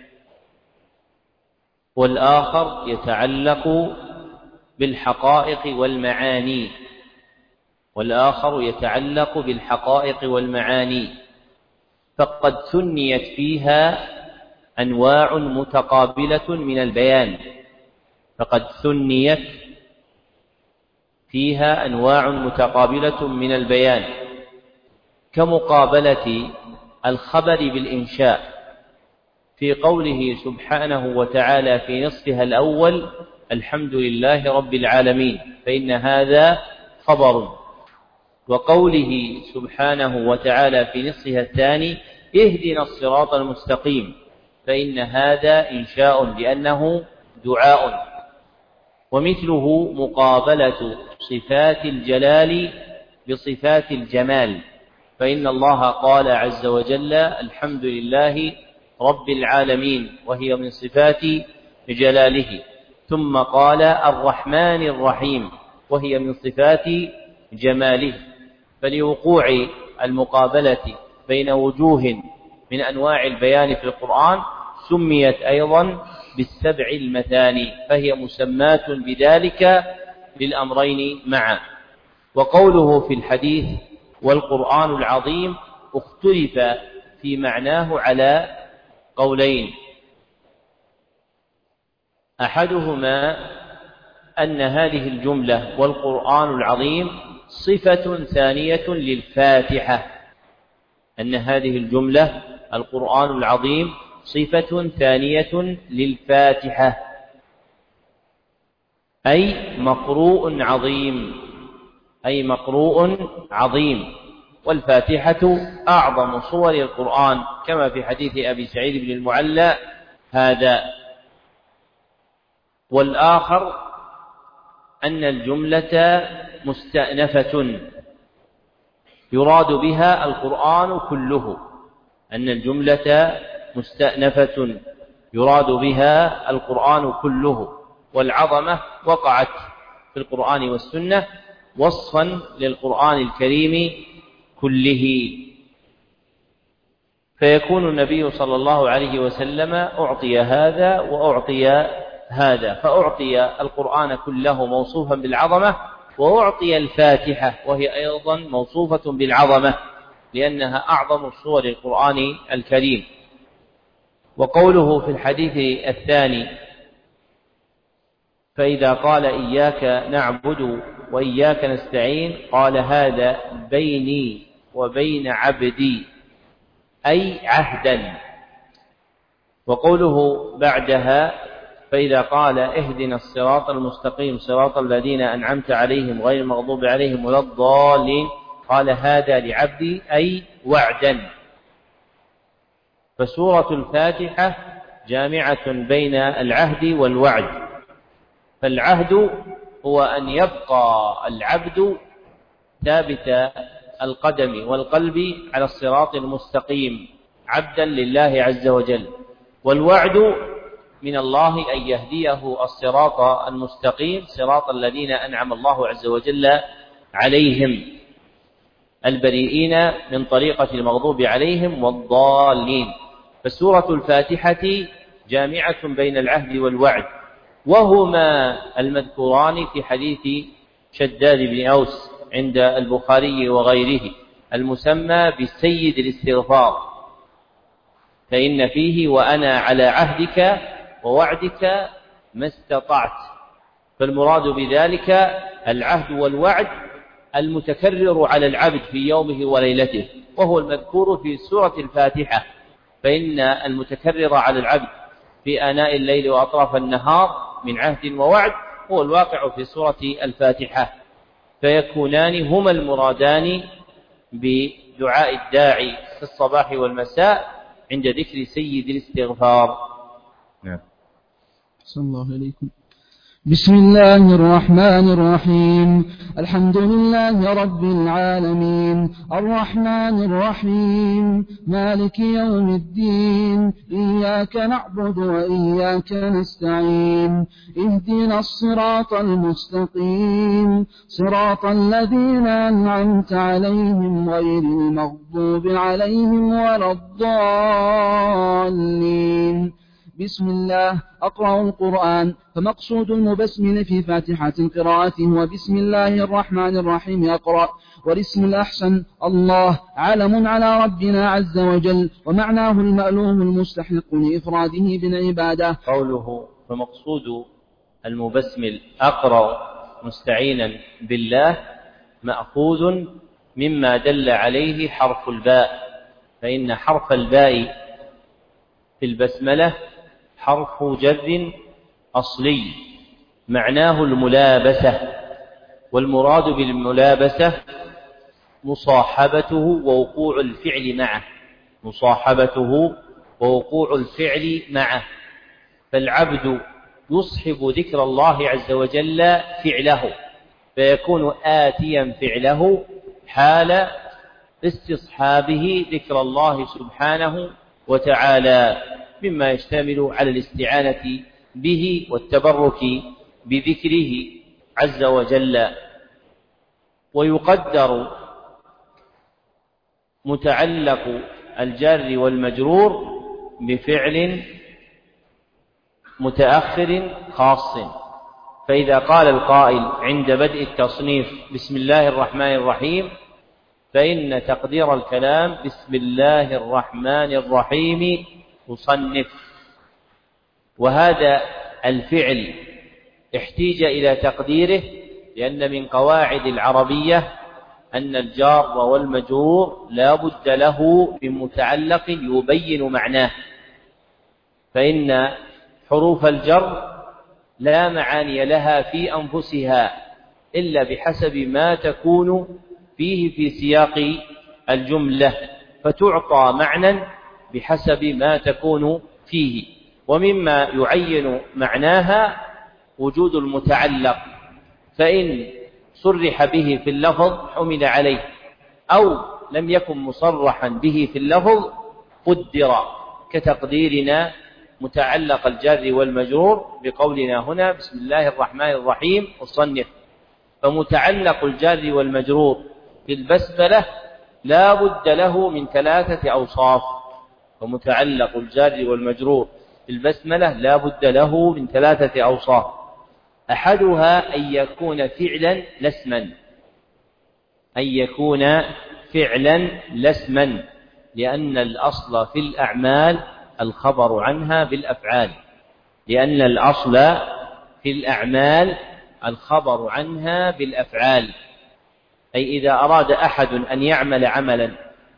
والآخر يتعلق بالحقائق والمعاني والآخر يتعلق بالحقائق والمعاني فقد ثنيت فيها أنواع متقابلة من البيان فقد ثنيت فيها أنواع متقابلة من البيان كمقابلة الخبر بالإنشاء في قوله سبحانه وتعالى في نصفها الأول: الحمد لله رب العالمين، فإن هذا خبر، وقوله سبحانه وتعالى في نصفها الثاني: اهدنا الصراط المستقيم، فإن هذا إنشاء لأنه دعاء. ومثله مقابلة صفات الجلال بصفات الجمال، فإن الله قال عز وجل: الحمد لله رب العالمين، وهي من صفات جلاله، ثم قال: الرحمن الرحيم، وهي من صفات جماله. فلوقوع المقابلة بين وجوه من أنواع البيان في القرآن سميت أيضا بالسبع المثاني، فهي مسمات بذلك للأمرين معا. وقوله في الحديث: والقرآن العظيم، اختلف في معناه على قولين: أحدهما أن هذه الجملة والقرآن العظيم صفة ثانية للفاتحة أن هذه الجملة القرآن العظيم صفة ثانية للفاتحة، أي مقروء عظيم أي مقروء عظيم والفاتحة أعظم صور القرآن، كما في حديث أبي سعيد بن المعلى هذا. والآخر أن الجملة مستأنفة يراد بها القرآن كله أن الجملة مستأنفة يراد بها القرآن كله والعظمة وقعت في القرآن والسنة وصفا للقرآن الكريم كله، فيكون النبي صلى الله عليه وسلم أعطي هذا وأعطي هذا، فأعطي القرآن كله موصوفا بالعظمة وأعطي الفاتحة وهي أيضا موصوفة بالعظمة لأنها أعظم سور القرآن الكريم. وقوله في الحديث الثاني فإذا قال إياك نعبد وإياك نستعين قال هذا بيني وبين عبدي أي عهدا. وقوله بعدها فإذا قال اهدنا الصراط المستقيم صراط الذين أنعمت عليهم غير المغضوب عليهم ولا الضالين قال هذا لعبدي أي وعدا. فسورة الفاتحة جامعة بين العهد والوعد. فالعهد هو أن يبقى العبد ثابت القدم والقلب على الصراط المستقيم عبدا لله عز وجل، والوعد من الله أن يهديه الصراط المستقيم صراط الذين أنعم الله عز وجل عليهم البريئين من طريقة المغضوب عليهم والضالين. فسورة الفاتحة جامعة بين العهد والوعد، وهما المذكوران في حديث شداد بن أوس عند البخاري وغيره المسمى بسيد الاستغفار، فإن فيه وأنا على عهدك ووعدك ما استطعت. فالمراد بذلك العهد والوعد المتكرر على العبد في يومه وليلته، وهو المذكور في سورة الفاتحة. فإن المتكرر على العبد في آناء الليل وأطراف النهار من عهد ووعد هو الواقع في سورة الفاتحة، فيكونان هما المرادان بدعاء الداعي في الصباح والمساء عند ذكر سيد الاستغفار. نعم. صلى الله عليكم. بسم الله الرحمن الرحيم. الحمد لله رب العالمين الرحمن الرحيم مالك يوم الدين إياك نعبد وإياك نستعين اهدنا الصراط المستقيم صراط الذين أنعمت عليهم غير المغضوب عليهم ولا الضالين. بسم الله أقرأ القرآن. فمقصود المبسمل في فاتحة قراءته وبسم الله الرحمن الرحيم أقرأ، والاسم الأحسن الله علم على ربنا عز وجل، ومعناه المألوه المستحق لإفراده بالعبادة. قوله فمقصود المبسمل أقرأ مستعينا بالله مأخوذ مما دل عليه حرف الباء، فإن حرف الباء في البسملة حرف جر أصلي معناه الملابسة، والمراد بالملابسة مصاحبته ووقوع الفعل معه مصاحبته ووقوع الفعل معه فالعبد يصحب ذكر الله عز وجل فعله، فيكون آتيا فعله حال استصحابه ذكر الله سبحانه وتعالى، مما يشتمل على الاستعانة به والتبرك بذكره عز وجل. ويقدر متعلق الجار والمجرور بفعل متأخر خاص، فإذا قال القائل عند بدء التصنيف بسم الله الرحمن الرحيم فإن تقدير الكلام بسم الله الرحمن الرحيم مصنف. وهذا الفعل احتيج إلى تقديره لأن من قواعد العربية أن الجار والمجرور لا بد له من متعلق يبين معناه، فإن حروف الجر لا معاني لها في أنفسها إلا بحسب ما تكون فيه في سياق الجملة، فتعطى معنى بحسب ما تكون فيه. ومما يعين معناها وجود المتعلق، فإن صرح به في اللفظ حمل عليه، أو لم يكن مصرحا به في اللفظ قدر، كتقديرنا متعلق الجار والمجرور بقولنا هنا بسم الله الرحمن الرحيم الصنف. فمتعلق الجار والمجرور بالبسملة لا بد له من ثلاثة أوصاف، فمتعلق الجار والمجرور بالبسملة لا بد له من ثلاثة أوصاف. أحدها أن يكون فعلا لا اسما، أن يكون فعلا لا اسما، لأن الأصل في الأعمال الخبر عنها بالأفعال، لأن الأصل في الأعمال الخبر عنها بالأفعال. أي إذا أراد أحد أن يعمل عملا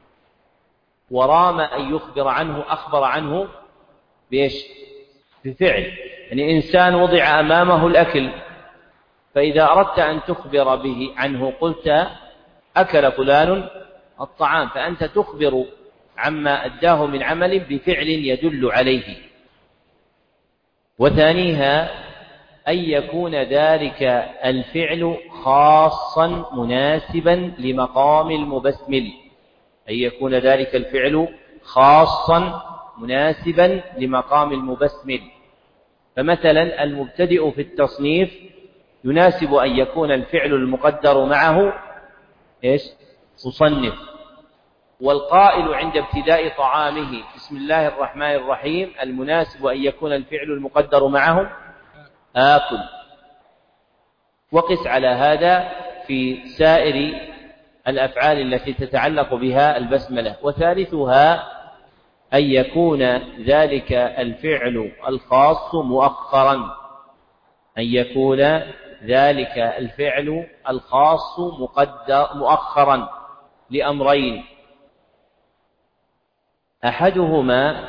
ورام أن يخبر عنه أخبر عنه بإيش؟ بفعل. يعني إنسان وضع أمامه الأكل، فإذا أردت أن تخبر به عنه قلت أكل فلان الطعام، فأنت تخبر عما أداه من عمل بفعل يدل عليه. وثانيها أن يكون ذلك الفعل خاصا مناسبا لمقام المبسمل، أن يكون ذلك الفعل خاصا مناسبا لمقام المبسمل. فمثلا المبتدئ في التصنيف يناسب أن يكون الفعل المقدر معه إيش؟ مصنف. والقائل عند ابتداء طعامه بسم الله الرحمن الرحيم المناسب أن يكون الفعل المقدر معه آكل. وقس على هذا في سائر الأفعال التي تتعلق بها البسملة. وثالثها أن يكون ذلك الفعل الخاص مؤخرا، أن يكون ذلك الفعل الخاص مقدر مؤخرا لأمرين: أحدهما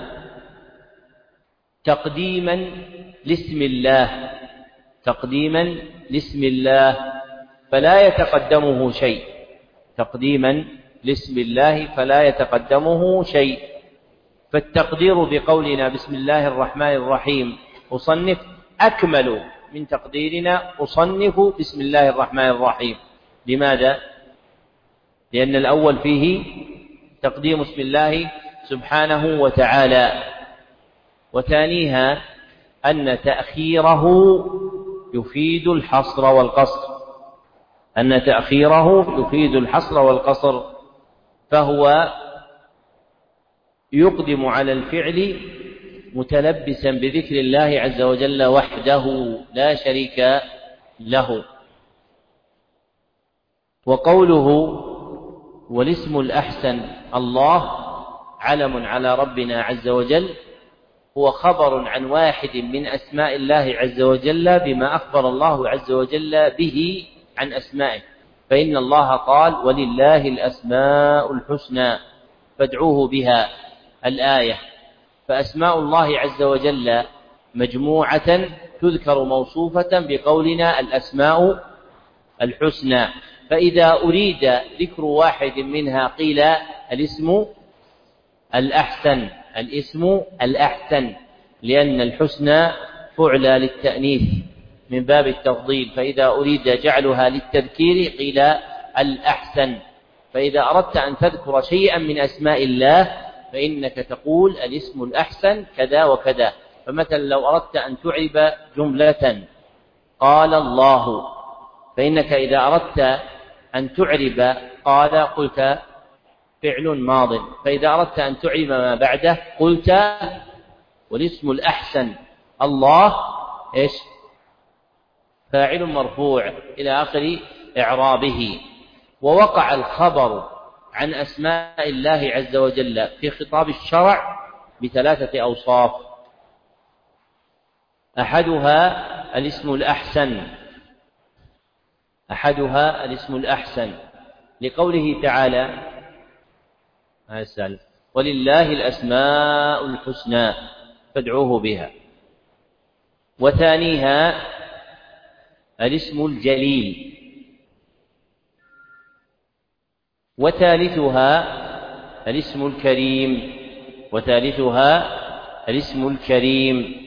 تقديما لاسم الله، تقديما لاسم الله فلا يتقدمه شيء، تقديما لاسم الله فلا يتقدمه شيء. فالتقدير بقولنا بسم الله الرحمن الرحيم أصنف أكمل من تقديرنا أصنف بسم الله الرحمن الرحيم. لماذا؟ لأن الأول فيه تقديم اسم الله سبحانه وتعالى، وثانيها أن تأخيره يفيد الحصر والقصر، أن تأخيره يفيد الحصر والقصر، فهو يقدم على الفعل متلبسا بذكر الله عز وجل وحده لا شريك له. وقوله والاسم الأحسن الله علم على ربنا عز وجل هو خبر عن واحد من أسماء الله عز وجل بما أخبر الله عز وجل به عن أسمائه، فإن الله قال ولله الأسماء الحسنى فادعوه بها الآية. فأسماء الله عز وجل مجموعة تذكر موصوفة بقولنا الأسماء الحسنى، فإذا أريد ذكر واحد منها قيل الاسم الأحسن، الاسم الأحسن، لأن الحسنى فعل للتأنيث من باب التفضيل، فإذا أريد جعلها للتذكير قيل الأحسن. فإذا أردت أن تذكر شيئا من أسماء الله فإنك تقول الاسم الأحسن كذا وكذا. فمثلا لو أردت أن تعرب جملة قال الله، فإنك إذا أردت أن تعرب قال قلت فعل ماض، فإذا أردت أن تعرب ما بعده قلت والاسم الأحسن الله إيش؟ فاعل مرفوع إلى آخر إعرابه. ووقع الخبر عن أسماء الله عز وجل في خطاب الشرع بثلاثة أوصاف: أحدها الاسم الأحسن، أحدها الاسم الأحسن لقوله تعالى ولله الأسماء الحسنى فادعوه بها. وثانيها الاسم الجليل. وثالثها الاسم الكريم، وثالثها الاسم الكريم.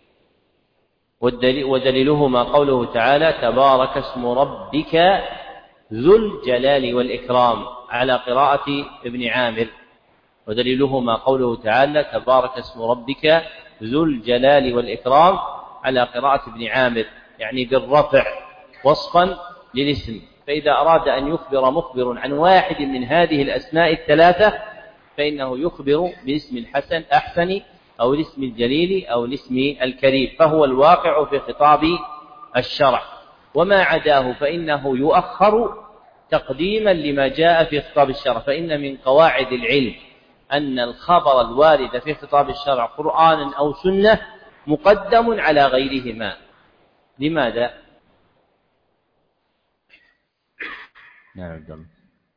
ودليلهما قوله تعالى تبارك اسم ربك ذو الجلال والإكرام على قراءة ابن عامر. ودليلهما قوله تعالى تبارك اسم ربك ذو الجلال والإكرام على قراءة ابن عامر، يعني بالرفع وصفا للاسم. فإذا أراد أن يخبر مخبر عن واحد من هذه الأسماء الثلاثة فإنه يخبر باسم الحسن أحسن أو الاسم الجليل أو الاسم الكريم، فهو الواقع في خطاب الشرع، وما عداه فإنه يؤخر تقديما لما جاء في خطاب الشرع. فإن من قواعد العلم أن الخبر الوارد في خطاب الشرع قرآن أو سنة مقدم على غيرهما. لماذا؟ نعم عبد الله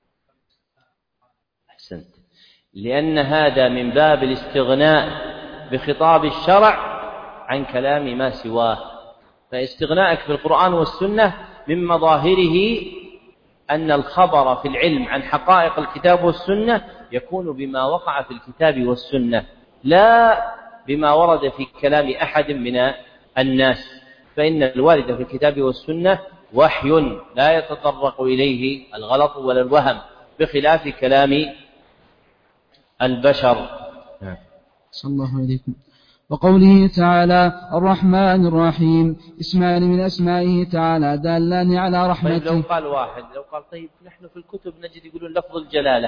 أحسنت. لأن هذا من باب الاستغناء بخطاب الشرع عن كلام ما سواه. فاستغناءك بالقرآن والسنة من مظاهره أن الخبر في العلم عن حقائق الكتاب والسنة يكون بما وقع في الكتاب والسنة، لا بما ورد في كلام أحد من الناس. فإن الوارد في الكتاب والسنة وحي لا يتطرق إليه الغلط ولا الوهم، بخلاف كلام البشر. صلى الله عليكم. وقوله تعالى الرحمن الرحيم اسمان من أسمائه تعالى دالان على رحمته. طيب لو قال واحد، لو قال طيب نحن في الكتب نجد يقولون لفظ الجلالة،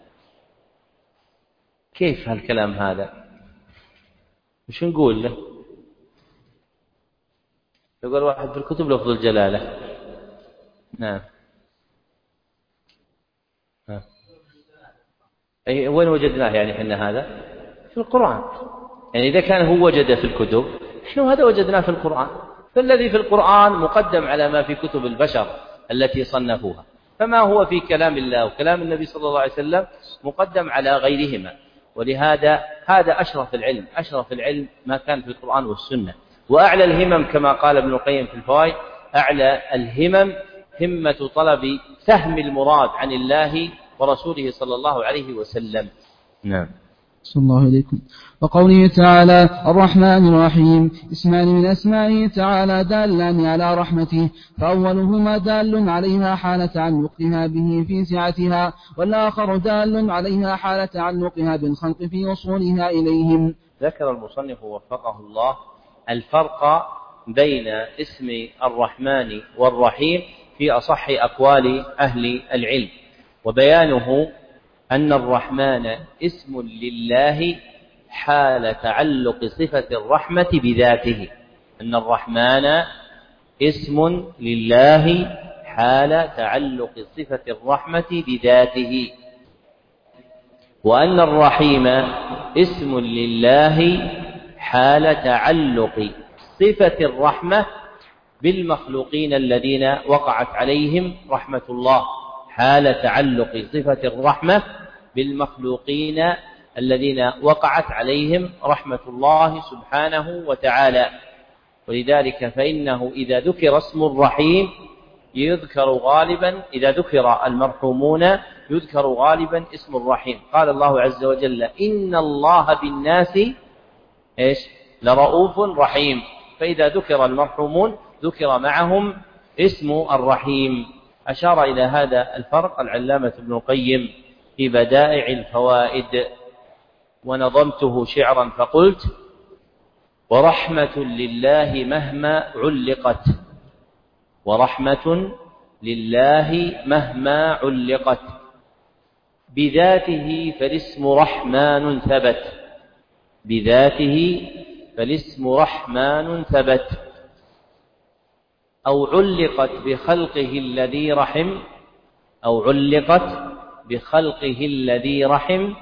كيف هالكلام هذا؟ مش نقول له؟ يقول واحد في الكتب لفظ الجلالة. نعم. ها. أي وين وجدناه يعني حنا هذا؟ في القرآن. يعني إذا كان هو وجد في الكتب نحن هذا وجدناه في القرآن، فالذي في القرآن مقدم على ما في كتب البشر التي صنفوها، فما هو في كلام الله وكلام النبي صلى الله عليه وسلم مقدم على غيرهما. ولهذا هذا أشرف العلم، أشرف العلم ما كان في القرآن والسنة. وأعلى الهمم كما قال ابن القيم في الفوائد، أعلى الهمم همة طلب فهم المراد عن الله ورسوله صلى الله عليه وسلم. نعم. صلى الله عليكم. وقوله تعالى الرحمن الرحيم اسمان من أسمائه تعالى دالان على رحمته، فأولهما دال عليها حال تعلقها به في سعتها، والآخر دال عليها حال تعلقها بالخلق في وصولها إليهم. ذكر المصنف وفقه الله الفرق بين اسم الرحمن والرحيم في أصح أقوال أهل العلم، وبيانه أن الرحمن اسم لله حال تعلق صفة الرحمة بذاته. أن الرحمن اسم لله حال تعلق صفة الرحمة بذاته، وأن الرحيم اسم لله حال تعلق صفة الرحمة بالمخلوقين الذين وقعت عليهم رحمة الله، حال تعلق صفة الرحمة بالمخلوقين الذين وقعت عليهم رحمة الله سبحانه وتعالى. ولذلك فإنه إذا ذكر اسم الرحيم يذكر غالبا، إذا ذكر المرحومون يذكر غالبا اسم الرحيم. قال الله عز وجل إن الله بالناس إيش لرؤوف رحيم، فإذا ذكر المرحومون ذكر معهم اسم الرحيم. أشار إلى هذا الفرق العلامة ابن القيم في بدائع الفوائد، ونظمته شعرا فقلت ورحمة لله مهما علقت، ورحمة لله مهما علقت بذاته فالاسم رحمن ثبت، بذاته فالاسم رحمن ثبت، أو علقت بخلقه الذي رحم، أو علقت بخلقه الذي رحم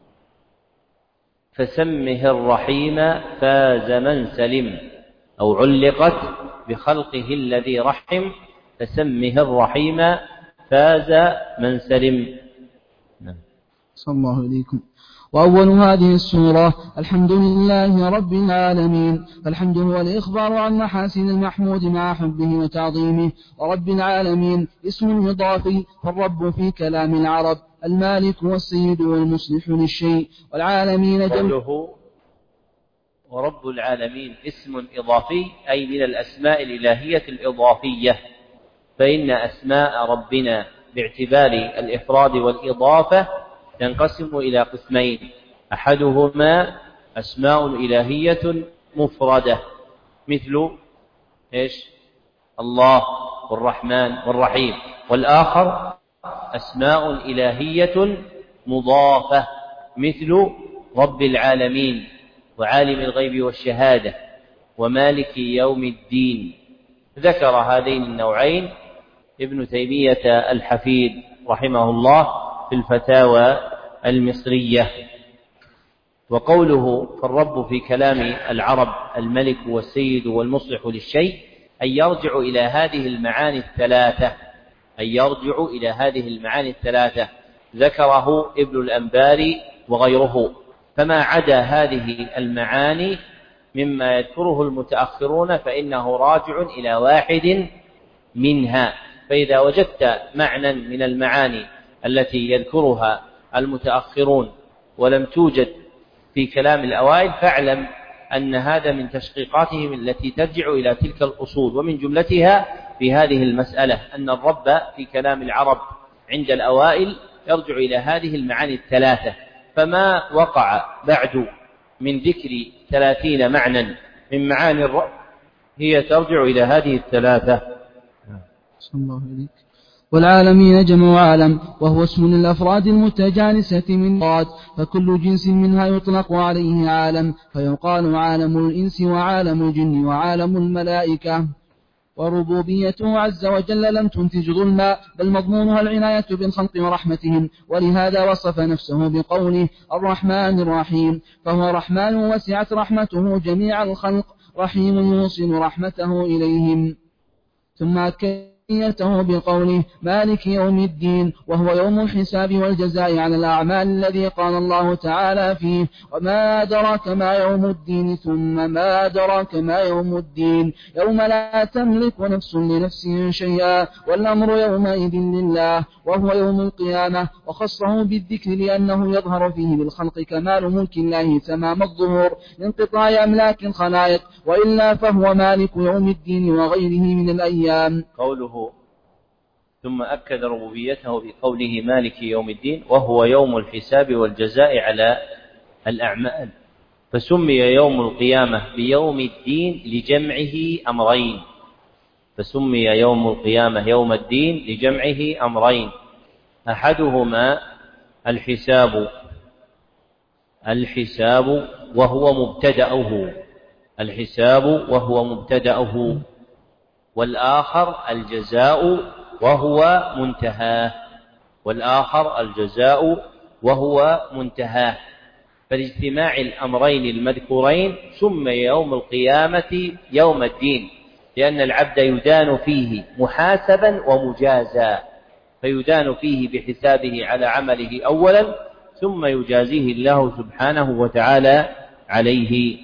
فسمه الرحيم فاز من سلم، أو علقت بخلقه الذي رحم فسمه الرحيم فاز من سلم. صلى الله عليكم. وأول هذه السورة الحمد لله رب العالمين، فالحمد هو الإخبار عن محاسن المحمود مع حبه وتعظيمه. ورب العالمين اسم إضافي، فالرب في كلام العرب المالك والسيد والمصلح للشيء، والعالمين جمله. ورب العالمين اسم إضافي أي من الأسماء الإلهية الإضافية، فإن أسماء ربنا باعتبار الإفراد والإضافة تنقسم إلى قسمين، أحدهما أسماء إلهية مفردة مثل إيش الله والرحمن والرحيم، والآخر أسماء إلهية مضافة مثل رب العالمين وعالم الغيب والشهادة ومالك يوم الدين ذكر هذين النوعين ابن تيمية الحفيد رحمه الله في الفتاوى المصرية. وقوله فالرب في كلام العرب الملك والسيد والمصلح للشيء أن يرجع إلى هذه المعاني الثلاثة أن يرجع إلى هذه المعاني الثلاثة ذكره ابن الأنباري وغيره. فما عدا هذه المعاني مما يذكره المتأخرون فإنه راجع إلى واحد منها. فإذا وجدت معنى من المعاني التي يذكرها المتأخرون ولم توجد في كلام الأوائل فاعلم أن هذا من تشقيقاتهم التي ترجع إلى تلك الأصول. ومن جملتها في هذه المسألة أن الرب في كلام العرب عند الأوائل يرجع إلى هذه المعاني الثلاثة. فما وقع بعد من ذكر ثلاثين معنى من معاني الرب هي ترجع إلى هذه الثلاثة. صلى الله عليك. والعالمين جمع عالم وهو اسم للأفراد المتجانسة من مراد، فكل جنس منها يطلق عليه عالم، فيقال عالم الإنس وعالم الجن وعالم الملائكة. وربوبيته عز وجل لم تنتج ظلما، بل مضمونها العناية بالخلق ورحمتهم، ولهذا وصف نفسه بقوله الرحمن الرحيم، فهو رحمن وسعت رحمته جميع الخلق، رحيم يوصل رحمته إليهم. ثم أكد نيته بقوله مالك يوم الدين، وهو يوم الحساب والجزاء على الأعمال الذي قال الله تعالى فيه وما أدراك ما يوم الدين، ثم ما أدراك ما يوم الدين، يوم لا تملك نفس لنفس شيئا والأمر يومئذ لله، وهو يوم القيامة. وخصه بالذكر لأنه يظهر فيه بالخلق كمال ملك الله تمام الظهور لانقطاع أملاك الخلائق، وإلا فهو مالك يوم الدين وغيره من الأيام. قوله ثم أكد ربوبيته بقوله مالك يوم الدين وهو يوم الحساب والجزاء على الأعمال، فسمي يوم القيامة بيوم الدين لجمعه أمرين فسمي يوم القيامة يوم الدين لجمعه أمرين أحدهما الحساب الحساب وهو مبتدأه الحساب وهو مبتدأه والآخر الجزاء وهو منتهاه والآخر الجزاء وهو منتهاه. فلاجتماع الأمرين المذكورين سمي يوم القيامة يوم الدين، لأن العبد يدان فيه محاسبا ومجازا، فيدان فيه بحسابه على عمله أولا ثم يجازيه الله سبحانه وتعالى عليه.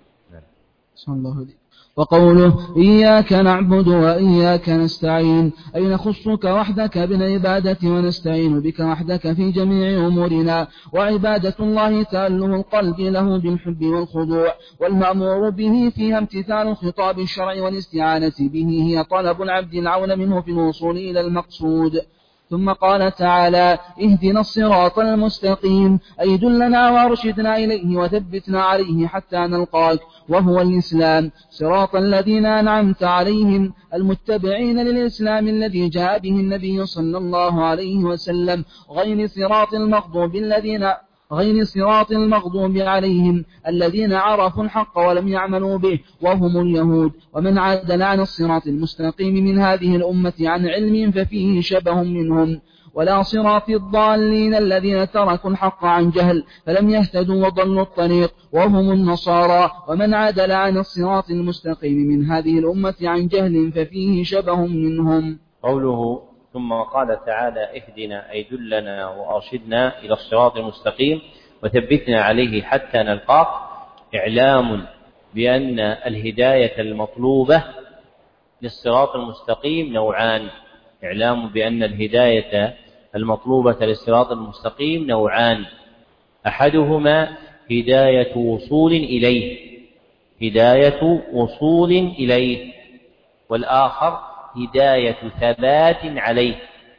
صلى الله عليه. وقوله إياك نعبد وإياك نستعين، أي نخصك وحدك بالعبادة ونستعين بك وحدك في جميع أمورنا. وعبادة الله تأله القلب له بالحب والخضوع، والمأمور به فيها امتثال خطاب الشرع والاستعانة به هي طلب العبد العون منه في الوصول إلى المقصود. ثم قال تعالى اهدنا الصراط المستقيم، أي دلنا وارشدنا إليه وثبتنا عليه حتى نلقاك، وهو الإسلام، صراط الذين أنعمت عليهم المتبعين للإسلام الذي جاء به النبي صلى الله عليه وسلم، غير صراط المغضوب الذين غير صراط المغضوب عليهم الذين عرفوا الحق ولم يعملوا به وهم اليهود. ومن عدل عن الصراط المستقيم من هذه الأمة عن علم ففيه شبه منهم. ولا صراط الضالين الذين تركوا الحق عن جهل فلم يهتدوا وضلوا الطريق وهم النصارى. ومن عدل عن الصراط المستقيم من هذه الأمة عن جهل ففيه شبه منهم. قوله ثم قال تعالى اهدنا أي دلنا وأرشدنا إلى الصراط المستقيم وثبتنا عليه حتى نلقاك، إعلام بأن الهداية المطلوبة للصراط المستقيم نوعان إعلام بأن الهداية المطلوبة للصراط المستقيم نوعان أحدهما هداية وصول إليه هداية وصول إليه والآخر هداية ثبات عليه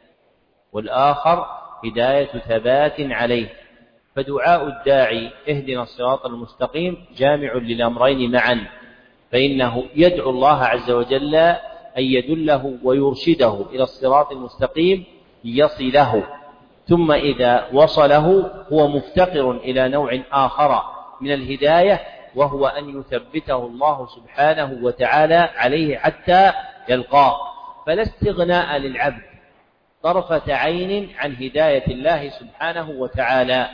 والآخر هداية ثبات عليه. فدعاء الداعي اهدنا الصراط المستقيم جامع للأمرين معا، فإنه يدعو الله عز وجل أن يدله ويرشده إلى الصراط المستقيم يصله، ثم إذا وصله هو مفتقر إلى نوع آخر من الهداية وهو أن يثبته الله سبحانه وتعالى عليه حتى يلقاه، فلا استغناء للعبد طرفة عين عن هداية الله سبحانه وتعالى.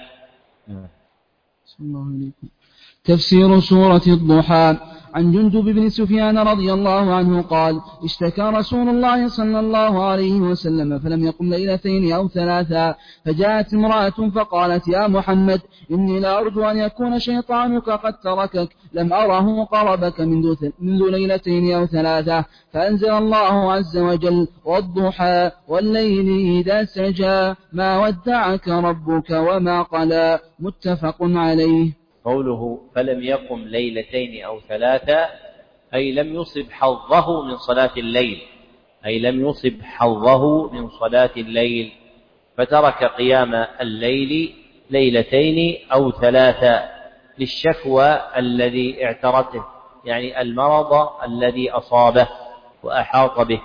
تفسير سورة الضحى. عن جندب بن سفيان رضي الله عنه قال: اشتكى رسول الله صلى الله عليه وسلم فلم يقم ليلتين أو ثلاثا، فجاءت امرأة فقالت: يا محمد، إني لا أرجو أن يكون شيطانك قد تركك، لم أره قربك منذ ليلتين أو ثلاثة، فأنزل الله عز وجل: والضحى والليل إذا سجى ما ودعك ربك وما قلى، متفق عليه. قوله فلم يقم ليلتين أو ثلاثة أي لم يصب حظه من صلاة الليل، أي لم يصب حظه من صلاة الليل، فترك قيام الليل ليلتين أو ثلاثة للشكوى الذي اعترته، يعني المرض الذي أصابه وأحاط به.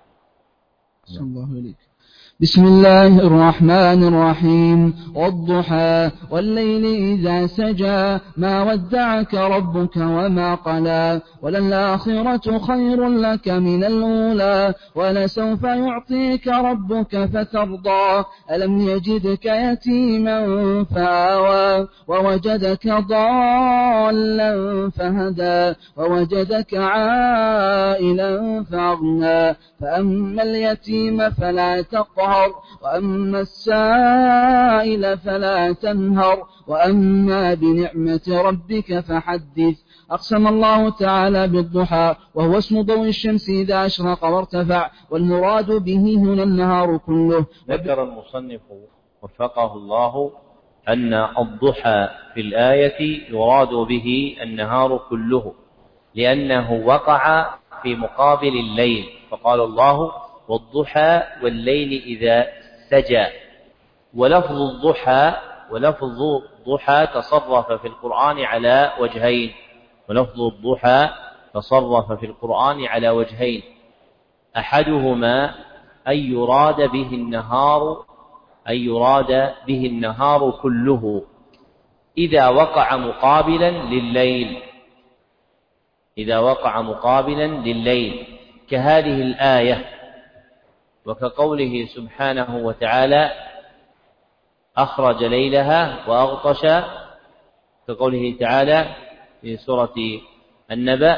صلى الله عليك. بسم الله الرحمن الرحيم. والضحى والليل إذا سجى ما ودعك ربك وما قلى، وللآخرة خير لك من الأولى، ولسوف يعطيك ربك فترضى، ألم يجدك يتيما فآوى، ووجدك ضالا فهدى، ووجدك عائلا فأغنى، فأما اليتيم فلا تقهر، وأما السائل فلا تنهر، وأما بنعمة ربك فحدث. أقسم الله تعالى بالضحى، وهو اسم ضوء الشمس إذا أشرق وارتفع، والمراد به هنا النهار كله. ذكر المصنف وفقه الله أن الضحى في الآية يراد به النهار كله، لأنه وقع في مقابل الليل، فقال الله: والضحى والليل إذا سجى. ولفظ الضحى ولفظ الضحى تصرف في القرآن على وجهين، ولفظ الضحى تصرف في القرآن على وجهين، أحدهما أن يراد به النهار أن يراد به النهار كله إذا وقع مقابلا لليل إذا وقع مقابلا لليل كهذه الآية، وكقوله سبحانه وتعالى: أخرج ليلها وأغطش، كقوله تعالى في سورة النبأ: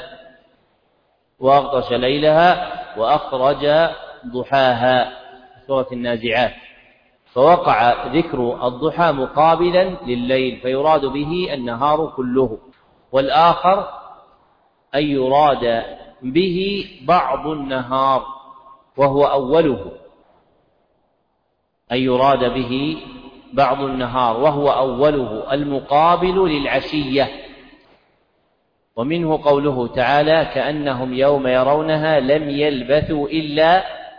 وأغطش ليلها وأخرج ضحاها، سورة النازعات. فوقع ذكر الضحى مقابلا لليل فيراد به النهار كله، والآخر أن يراد به بعض النهار وهو أوله أن يراد به بعض النهار وهو أوله المقابل للعشية. ومنه قوله تعالى: كأنهم يوم يرونها لم يلبثوا إلا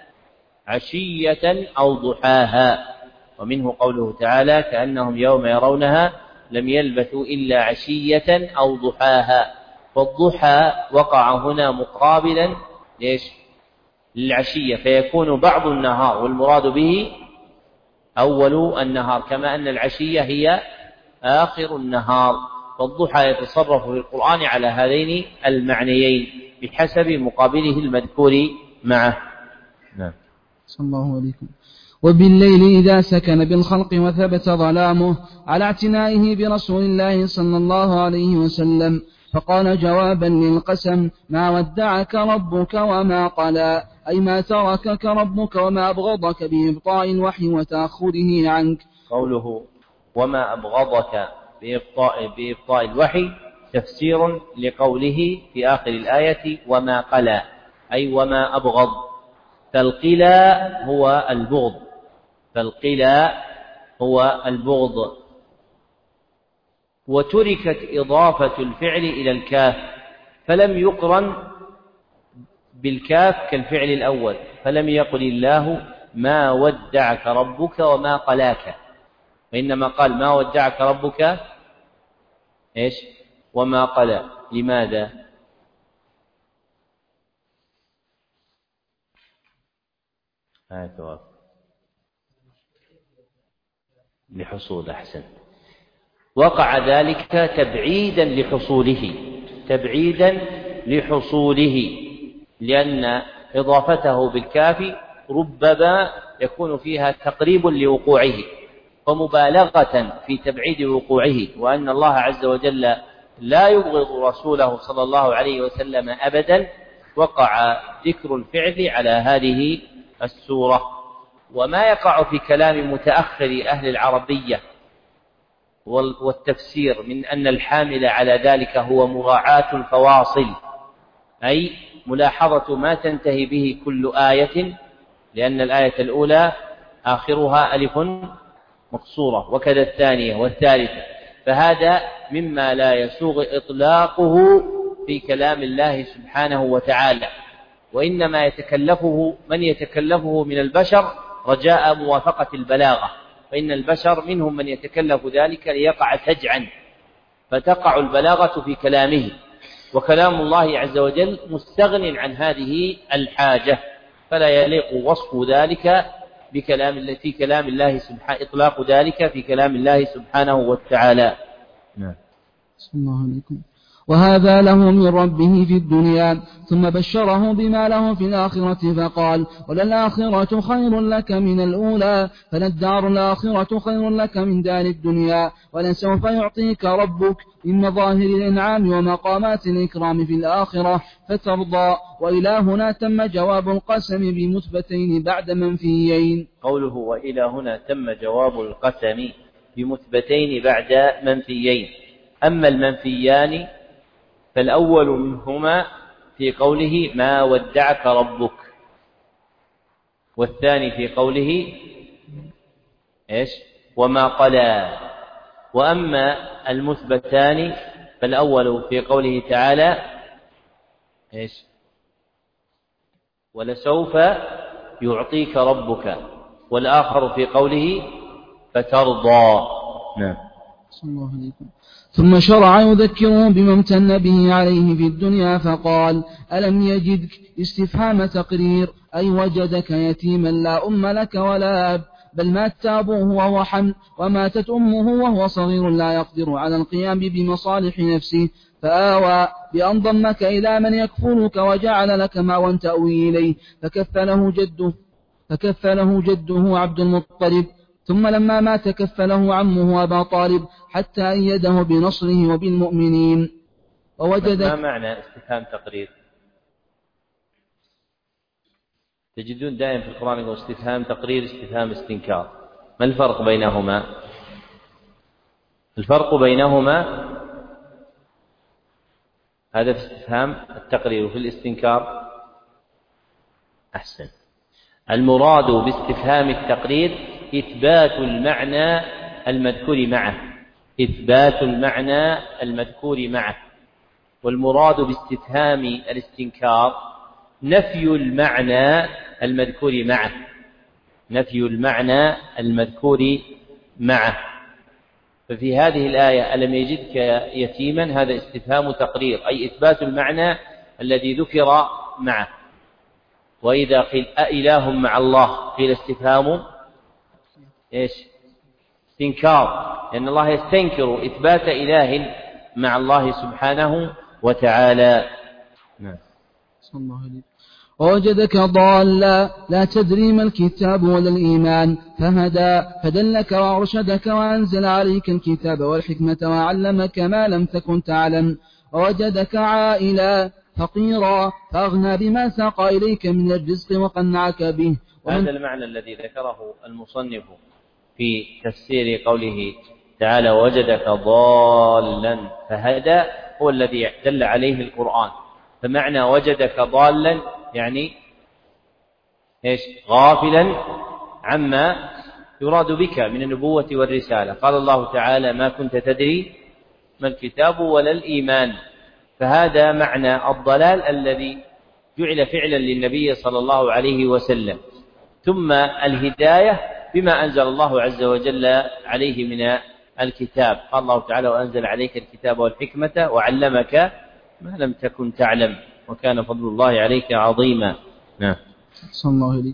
عشية أو ضحاها. ومنه قوله تعالى: كأنهم يوم يرونها لم يلبثوا إلا عشية أو ضحاها. فالضحى وقع هنا مقابلا ليش؟ للعشية، فيكون بعض النهار، والمراد به أول النهار، كما أن العشية هي آخر النهار. فالضحى يتصرف في القرآن على هذين المعنيين بحسب مقابله المذكور معه. نعم. صلى الله عليكم. وبالليل إذا سكن بالخلق وثبت ظلامه، على اعتنائه برسول الله صلى الله عليه وسلم، فقال جوابا للقسم: ما ودعك ربك وما قلى، أي ما تركك ربك وما أبغضك بإبطاء الوحي وتأخره عنك. قوله وما أبغضك بإبطاء, بإبطاء الوحي تفسير لقوله في آخر الآية: وما قلى، أي وما أبغض. فالقلى هو البغض فالقلى هو البغض وتركت إضافة الفعل إلى الكاف، فلم يقرن بالكاف كالفعل الأول، فلم يقل الله ما ودعك ربك وما قلاك، وإنما قال ما ودعك ربك إيش وما قلى. لماذا؟ آه لحصول أحسن وقع ذلك تبعيدا لحصوله تبعيدا لحصوله لأن إضافته بالكاف ربما يكون فيها تقريب لوقوعه ومبالغة في تبعيد وقوعه، وأن الله عز وجل لا يبغض رسوله صلى الله عليه وسلم أبدا، وقع ذكر الفعل على هذه السورة. وما يقع في كلام متأخر أهل العربية والتفسير من أن الحامل على ذلك هو مراعاة الفواصل، أي ملاحظة ما تنتهي به كل آية، لأن الآية الأولى آخرها ألف مقصورة وكذا الثانية والثالثة، فهذا مما لا يسوغ إطلاقه في كلام الله سبحانه وتعالى، وإنما يتكلفه من يتكلفه من البشر رجاء موافقة البلاغة، فإن البشر منهم من يتكلف ذلك ليقع سجعا، فتقع البلاغة في كلامه، وكلام الله عز وجل مستغن عن هذه الحاجة، فلا يليق وصف ذلك بكلام في كلام الله سبحانه، إطلاق ذلك في كلام الله سبحانه وتعالى. نعم. بسم الله عليكم. وهذا له من ربه في الدنيا، ثم بشره بما له في الآخرة فقال: وللآخرة خير لك من الأولى، فللدار الآخرة خير لك من دار الدنيا، ولسوف يعطيك ربك من مظاهر الإنعام ومقامات الإكرام في الآخرة فترضى. وإلى هنا تم جواب القسم بمثبتين بعد منفيين. قوله وإلى هنا تم جواب القسم بمثبتين بعد منفيين. أما المنفيان فالأول منهما في قوله ما ودعك ربك، والثاني في قوله إيش وما قلى. وأما المثبتان فالأول في قوله تعالى إيش ولسوف يعطيك ربك، والآخر في قوله فترضى. نعم. صلى الله عليكم. ثم شرع يذكرهم بما امتن به عليه في الدنيا فقال: ألم يجدك استفهام تقرير، أي وجدك يتيما لا أم لك ولا أب، بل مات أبوه وهو حمل وماتت أمه وهو صغير لا يقدر على القيام بمصالح نفسه، فآوى بأن ضمك إلى من يكفلك وجعل لك مأوى تأوي إليه، فكفله جده فكفله جده عبد المطلب، ثم لما مات كفله عمه أبا طالب حتى أيده بنصره وبالمؤمنين. ووجد ما معنى استفهام تقرير؟ تجدون دائما في القرآن يقول استفهام تقرير استفهام استنكار، ما الفرق بينهما؟ الفرق بينهما هذا في استفهام التقرير، وفي الاستنكار أحسن. المراد باستفهام التقرير إثبات المعنى المذكور معه، إثبات المعنى المذكور معه، والمراد باستفهام الاستنكار نفي المعنى المذكور معه، نفي المعنى المذكور معه. ففي هذه الآية ألم يجدك يتيما هذا استفهام تقرير، أي إثبات المعنى الذي ذكر معه. وإذا قيل أإله مع الله قيل استفهام إيش استنكار، لأن الله يستنكر إثبات إله مع الله سبحانه وتعالى. نعم. صلى الله عليه. ووجدك ضالا لا تدري ما الكتاب ولا الإيمان فهدى فدلك وأرشدك وأنزل عليك الكتاب والحكمة وعلمك ما لم تكن تعلم. ووجدك عائلا فقيرا فأغنى بما ساق إليك من الرزق وقنعك به. هذا المعنى الذي ذكره المصنف في تفسير قوله تعالى وجدك ضالا فهدى هو الذي دل عليه القرآن. فمعنى وجدك ضالا يعني إيش غافلا عما يراد بك من النبوة والرسالة. قال الله تعالى ما كنت تدري ما الكتاب ولا الإيمان، فهذا معنى الضلال الذي جعل فعلا للنبي صلى الله عليه وسلم. ثم الهداية بما أنزل الله عز وجل عليه من الكتاب. قال الله تعالى وأنزل عليك الكتاب والحكمة وعلمك ما لم تكن تعلم وكان فضل الله عليك عظيما. نعم. صلى الله عليه.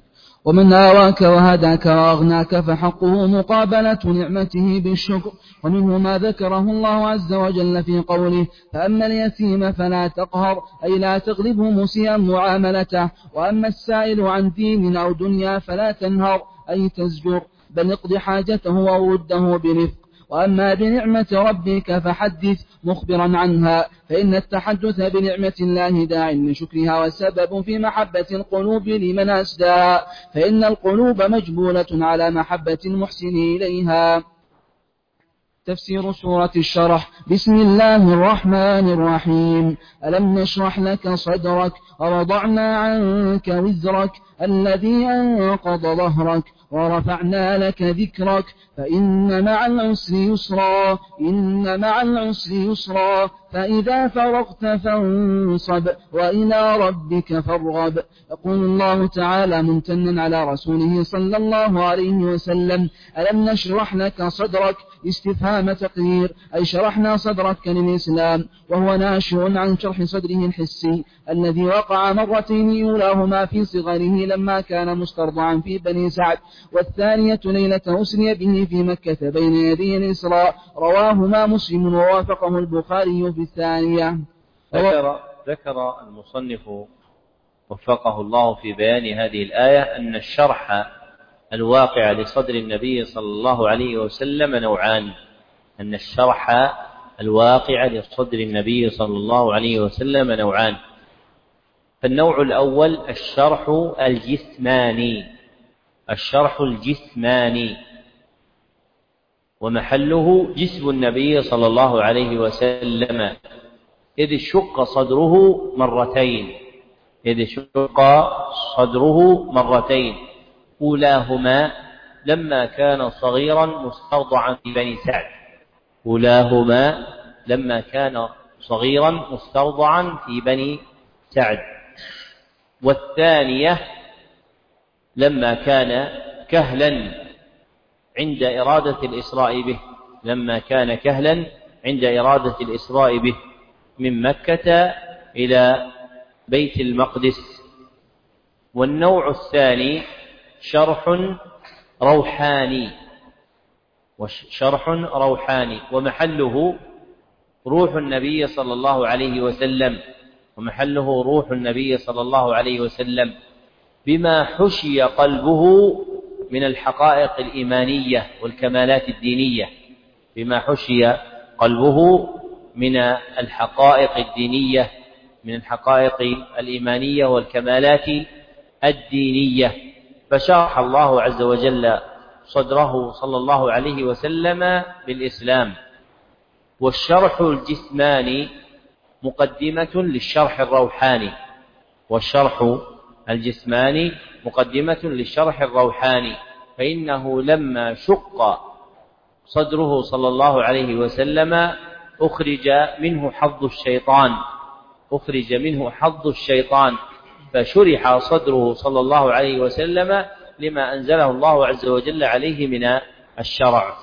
ومن آواك وهداك وأغناك فحقه مقابلة نعمته بالشكر. ومنه ما ذكره الله عز وجل في قوله: فأما اليتيم فلا تقهر، أي لا تغلبه مسيئا معاملته. وأما السائل عن دين أو دنيا فلا تنهر، أي تزجر، بل اقض حاجته وورده برفق. وأما بنعمة ربك فحدث مخبرا عنها، فإن التحدث بنعمة الله داع لشكرها وسبب في محبة القلوب لمن أسداها، فإن القلوب مجبولة على محبة المحسن إليها. تفسير سورة الشرح. بسم الله الرحمن الرحيم. ألم نشرح لك صدرك ووضعنا عنك وزرك الذي أنقض ظهرك ورفعنا لك ذكرك فإن مع العسر يسرا إن مع العسر يسرا فإذا فرغت فانصب وإلى ربك فارغب. يقول الله تعالى ممتنا على رسوله صلى الله عليه وسلم: ألم نشرح لك صدرك؟ استفهام تقرير، أي شرحنا صدرك للإسلام، وهو ناشئ عن شرح صدره الحسي الذي وقع مرتين، أولاهما في صغره لما كان مسترضعا في بني سعد، والثانية ليلة أسري به في مكة بين يدي الإسراء. رواهما مسلم ووافقه البخاري في الثانية. ذكر, ذكر المصنف وفقه الله في بيان هذه الآية أن الشرح الواقع لصدر النبي صلى الله عليه وسلم نوعان أن الشرح الواقع لصدر النبي صلى الله عليه وسلم نوعان فالنوع الأول الشرح الجسماني الشرح الجسماني ومحله جسم النبي صلى الله عليه وسلم، إذ شق صدره مرتين إذ شق صدره مرتين أولاهما لما كان صغيرا مسترضعا في بني سعد أولاهما لما كان صغيرا مسترضعا في بني سعد والثانية لما كان كهلا عند إرادة الإسراء به لما كان كهلا عند إرادة الإسراء به من مكة إلى بيت المقدس. والنوع الثاني شرح روحاني وشرح روحاني ومحله روح النبي صلى الله عليه وسلم ومحله روح النبي صلى الله عليه وسلم بما حشي قلبه من الحقائق الإيمانية والكمالات الدينية بما حشي قلبه من الحقائق الدينية من الحقائق الإيمانية والكمالات الدينية. فشرح الله عز وجل صدره صلى الله عليه وسلم بالإسلام. والشرح الجسماني مقدمة للشرح الروحاني والشرح الجسماني مقدمة للشرح الروحاني فإنه لما شق صدره صلى الله عليه وسلم أخرج منه حظ الشيطان أخرج منه حظ الشيطان فشرح صدره صلى الله عليه وسلم لما أنزله الله عز وجل عليه من الشرع.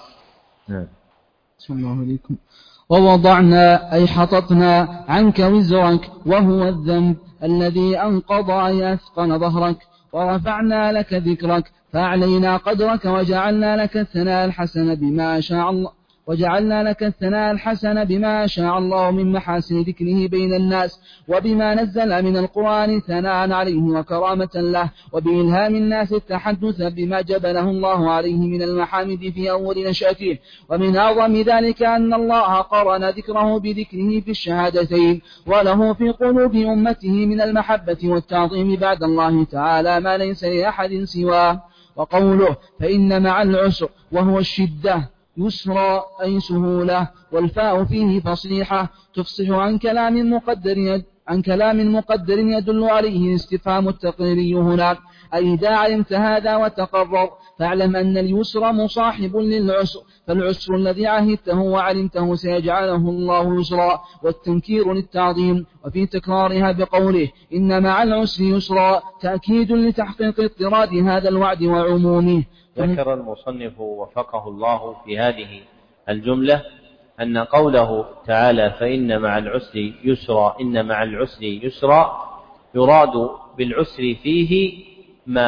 بسم الله عليكم. ووضعنا أي حططنا عنك وزرك وهو الذنب الذي أنقض أي أثقل ظهرك ورفعنا لك ذكرك فأعلينا قدرك وجعلنا لك الثناء الحسن بما شاء الله وجعلنا لك الثناء الحسن بما شاء الله من محاسن ذكره بين الناس وبما نزل من القرآن ثناء عليه وكرامة له وبإلهام الناس التحدث بما جبله الله عليه من المحامد في أول نشأته. ومن أعظم ذلك أن الله قرن ذكره بذكره في الشهادتين وله في قلوب أمته من المحبة والتعظيم بعد الله تعالى ما ليس لأحد سواه. وقوله فإن مع العسر وهو الشدة يسرى أي سهولة والفاء فيه فصيحة تفصح عن كلام مقدر يد عن كلام مقدر يدل عليه الاستفهام التقريري هنا أي إذا علمت هذا وتقرر فاعلم أن اليسر مصاحب للعسر فالعسر الذي عهدته وعلمته سيجعله الله يسرا والتنكير للتعظيم. وفي تكرارها بقوله إن مع العسر يسرا تأكيد لتحقيق اضطراد هذا الوعد وعمومه. ذكر المصنف وفقه الله في هذه الجملة أن قوله تعالى فإن مع العسر يسرا إن مع العسر يسرا يراد بالعسر فيه ما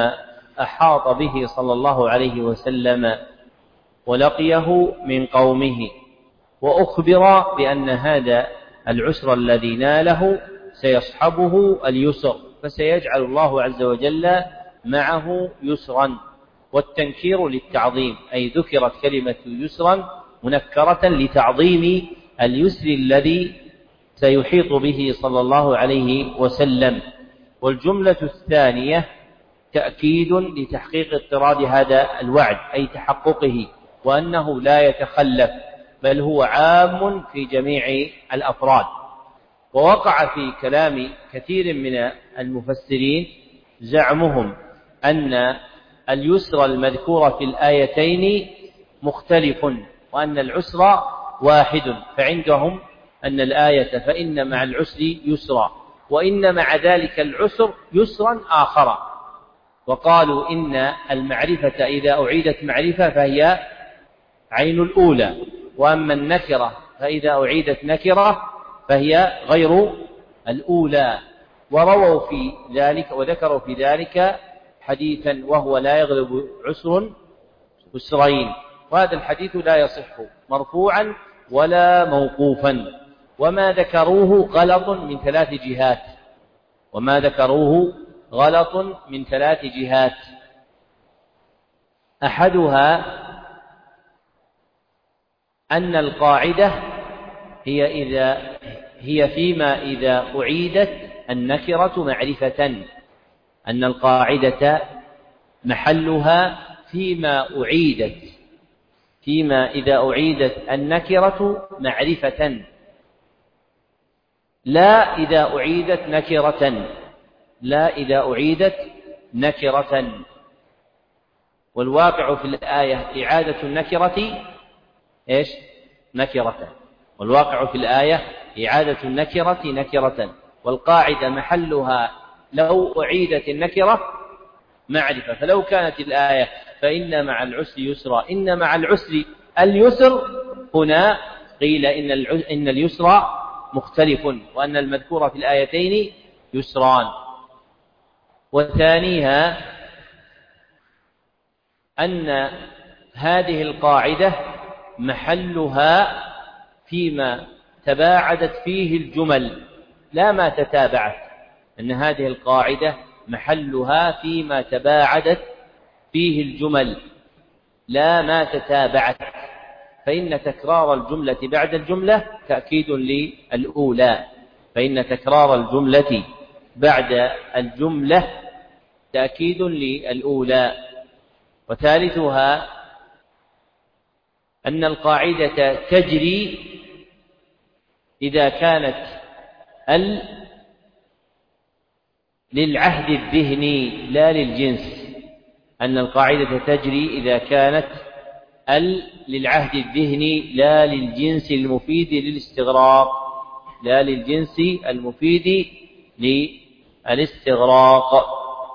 أحاط به صلى الله عليه وسلم ولقيه من قومه، وأخبر بأن هذا العسر الذي ناله سيصحبه اليسر، فسيجعل الله عز وجل معه يسرا. والتنكير للتعظيم، أي ذكرت كلمة يسرا منكرة لتعظيم اليسر الذي سيحيط به صلى الله عليه وسلم. والجملة الثانية تأكيد لتحقيق اضطراد هذا الوعد، أي تحققه، وأنه لا يتخلف بل هو عام في جميع الأفراد. ووقع في كلام كثير من المفسرين زعمهم أن اليسر المذكور في الآيتين مختلف، وأن العسر واحد، فعندهم أن الآية فإن مع العسر يسرا، وإن مع ذلك العسر يسرا آخر. وقالوا إن المعرفة إذا أعيدت معرفة فهي عين الأولى، وأما النكرة فإذا أعيدت نكرة فهي غير الأولى. ورووا في ذلك وذكروا في ذلك حديثا وهو لا يغلب عسر عسرين، وهذا الحديث لا يصح مرفوعا ولا موقوفا. وما ذكروه غلط من ثلاث جهات وما ذكروه غلط من ثلاث جهات أحدها أن القاعدة هي إذا هي فيما إذا أعيدت النكرة معرفة، أن القاعدة محلها فيما أعيدت فيما إذا أعيدت النكرة معرفة، لا إذا أعيدت نكرة لا إذا أعيدت نكرة. والواقع في الآية إعادة النكرة إيش؟ نكرة. والواقع في الآية إعادة النكرة نكرة، والقاعدة محلها لو أعيدت النكرة معرفة. فلو كانت الآية فإن مع العسر يسرا، إن مع العسر اليسر، هنا قيل إن إن اليسر مختلف، وأن المذكور في الآيتين يسران. وثانيها أن هذه القاعدة محلها فيما تباعدت فيه الجمل لا ما تتابعت، أن هذه القاعدة محلها فيما تباعدت فيه الجمل لا ما تتابعت، فإن تكرار الجملة بعد الجملة تأكيد للأولى فإن تكرار الجملة بعد الجملة تأكيد للأولى. وثالثها أن القاعدة تجري إذا كانت ال للعهد الذهني لا للجنس، أن القاعدة تجري إذا كانت ال للعهد الذهني لا للجنس المفيد للاستغراق لا للجنس المفيد للاستغراق.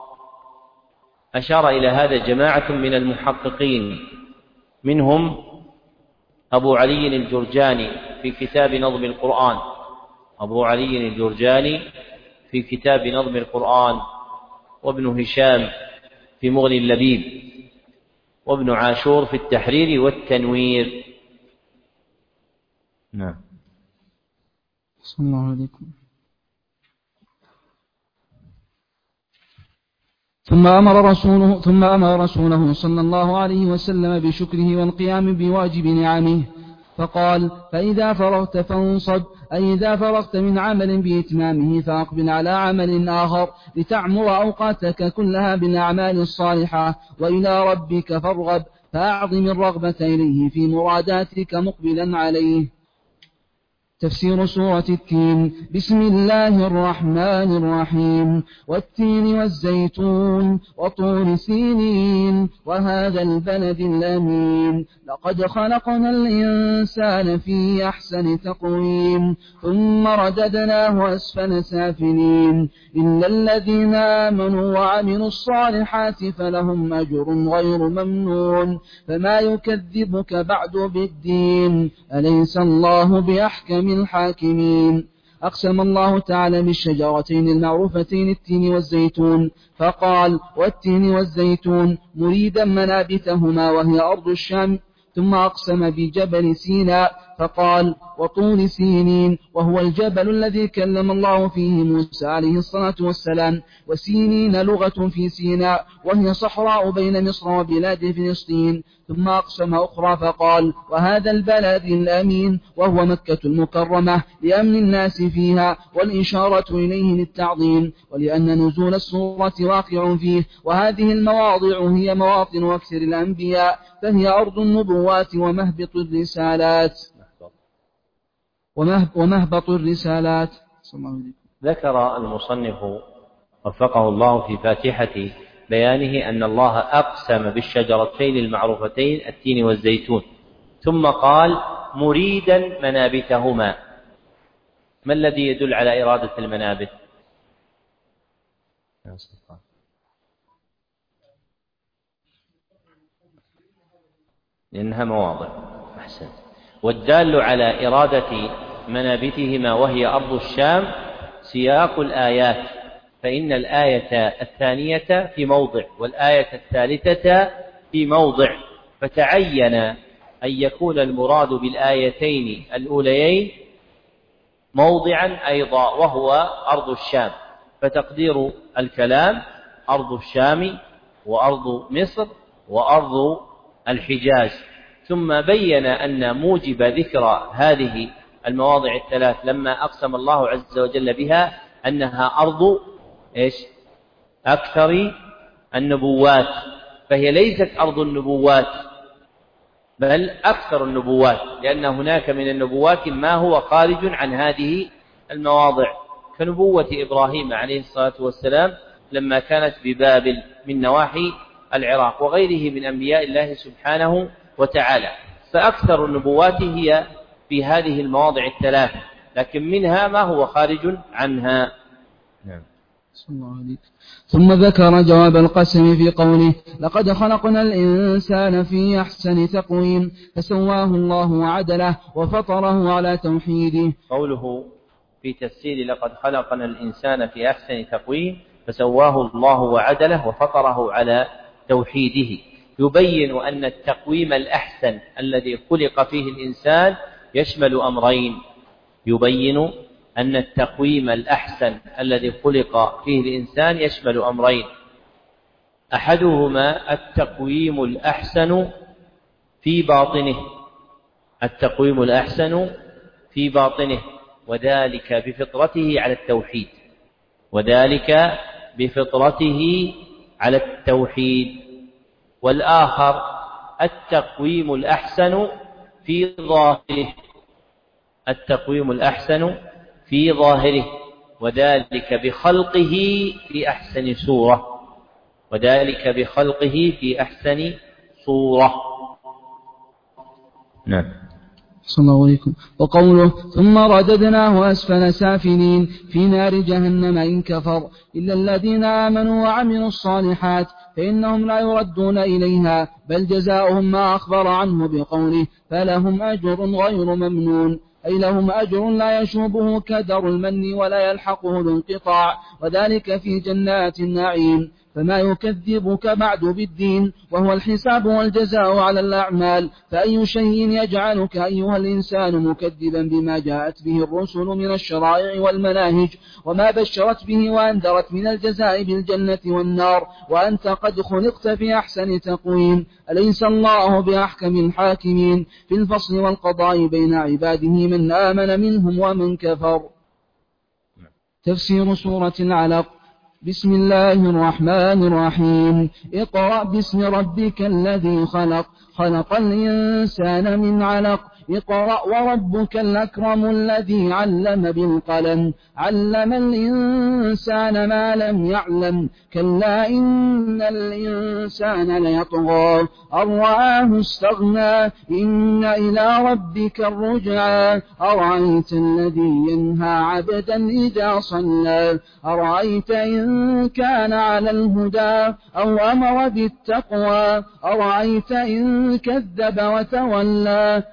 أشار إلى هذا جماعة من المحققين، منهم أبو علي الجرجاني في كتاب نظم القرآن أبو علي الجرجاني في كتاب نظم القرآن وابن هشام في مغني اللبيب، وابن عاشور في التحرير والتنوير. نعم. صلى الله عليكم. ثم أمر رسوله ثم أمر رسوله صلى الله عليه وسلم بشكره والقيام بواجب نعمه، فقال: فإذا فرغت فانصب، أي إذا فرغت من عمل بإتمامه فأقبل على عمل آخر لتعمر أوقاتك كلها بالأعمال الصالحة، وإلى ربك فارغب، فأعظم الرغبة إليه في مراداتك مقبلا عليه. تفسير سورة التين. بسم الله الرحمن الرحيم. والتين والزيتون وطور سينين وهذا البلد الأمين، لقد خلقنا الإنسان في أحسن تقويم ثم رددناه أسفل سافلين، إلا الذين آمنوا وعملوا الصالحات فلهم أجر غير ممنون، فما يكذبك بعد بالدين، أليس الله بأحكم الحاكمين. أقسم الله تعالى بالشجرتين المعروفتين التين والزيتون، فقال: والتين والزيتون، مريدا منابتهما وهي أرض الشام. ثم أقسم بجبل سيناء فقال: وطول سينين، وهو الجبل الذي كلم الله فيه موسى عليه الصلاة والسلام. وسينين لغة في سيناء، وهي صحراء بين مصر وبلاد فلسطين. ثم أقسم أخرى فقال: وهذا البلد الأمين، وهو مكة المكرمة، لأمن الناس فيها، والإشارة إليه للتعظيم، ولأن نزول السورة واقع فيه. وهذه المواضع هي مواطن أكثر الأنبياء، فهي أرض النبوات ومهبط الرسالات ومهبط الرسالات. ذكر المصنف وفقه الله في فاتحة بيانه أن الله أقسم بالشجرتين المعروفتين التين والزيتون، ثم قال: مريدا منابتهما. ما الذي يدل على إرادة المنابت؟ لأنها مواضع. أحسن. والدال على إرادة منابتهما وهي أرض الشام سياق الآيات، فإن الآية الثانية في موضع والآية الثالثة في موضع، فتعين أن يكون المراد بالآيتين الأوليين موضعا أيضا وهو أرض الشام، فتقدير الكلام أرض الشام وأرض مصر وأرض الحجاز. ثم بين أن موجب ذكر هذه المواضع الثلاث لما أقسم الله عز وجل بها أنها أرض إيش؟ أكثر النبوات، فهي ليست أرض النبوات بل أكثر النبوات، لأن هناك من النبوات ما هو خارج عن هذه المواضع، كنبوة إبراهيم عليه الصلاة والسلام لما كانت ببابل من نواحي العراق، وغيره من أنبياء الله سبحانه وتعالى. فأكثر النبوات هي في هذه المواضع الثلاثة، لكن منها ما هو خارج عنها. نعم. ثم ذكر جواب القسم في قوله: لقد خلقنا الإنسان في أحسن تقويم، فسواه الله وعدله وفطره على توحيده. قوله في تفسير لقد خلقنا الإنسان في أحسن تقويم فسواه الله وعدله وفطره على توحيده، يبين أن التقويم الأحسن الذي خلق فيه الإنسان يشمل أمرين. يبين أن التقويم الأحسن الذي خلق فيه الإنسان يشمل أمرين: أحدهما التقويم الأحسن في باطنه، التقويم الأحسن في باطنه وذلك بفطرته على التوحيد، وذلك بفطرته على التوحيد. والآخر التقويم الأحسن في ظاهره، التقويم الأحسن في ظاهره وذلك بخلقه في أحسن صورة، وذلك بخلقه في أحسن صورة. نعم. صلى الله عليكم. وقوله: ثم رددناه أسفل سافلين في نار جهنم إن كفر إلا الذين آمنوا وعملوا الصالحات فإنهم لا يردون إليها، بل جزاؤهم ما أخبر عنه بقوله: فلهم أجر غير ممنون، أي لهم أجر لا يشوبه كدر المن ولا يلحقه الانقطاع، وذلك في جنات النعيم. فما يكذبك بعد بالدين، وهو الحساب والجزاء على الأعمال، فأي شيء يجعلك أيها الإنسان مكذبا بما جاءت به الرسل من الشرائع والمناهج وما بشرت به وأنذرت من الجزاء بالجنة والنار، وأنت قد خلقت في أحسن تقويم؟ أليس الله بأحكم الحاكمين في الفصل والقضاء بين عباده من آمن منهم ومن كفر؟ تفسير سورة العلق. بسم الله الرحمن الرحيم. اقرأ باسم ربك الذي خلق، خلق الإنسان من علق. اقرأ وربك الأكرم الذي علم بالقلم، علم الإنسان ما لم يعلم. كلا إن الإنسان ليطغى أن رآه استغنى، إن إلى ربك الرجعى. أرأيت الذي ينهى عبدا إذا صلى، أرأيت إن كان على الهدى أو أمر بالتقوى، أرأيت إن كذب وتولى. ألم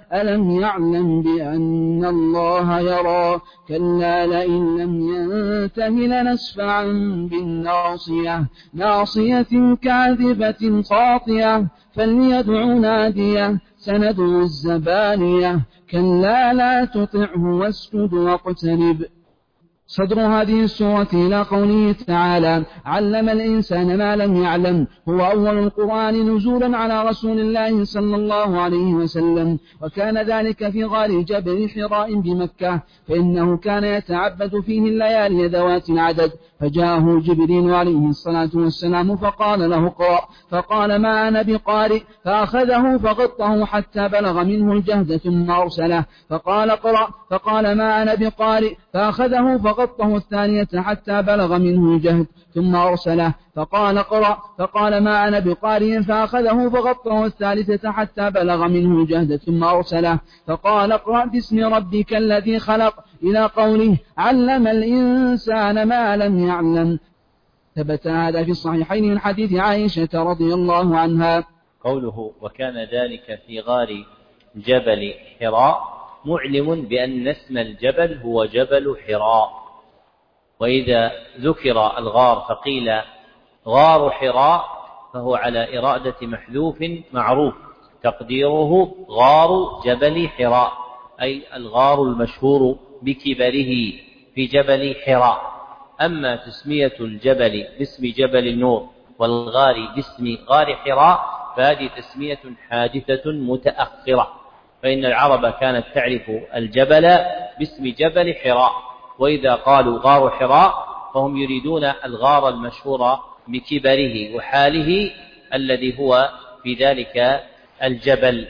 لم يعلم بأن الله يرى كلا لئن لم ينته لنسفعا بالناصية ناصية كاذبة خاطئة فليدع ناديه سندع الزبانية كلا لا تطعه واسجد واقترب. صدر هذه السورة إلى قوله تعالى علم الإنسان ما لم يعلم هو أول القرآن نزولا على رسول الله صلى الله عليه وسلم، وكان ذلك في غار جبل حراء بمكة، فإنه كان يتعبد فيه الليالي ذوات العدد، فجاءه جبريل عليه الصلاة والسلام فقال له اقرأ، فقال ما أنا بقارئ، فأخذه فغطه حتى بلغ منه الجهد ثم أرسله، فقال اقرأ، فقال ما أنا بقارئ، فأخذه فغطه الثانية حتى بلغ منه الجهد ثم أرسله، فقال اقرأ، فقال ما أنا بقارئ، فأخذه فغطه الثالثة حتى بلغ منه الجهد ثم أرسله، فقال اقرأ باسم ربك الذي خلق إلى قوله علم الإنسان ما لم يعلم. ثبت هذا في الصحيحين من حديث عائشة رضي الله عنها. قوله وكان ذلك في غار جبل حراء معلم بأن اسم الجبل هو جبل حراء، وإذا ذكر الغار فقيل غار حراء فهو على إرادة محذوف معروف تقديره غار جبل حراء، أي الغار المشهور بكبره في جبل حراء. أما تسمية الجبل باسم جبل النور والغار باسم غار حراء فهذه تسمية حادثة متأخرة، فإن العرب كانت تعرف الجبل باسم جبل حراء، وإذا قالوا غار حراء فهم يريدون الغار المشهور بكبره وحاله الذي هو في ذلك الجبل.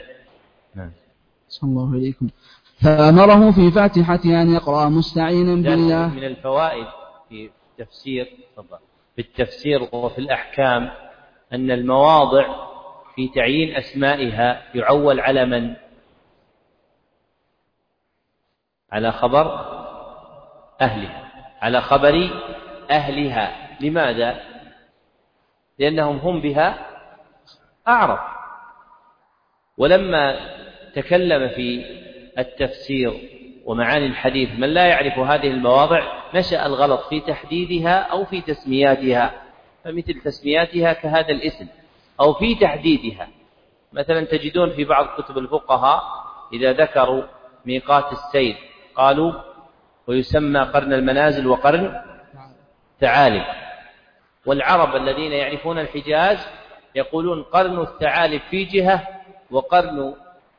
صلى الله عليكم. فأمره في فاتحة أن يقرأ مستعينا بالله. من الفوائد في التفسير في التفسير وفي الأحكام أن المواضع في تعيين أسمائها يعول على من؟ على خبر أهلها، على خبر أهلها. لماذا؟ لأنهم هم بها أعرف. ولما تكلم في التفسير ومعاني الحديث من لا يعرف هذه المواضع نشأ الغلط في تحديدها أو في تسمياتها، فمثل تسمياتها كهذا الاسم أو في تحديدها. مثلا تجدون في بعض كتب الفقهاء إذا ذكروا ميقات السير قالوا ويسمى قرن المنازل وقرن الثعالب، والعرب الذين يعرفون الحجاز يقولون قرن الثعالب في جهة وقرن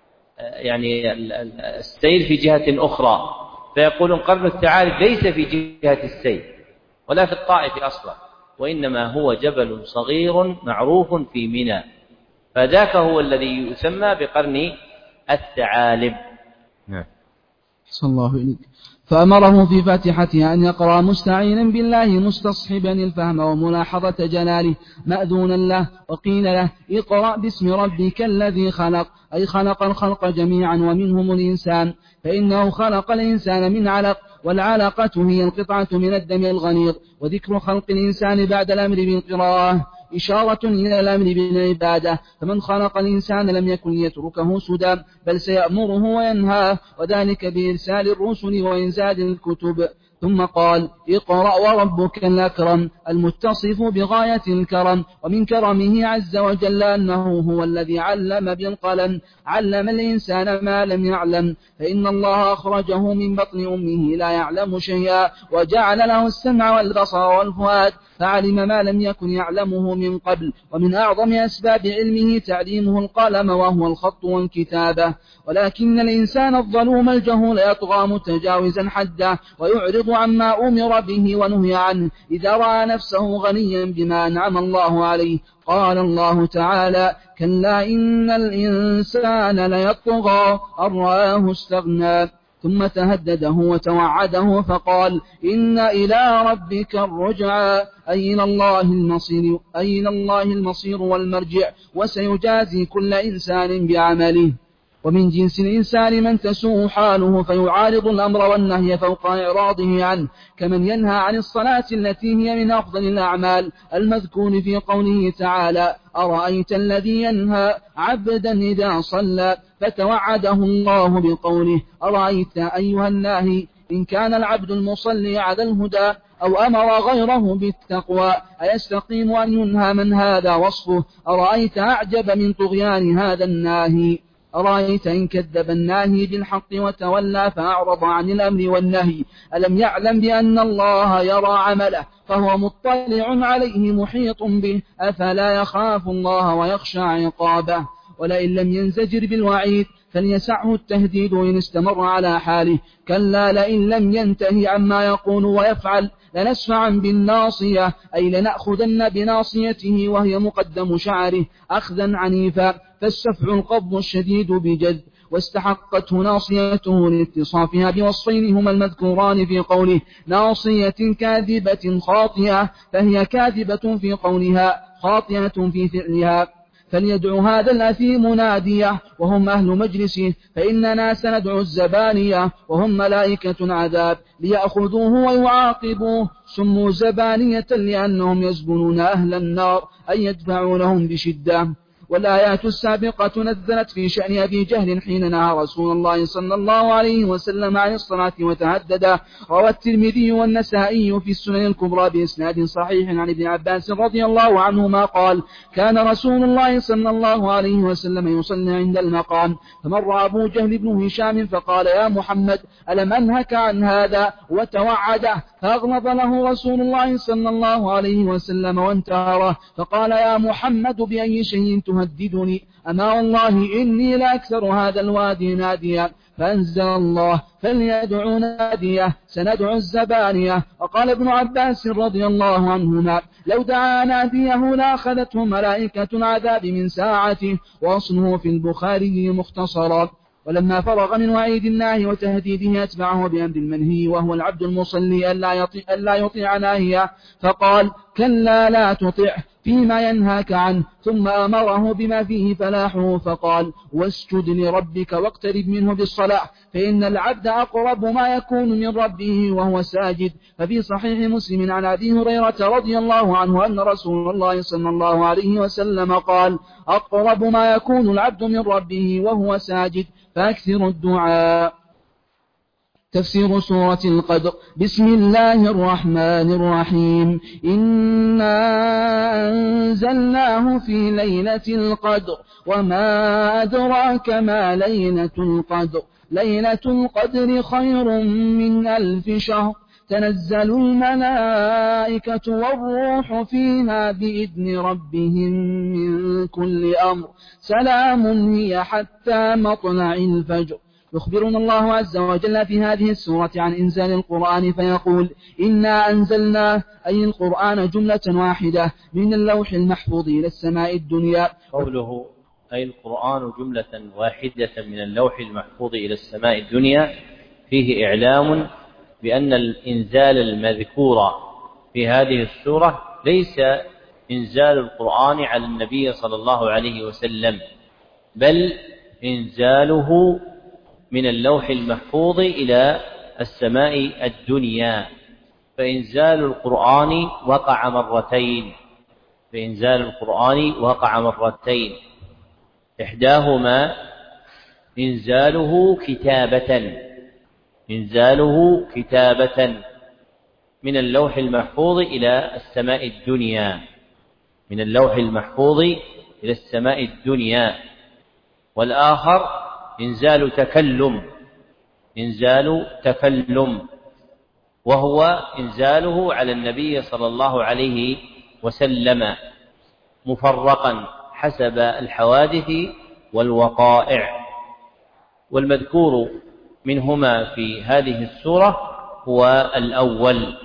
يعني السير في جهة أخرى، فيقولون قرن الثعالب ليس في جهة السير ولا في الطائف أصلا، وإنما هو جبل صغير معروف في منى، فذاك هو الذي يسمى بقرن الثعالب. نعم. صلى الله عليه. فأمره في فاتحتها أن يقرأ مستعينا بالله مستصحبا الفهم وملاحظة جلاله مأذونا له، وقيل له اقرأ باسم ربك الذي خلق، أي خلق الخلق جميعا ومنهم الإنسان، فإنه خلق الإنسان من علق، والعلقة هي القطعة من الدم الغليظ، وذكر خلق الإنسان بعد الأمر بالقراءة إشارة إلى الأمر بالعبادة، فمن خلق الإنسان لم يكن يتركه سدى بل سيأمره وينهاه، وذلك بإرسال الرسل وإنزال الكتب. ثم قال اقرأ وربك الأكرم المتصف بغاية الكرم، ومن كرمه عز وجل أنه هو الذي علم بالقلم، علم الإنسان ما لم يعلم، فإن الله أخرجه من بطن أمه لا يعلم شيئا، وجعل له السمع والبصر والفؤاد فعلم ما لم يكن يعلمه من قبل. ومن أعظم أسباب علمه تعليمه القلم وهو الخط والكتابة. ولكن الإنسان الظلوم الجهول يطغى متجاوزا حده ويعرض عما أمر به ونهي عنه إذا رأى نفسه غنيا بما أنعم الله عليه. قال الله تعالى كلا إن الإنسان ليطغى أن رآه استغنى، ثم تهدده وتوعده فقال إن إلى ربك الرجعى، أي إلى الله المصير، أي إلى الله المصير والمرجع، وسيجازي كل إنسان بعمله. ومن جنس الإنسان من تسوء حاله فيعارض الأمر والنهي فوق إعراضه عنه، كمن ينهى عن الصلاة التي هي من أفضل الأعمال المذكور في قوله تعالى: أرأيت الذي ينهى عبدا إذا صلى، فتوعده الله بقوله: أرأيت أيها الناهي إن كان العبد المصلي على الهدى أو أمر غيره بالتقوى أيستقيم أن ينهى من هذا وصفه؟ أرأيت أعجب من طغيان هذا الناهي. أرأيت إن كذب الناهي بالحق وتولى فأعرض عن الأمر والنهي، ألم يعلم بأن الله يرى عمله فهو مطلع عليه محيط به، أفلا يخاف الله ويخشى عقابه؟ ولئن لم ينزجر بالوعيد فليسعه التهديد إن استمر على حاله، كلا لئن لم ينتهي عما يقول ويفعل لنسفعا بالناصية، أي لنأخذن بناصيته وهي مقدم شعره أخذا عنيفا، فالسفع القبض الشديد بجد، واستحقته ناصيته لاتصافها بوصفين هما المذكوران في قوله: ناصية كاذبة خاطئة، فهي كاذبة في قولها خاطئة في فعلها. فليدعو هذا الأثيم نادية وهم أهل مجلسه، فإننا سندعو الزبانية وهم ملائكة عذاب ليأخذوه ويعاقبوه، سموا زبانية لأنهم يزبنون أهل النار أي يدفعونهم بشدة. والآيات السابقة نزلت في شأن أبي جهل حين نهى رسول الله صلى الله عليه وسلم عن الصلاة وتهدد. روى الترمذي والنسائي في السنن الكبرى بإسناد صحيح عن ابن عباس رضي الله عنهما قال: كان رسول الله صلى الله عليه وسلم يصلي عند المقام، فمر أبو جهل بن هشام فقال: يا محمد ألم أنهك عن هذا؟ وتوعده، فأغلظ له رسول الله صلى الله عليه وسلم وانتهره، فقال: يا محمد بأي شيء تهددني؟ أما والله إني لأكثر هذا الوادي ناديا. فأنزل الله: فليدعو ناديه سندعو الزبانية. وقال ابن عباس رضي الله عنهما: لو دعا ناديه لأخذته ملائكة عذاب من ساعته، وأصله في البخاري مختصرا. ولما فرغ من وعيد الله وتهديده أتبعه بأمر المنهي وهو العبد المصلي ألا يطيع, ألا يطيع ناهيه، فقال: كلا لا تطع فيما ينهاك عنه، ثم أمره بما فيه فلاحه فقال: واسجد لربك واقترب منه بالصلاة، فإن العبد أقرب ما يكون من ربه وهو ساجد. ففي صحيح مسلم عن أبي هريرة رضي الله عنه أن رسول الله صلى الله عليه وسلم قال: أقرب ما يكون العبد من ربه وهو ساجد، فأكثر الدعاء. تفسير سورة القدر. بسم الله الرحمن الرحيم. إنا أنزلناه في ليلة القدر، وما أدراك ما ليلة القدر. ليلة القدر خير من ألف شهر، تنزل الملائكة والروح فيها بإذن ربهم من كل أمر، سلام هي حتى مطلع الفجر. يخبرنا الله عز وجل في هذه السورة عن إنزال القرآن فيقول: إنا أنزلناه، أي القرآن جملة واحدة من اللوح المحفوظ إلى السماء الدنيا. قوله أي القرآن جملة واحدة من اللوح المحفوظ إلى السماء الدنيا فيه إعلام بأن الإنزال المذكور في هذه السورة ليس إنزال القرآن على النبي صلى الله عليه وسلم، بل إنزاله من اللوح المحفوظ إلى السماء الدنيا. فإنزال القرآن وقع مرتين فإنزال القرآن وقع مرتين إحداهما إنزاله كتابة إنزاله كتابة من اللوح المحفوظ إلى السماء الدنيا من اللوح المحفوظ إلى السماء الدنيا والآخر إنزال تكلم إنزال تكلم وهو إنزاله على النبي صلى الله عليه وسلم مفرقا حسب الحوادث والوقائع. والمذكور منهما في هذه السورة هو الأول.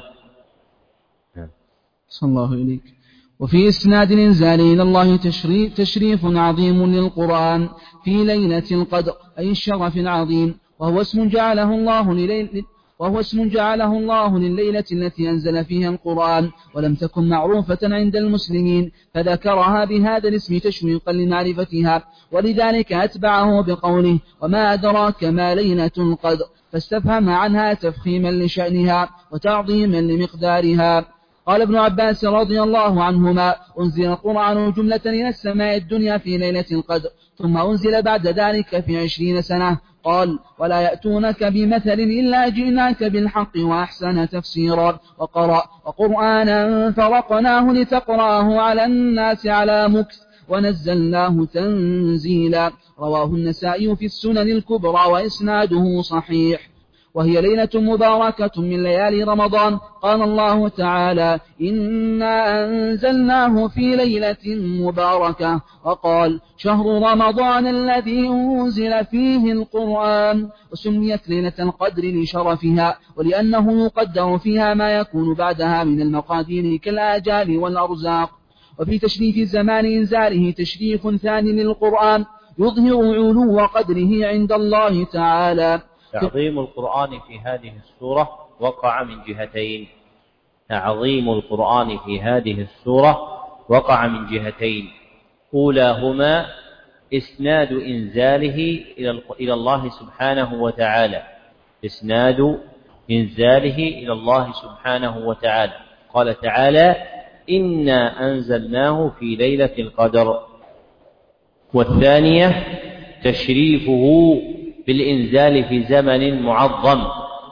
صلى الله إليك. وفي إسناد الإنزال إلى الله تشريف, تشريف عظيم للقرآن في ليلة القدر، أي الشرف العظيم، وهو اسم جعله الله لليل وهو اسم جعله الله لليلة التي أنزل فيها القرآن، ولم تكن معروفة عند المسلمين، فذكرها بهذا الاسم تشويقا لمعرفتها، ولذلك أتبعه بقوله وما أدراك ما ليلة القدر، فاستفهم عنها تفخيما لشأنها وتعظيما لمقدارها. قال ابن عباس رضي الله عنهما أنزل القرآن جملة إلى السماء الدنيا في ليلة القدر، ثم أنزل بعد ذلك في عشرين سنة. قال ولا يأتونك بمثل إلا جئناك بالحق وأحسن تفسيرا. وقرأ وقرآنا فرقناه لتقرأه على الناس على مكث ونزلناه تنزيلا. رواه النسائي في السنن الكبرى وإسناده صحيح. وهي ليلة مباركة من ليالي رمضان. قال الله تعالى إنا أنزلناه في ليلة مباركة. وقال شهر رمضان الذي أنزل فيه القرآن. وسميت ليلة القدر لشرفها ولأنه يقدر فيها ما يكون بعدها من المقادير كالآجال والأرزاق. وفي تشريف زمان إنزاله تشريف ثاني للقرآن يظهر علو قدره عند الله تعالى. تعظيم القرآن في هذه السورة وقع من جهتين. تعظيم القرآن في هذه السورة وقع من جهتين، أولاهما إسناد إنزاله إلى الله سبحانه وتعالى. إسناد إنزاله إلى الله سبحانه وتعالى. قال تعالى إنا أنزلناه في ليلة القدر. والثانية تشريفه بالإنزال في زمن معظم.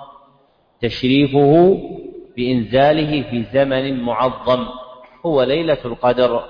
تشريفه بإنزاله في زمن معظم هو ليلة القدر.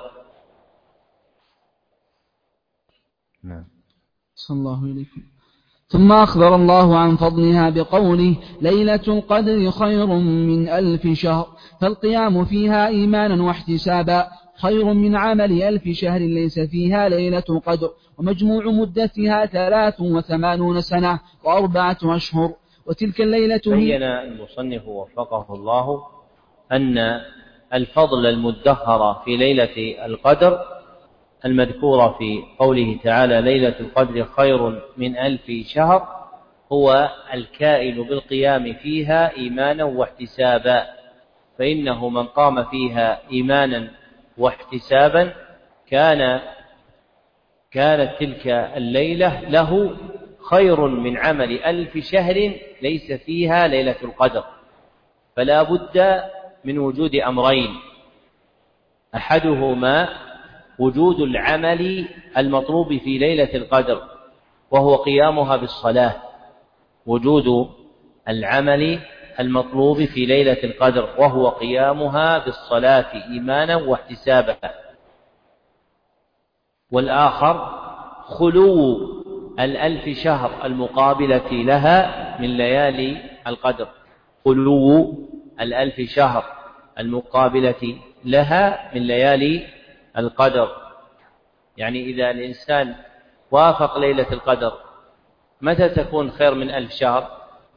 نعم. صلى الله عليكم. ثم أخبر الله عن فضلها بقوله ليلة القدر خير من ألف شهر، فالقيام فيها إيمانا واحتسابا خير من عمل ألف شهر ليس فيها ليلة قدر، ومجموع مدتها ثلاث وثمانون سنة وأربعة أشهر. وتلك الليلة بين المصنف وفقه الله أن الفضل المدخر في ليلة القدر المذكورة في قوله تعالى ليلة القدر خير من ألف شهر هو الكائن بالقيام فيها إيمانا واحتسابا، فإنه من قام فيها إيمانا واحتسابا كان كانت تلك الليلة له خير من عمل ألف شهر ليس فيها ليلة القدر. فلا بد من وجود أمرين، أحدهما وجود العمل المطلوب في ليلة القدر وهو قيامها بالصلاة. وجود العمل المطلوب في ليلة القدر وهو قيامها بالصلاة إيمانا واحتسابا. والآخر خلو الألف شهر المقابلة لها من ليالي القدر. خلو الألف شهر المقابلة لها من ليالي القدر. يعني إذا الإنسان وافق ليلة القدر متى تكون خير من ألف شهر؟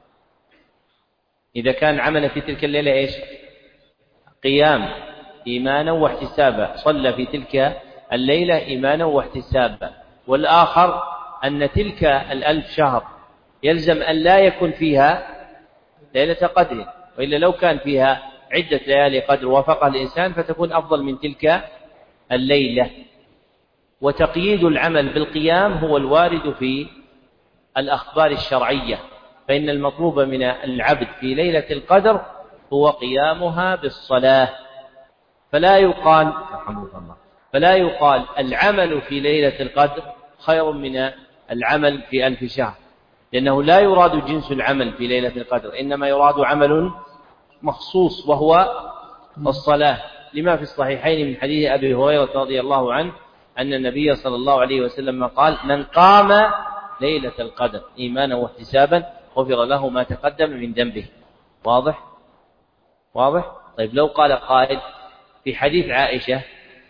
إذا كان عمل في تلك الليلة إيش؟ قيام إيمانا واحتسابا، صلى في تلك الليلة إيمانا واحتسابا. والآخر أن تلك الألف شهر يلزم أن لا يكون فيها ليلة قدر، وإلا لو كان فيها عدة ليالي قدر وافقها الإنسان فتكون أفضل من تلك الليلة. وتقييد العمل بالقيام هو الوارد في الأخبار الشرعية، فإن المطلوب من العبد في ليلة القدر هو قيامها بالصلاة. فلا يقال فلا يقال العمل في ليلة القدر خير من العمل في ألف شهر، لأنه لا يراد جنس العمل في ليلة القدر، إنما يراد عمل مخصوص وهو الصلاة، لما في الصحيحين من حديث أبي هريرة رضي الله عنه أن النبي صلى الله عليه وسلم قال من قام ليلة القدر إيمانا واحتسابا غفر له ما تقدم من ذنبه. واضح؟ واضح؟ طيب لو قال قائل في حديث عائشة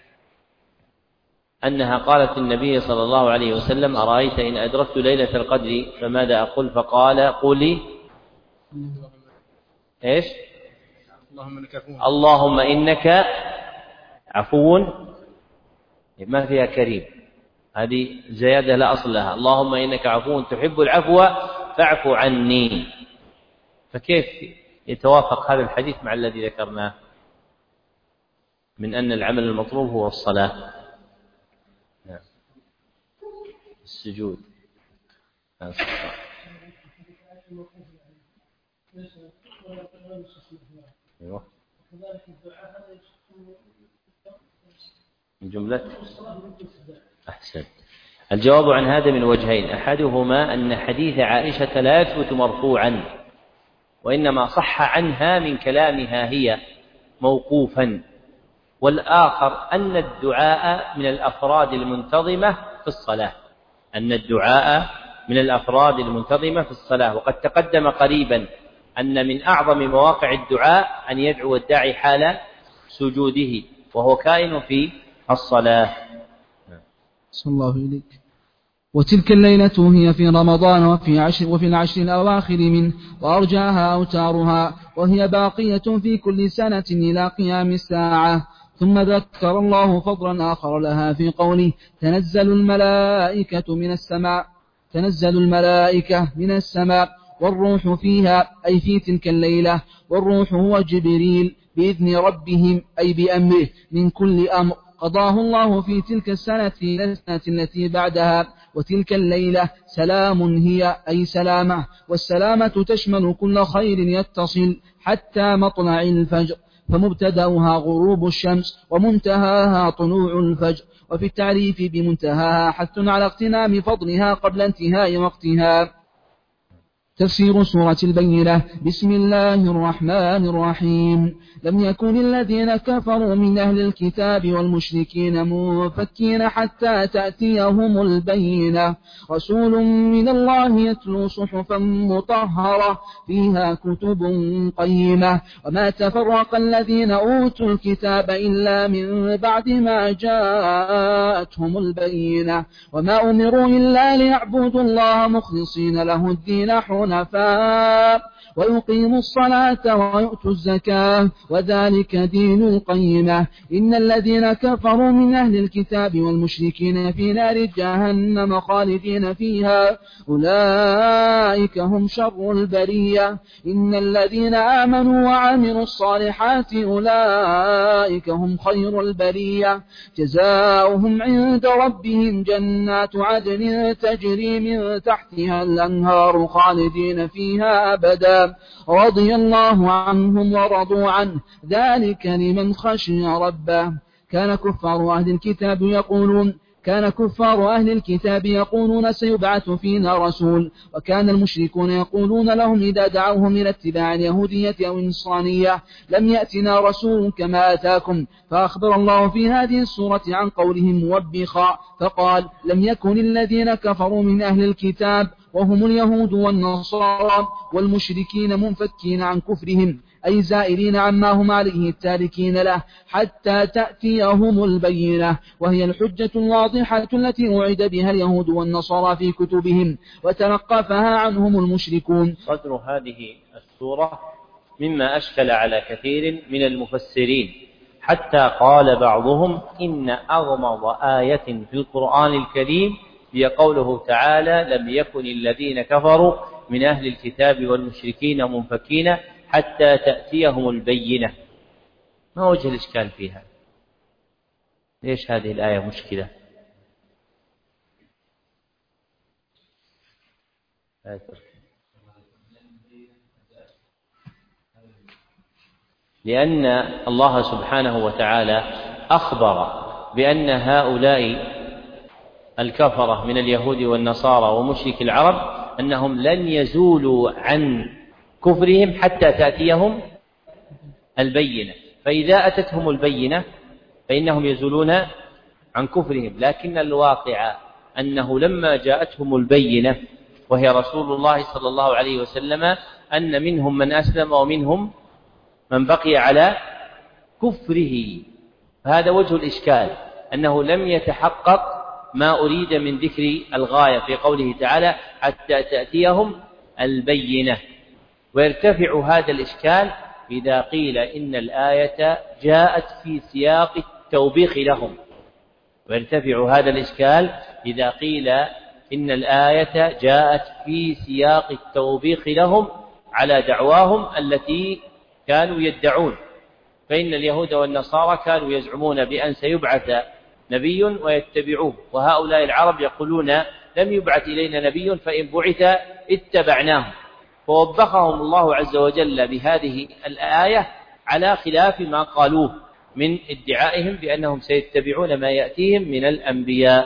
أنها قالت النبي صلى الله عليه وسلم أرأيت إن أدركت ليلة القدر فماذا أقول؟ فقال قولي إيش؟ اللهم إنك عفو، ما فيها كريم، هذه زيادة لا أصل لها. اللهم إنك عفو تحب العفو فاعف عني. فكيف يتوافق هذا الحديث مع الذي ذكرناه من أن العمل المطلوب هو الصلاة؟ نعم. السجود. أيوة. الجملة أحسن. الجواب عن هذا من وجهين: أحدهما أن حديث عائشة لا يثبت مرفوعا، وإنما صح عنها من كلامها هي موقوفا، والآخر أن الدعاء من الأفراد المنتظمة في الصلاة أن الدعاء من الأفراد المنتظمة في الصلاة وقد تقدم قريبا أن من أعظم مواقع الدعاء أن يدعو الداعي حال سجوده، وهو كائن في الصلاة. صلى الله إليك. وتلك الليلة هي في رمضان وفي عشر وفي العشر الأواخر منه، وأرجاها أوتارها، وهي باقية في كل سنة إلى قيام الساعة. ثم ذكر الله فضلا آخر لها في قوله: تنزل الملائكة من السماء تنزل الملائكة من السماء والروح فيها، أي في تلك الليلة. والروح هو جبريل بإذن ربهم، أي بأمره، من كل أمر قضاه الله في تلك السنة إلى السنة التي بعدها. وتلك الليلة سلام هي، أي سلامة، والسلامة تشمل كل خير يتصل حتى مطلع الفجر، فمبتدأها غروب الشمس ومنتهاها طلوع الفجر. وفي التعريف بمنتهاها حث على اغتنام فضلها قبل انتهاء وقتها. تفسير سورة البينة. بسم الله الرحمن الرحيم. لم يكن الذين كفروا من أهل الكتاب والمشركين منفكين حتى تأتيهم البينة. رسول من الله يتلو صحفا مطهرة فيها كتب قيمة. وما تفرق الذين أوتوا الكتاب إلا من بعد ما جاءتهم البينة. وما أمروا إلا ليعبدوا الله مخلصين له الدين حنفاء ويقيموا الصلاة ويؤتوا الزكاة وذلك دين القيمة. إن الذين كفروا من أهل الكتاب والمشركين في نار جهنم خالدين فيها أولئك هم شر البرية. إن الذين آمنوا وعملوا الصالحات أولئك هم خير البرية. جزاؤهم عند ربهم جنات عدن تجري من تحتها الأنهار خالدين فيها أبدا رضي الله عنهم ورضوا عنه ذلك لمن خشي ربه. كان كفار أهل الكتاب يقولون كان كفار أهل الكتاب يقولون سيبعث فينا رسول، وكان المشركون يقولون لهم إذا دعوهم إلى اتباع اليهودية أو النصرانية لم يأتنا رسول كما آتاكم. فأخبر الله في هذه السورة عن قولهم موبخا فقال: لم يكن الذين كفروا من أهل الكتاب وهم اليهود والنصارى والمشركين منفكين عن كفرهم، أي زائرين عما هم عليه التاركين له حتى تأتيهم البينة، وهي الحجة الواضحة التي وعد بها اليهود والنصارى في كتبهم وتنقفها عنهم المشركون. صدر هذه السورة مما أشكل على كثير من المفسرين، حتى قال بعضهم إن أغمض آية في القرآن الكريم هي قوله تعالى: لم يكن الذين كفروا من أهل الكتاب والمشركين منفكين حتى تأتيهم البينة. ما وجه الإشكال فيها؟ ليش هذه الآية مشكلة؟ لأن الله سبحانه وتعالى أخبر بأن هؤلاء الكفرة من اليهود والنصارى ومشرك العرب أنهم لن يزولوا عن كفرهم حتى تأتيهم البينة، فإذا أتتهم البينة فإنهم يزولون عن كفرهم. لكن الواقع أنه لما جاءتهم البينة وهي رسول الله صلى الله عليه وسلم أن منهم من أسلم ومنهم من بقي على كفره. فهذا وجه الإشكال، أنه لم يتحقق ما أريد من ذكر الغاية في قوله تعالى حتى تأتيهم البينة. ويرتفع هذا الإشكال إذا قيل إن الآية جاءت في سياق التوبيخ لهم ويرتفع هذا الإشكال إذا قيل إن الآية جاءت في سياق التوبيخ لهم على دعواهم التي كانوا يدعون، فإن اليهود والنصارى كانوا يزعمون بأن سيبعث نبي ويتبعوه، وهؤلاء العرب يقولون لم يبعث إلينا نبي فإن بعث اتبعناه، فوبخهم الله عز وجل بهذه الآية على خلاف ما قالوه من ادعائهم بأنهم سيتبعون ما يأتيهم من الأنبياء.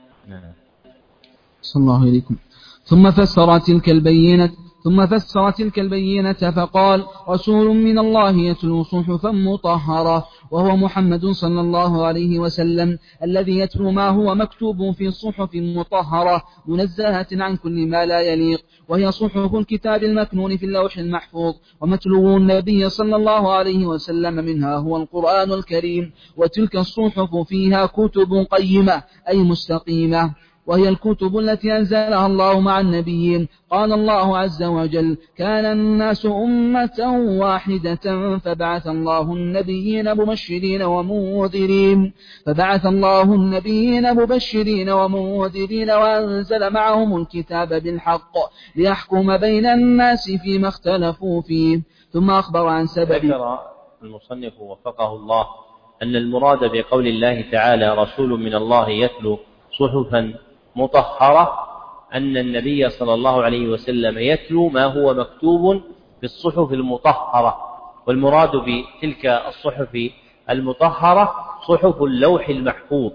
صلى الله عليكم. ثم فسر تلك البينة ثم فسر تلك البينة فقال: رسول من الله يتلو صحفا مطهرة، وهو محمد صلى الله عليه وسلم الذي يتلو ما هو مكتوب في صحف مطهرة منزهة عن كل ما لا يليق، وهي صحف الكتاب المكنون في اللوح المحفوظ. ومتلو النبي صلى الله عليه وسلم منها هو القرآن الكريم، وتلك الصحف فيها كتب قيمة أي مستقيمة، وهي الكتب التي أنزلها الله مع النبيين. قال الله عز وجل: كان الناس أمة واحدة فبعث الله النبيين مبشرين ومنذرين فبعث الله النبيين مبشرين ومنذرين وأنزل معهم الكتاب بالحق ليحكم بين الناس فيما اختلفوا فيه. ثم أخبر عن سبب. ذكر المصنف وفقه الله أن المراد بقول الله تعالى: رسول من الله يتلو صحفا مطهرة أن النبي صلى الله عليه وسلم يتلو ما هو مكتوب في الصحف المطهرة، والمراد بتلك الصحف المطهرة صحف اللوح المحفوظ،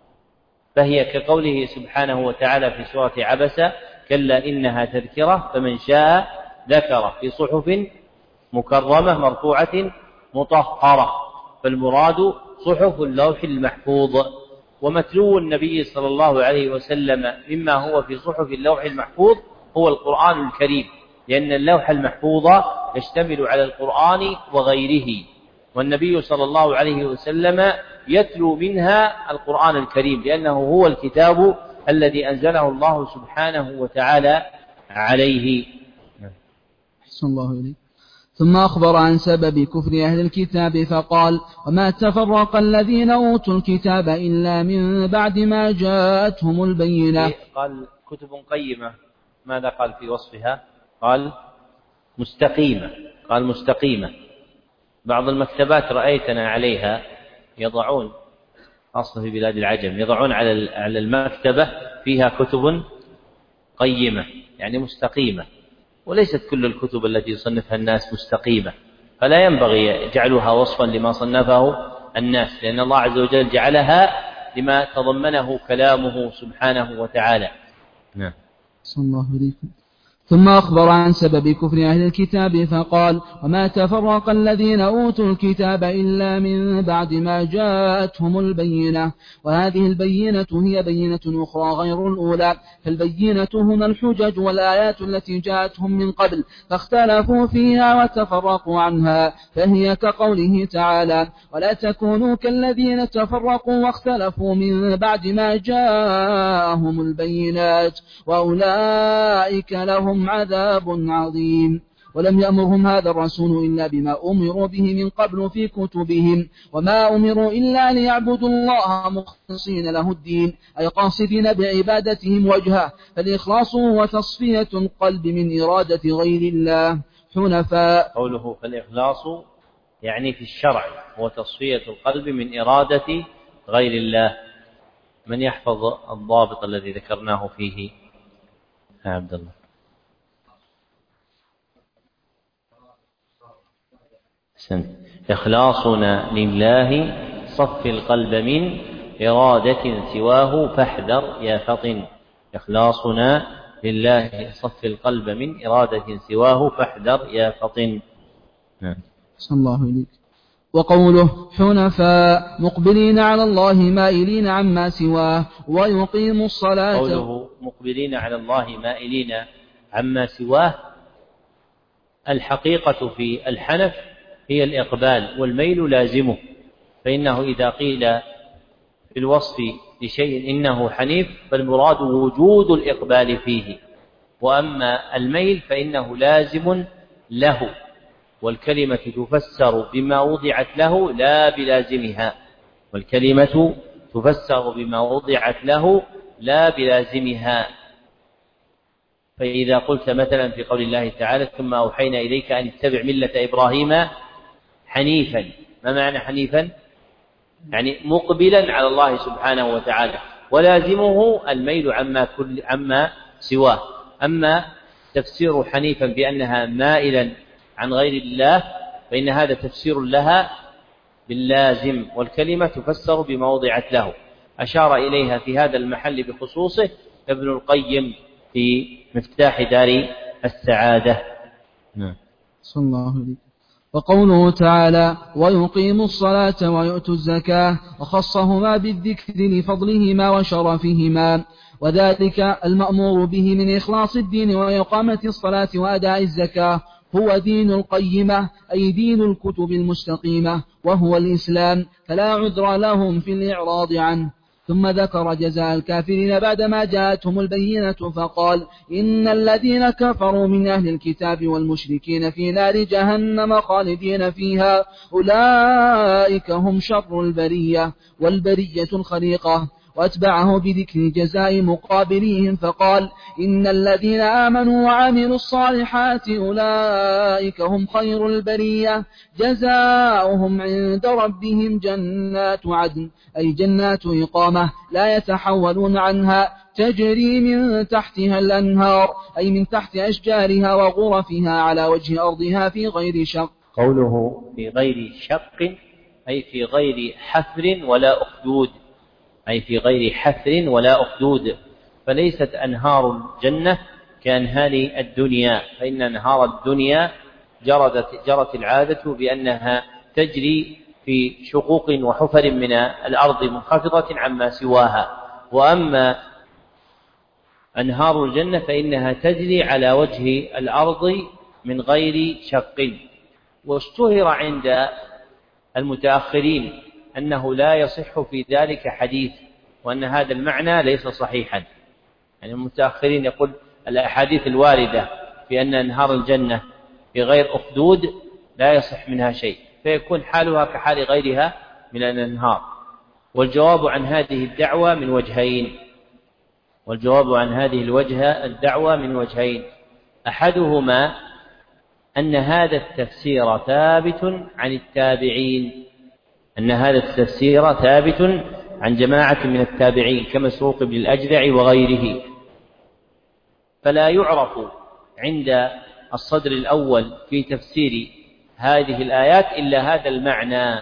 فهي كقوله سبحانه وتعالى في سورة عبسة: كلا إنها تذكرة فمن شاء ذكر، في صحف مكرمة مرفوعة مطهرة، فالمراد صحف اللوح المحفوظ. ومتلو النبي صلى الله عليه وسلم مما هو في صحف اللوح المحفوظ هو القرآن الكريم، لأن اللوح المحفوظ يشتمل على القرآن وغيره، والنبي صلى الله عليه وسلم يتلو منها القرآن الكريم لأنه هو الكتاب الذي أنزله الله سبحانه وتعالى عليه. أحسن الله إليك. ثم أخبر عن سبب كفر أهل الكتاب فقال: وما تفرق الذين أوتوا الكتاب إلا من بعد ما جاءتهم البينة. قال كتب قيمة، ماذا قال في وصفها؟ قال مستقيمة، قال مستقيمة. بعض المكتبات رأيتنا عليها يضعون، خاصة في بلاد العجم، يضعون على المكتبة فيها كتب قيمة يعني مستقيمة، وليست كل الكتب التي يصنفها الناس مستقيمة، فلا ينبغي جعلها وصفا لما صنفه الناس، لأن الله عز وجل جعلها لما تضمنه كلامه سبحانه وتعالى. نعم. صلى الله عليكم. ثم أخبر عن سبب كفر أهل الكتاب فقال: وما تفرق الذين أوتوا الكتاب إلا من بعد ما جاءتهم البينة. وهذه البينة هي بينة أخرى غير الأولى، فالبينة هنا الحجج والآيات التي جاءتهم من قبل فاختلفوا فيها وتفرقوا عنها، فهي كقوله تعالى: ولا تكونوا كالذين تفرقوا واختلفوا من بعد ما جاءهم البينات وأولئك لهم عذاب عظيم. ولم يأمرهم هذا الرسول إلا بما أمروا به من قبل في كتبهم، وما أمروا إلا ليعبدوا الله مخلصين له الدين، أي قاصدين بعبادتهم وجهه، فالإخلاص هو تصفية القلب من إرادة غير الله حنفاء. قوله فالإخلاص يعني في الشرع هو تصفية القلب من إرادة غير الله. من يحفظ الضابط الذي ذكرناه فيه يا عبد الله؟ إخلاصنا لله صف القلب من إرادة سواه فاحذر يا فطن. إخلاصنا لله صف القلب من إرادة سواه فاحذر يا فطن. نعم. صلى الله عليك. وقوله حنفاء مقبلين على الله مائلين عما سواه ويقيموا الصلاة. قوله مقبلين على الله مائلين عما سواه، الحقيقة في الحنف هي الإقبال، والميل لازمه، فإنه إذا قيل في الوصف لشيء إنه حنيف فالمراد وجود الإقبال فيه، وأما الميل فإنه لازم له، والكلمة تفسر بما وضعت له لا بلازمها، والكلمة تفسر بما وضعت له لا بلازمها. فإذا قلت مثلا في قول الله تعالى ثم أوحينا إليك أن اتبع ملة إبراهيم حنيفا، ما معنى حنيفا؟ يعني مقبلا على الله سبحانه وتعالى، ولازمه الميل عما, كل عما سواه. أما تفسير حنيفا بأنها مائلا عن غير الله فإن هذا تفسير لها باللازم، والكلمة تفسر بما وضعت له. أشار إليها في هذا المحل بخصوصه ابن القيم في مفتاح دار السعادة. نعم. صلى الله عليه. وقوله تعالى ويقيم الصلاة ويؤتوا الزكاة وخصهما بالذكر لفضلهما وشرفهما، وذلك المأمور به من إخلاص الدين وإقامة الصلاة وأداء الزكاة هو دين القيمة، أي دين الكتب المستقيمة، وهو الإسلام، فلا عذر لهم في الإعراض عنه. ثم ذكر جزاء الكافرين بعدما جاءتهم البينة فقال إن الذين كفروا من أهل الكتاب والمشركين في نار جهنم خالدين فيها أولئك هم شر البرية والبرية الخليقة. وأتبعه بذكر جزاء مقابليهم فقال إن الذين آمنوا وعملوا الصالحات أولئك هم خير البرية جزاؤهم عند ربهم جنات عدن، أي جنات إقامة لا يتحولون عنها تجري من تحتها الأنهار، أي من تحت أشجارها وغرفها على وجه أرضها في غير شق. قوله في غير شق أي في غير حفر ولا أخدود، أي في غير حفر ولا أخدود، فليست أنهار الجنة كأنهار الدنيا، فإن أنهار الدنيا جرت, جرت العادة بأنها تجري في شقوق وحفر من الأرض منخفضة عما سواها، وأما أنهار الجنة فإنها تجري على وجه الأرض من غير شق. واشتهر عند المتأخرين أنه لا يصح في ذلك حديث، وأن هذا المعنى ليس صحيحا. يعني المتأخرين يقول الأحاديث الواردة في أن أنهار الجنة في غير أخدود لا يصح منها شيء، فيكون حالها كحال غيرها من الأنهار. والجواب عن هذه الدعوة من وجهين والجواب عن هذه الوجهة الدعوة من وجهين أحدهما أن هذا التفسير ثابت عن التابعين أن هذا التفسير ثابت عن جماعة من التابعين كمسروق بن الأجدع وغيره، فلا يعرف عند الصدر الأول في تفسير هذه الآيات إلا هذا المعنى.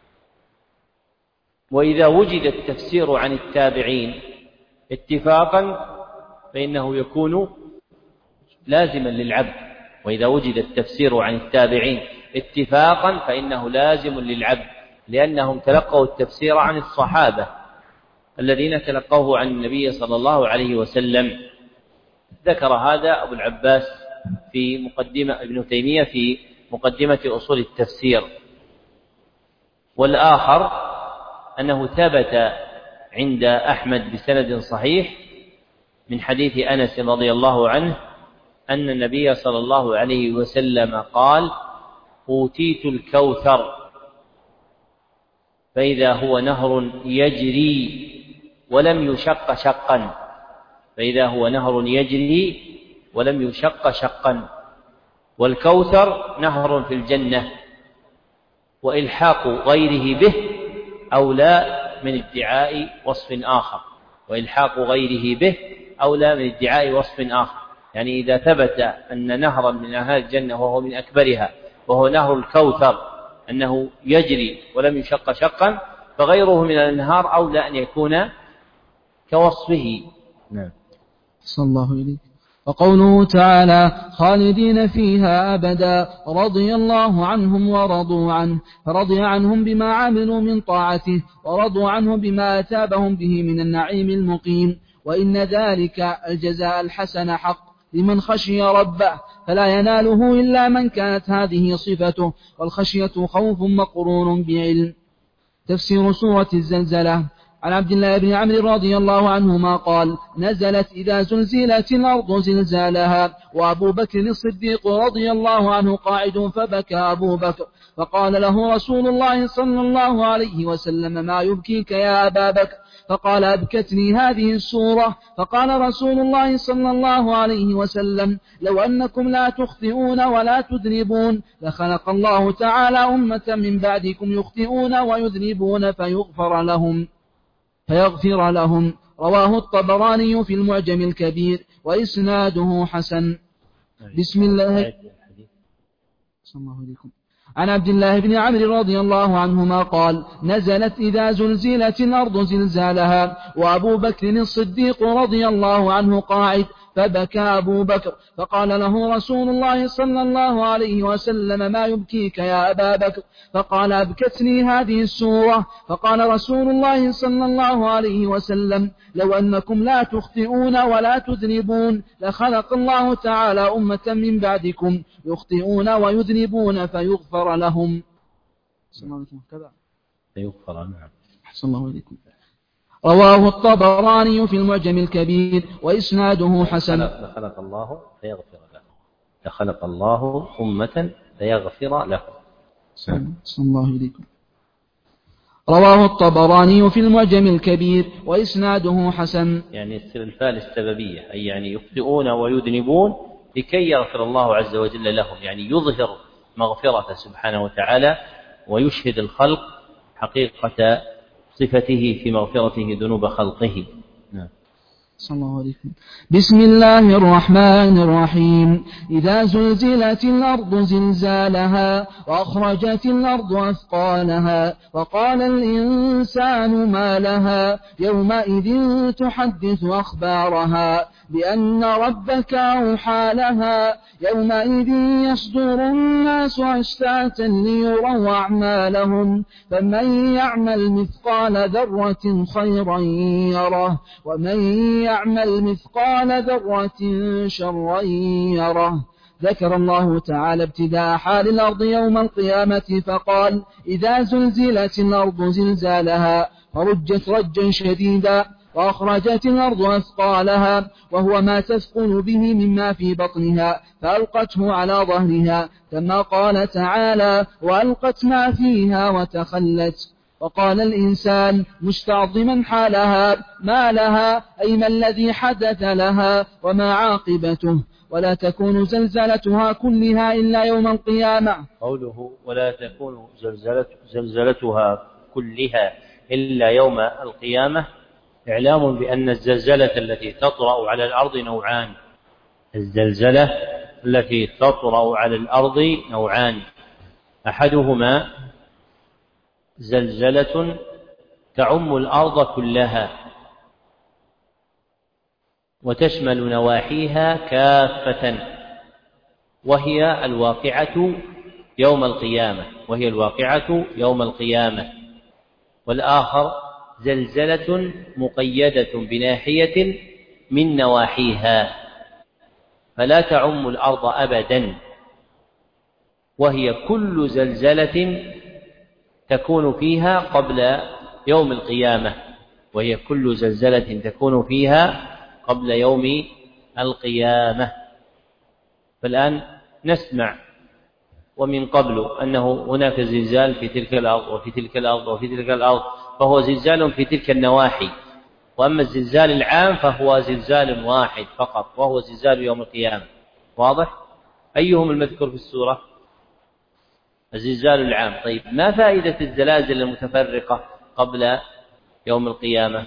وإذا وجد التفسير عن التابعين اتفاقا فإنه يكون لازما للعبد، وإذا وجد التفسير عن التابعين اتفاقا فإنه لازم للعبد، لأنهم تلقوا التفسير عن الصحابة الذين تلقوه عن النبي صلى الله عليه وسلم. ذكر هذا أبو العباس في مقدمة ابن تيمية في مقدمة أصول التفسير. والآخر أنه ثبت عند أحمد بسند صحيح من حديث أنس رضي الله عنه أن النبي صلى الله عليه وسلم قال أوتيت الكوثر فإذا هو نهر يجري ولم يشق شقا فإذا هو نهر يجري ولم يشق شقا والكوثر نهر في الجنة، وإلحاق غيره به أولى من ادعاء وصف آخر وإلحاق غيره به أولى من ادعاء وصف آخر. يعني إذا ثبت أن نهرا من أهل الجنة وهو من أكبرها وهو نهر الكوثر أنه يجري ولم يشق شقا، فغيره من الأنهار أولى أن يكون كوصفه. نعم. صلى الله عليه. وقوله تعالى خالدين فيها أبدا رضي الله عنهم ورضوا عنه، فرضي عنهم بما عملوا من طاعته ورضوا عنه بما أتابهم به من النعيم المقيم، وإن ذلك الجزاء الحسن حق لمن خشي ربه، فلا يناله إلا من كانت هذه صفته، والخشية خوف مقرون بعلم. تفسير سورة الزلزلة عن عبد الله بن عمرو رضي الله عنهما قال: نزلت إذا زلزلت الأرض زلزالها وأبو بكر الصديق رضي الله عنه قاعد فبكى أبو بكر، فقال له رسول الله صلى الله عليه وسلم: ما يبكيك يا أبا بكر؟ فقال: أبكتني هذه السورة. فقال رسول الله صلى الله عليه وسلم: لو أنكم لا تخطئون ولا تذنبون لخلق الله تعالى أمة من بعدكم يخطئون ويذنبون فيغفر لهم فيغفر لهم. رواه الطبراني في المعجم الكبير وإسناده حسن. بسم الله. صلى الله عليكم. عن عبد الله بن عمرو رضي الله عنهما قال: نزلت إذا زلزلت الأرض زلزالها وأبو بكر الصديق رضي الله عنه قاعد فبكى أبو بكر، فقال له رسول الله صلى الله عليه وسلم: ما يبكيك يا أبا بكر؟ فقال: أبكتني هذه السورة. فقال رسول الله صلى الله عليه وسلم: لو أنكم لا تخطئون ولا تذنبون لخلق الله تعالى أمة من بعدكم يخطئون ويذنبون فيغفر لهم. فيغفر لهم. أحسن الله إليكم. رواه الطبراني في المعجم الكبير وإسناده حسن. لخلق الله فيغفر له. لخلق الله أمة فيغفر له. صلى الله عليكم. رواه الطبراني في المعجم الكبير وإسناده حسن. يعني الفاء السببية، أي يعني يخطئون ويذنبون لكي يغفر الله عز وجل لهم، يعني يظهر مغفرته سبحانه وتعالى ويشهد الخلق حقيقة صفته في مغفرته ذنوب خلقه. نعم. صلى الله عليكم. بسم الله الرحمن الرحيم. إذا زلزلت الأرض زلزالها وأخرجت الأرض أثقالها وقال الإنسان ما لها يومئذ تحدث أخبارها بأن ربك أوحى لها يومئذ يصدر الناس أشتاتا ليروا أعمالهم فمن يعمل مثقال ذرة خيرا يره ومن يعمل مثقال ذرة شرا يره. ذكر الله تعالى ابتداء حال الأرض يوم القيامة فقال: إذا زلزلت الأرض زلزالها فرجت رجا شديدا وأخرجت الأرض أثقالها وهو ما تثقل به مما في بطنها فألقته على ظهرها، كما قال تعالى: وألقت ما فيها وتخلت. وقال الإنسان مستعظما حالها: ما لها أي ما الذي حدث لها وما عاقبته، ولا تكون زلزلتها كلها إلا يوم القيامة. قوله ولا تكون زلزلت زلزلتها كلها إلا يوم القيامة إعلام بأن الزلزلة التي تطرأ على الأرض نوعان. الزلزلة التي تطرأ على الأرض نوعان، أحدهما زلزلة تعم الأرض كلها وتشمل نواحيها كافة وهي الواقعة يوم القيامة وهي الواقعة يوم القيامة والآخر زلزلة مقيدة بناحية من نواحيها فلا تعم الأرض أبدا، وهي كل زلزلة تكون فيها قبل يوم القيامة وهي كل زلزلة تكون فيها قبل يوم القيامة. فالآن نسمع ومن قبل أنه هناك زلزال في تلك الأرض وفي تلك الأرض وفي تلك الأرض، فهو زلزال في تلك النواحي، وأما الزلزال العام فهو زلزال واحد فقط وهو زلزال يوم القيامة. واضح؟ أيهم المذكور في السورة؟ الزلزال العام. طيب، ما فائدة الزلازل المتفرقة قبل يوم القيامة؟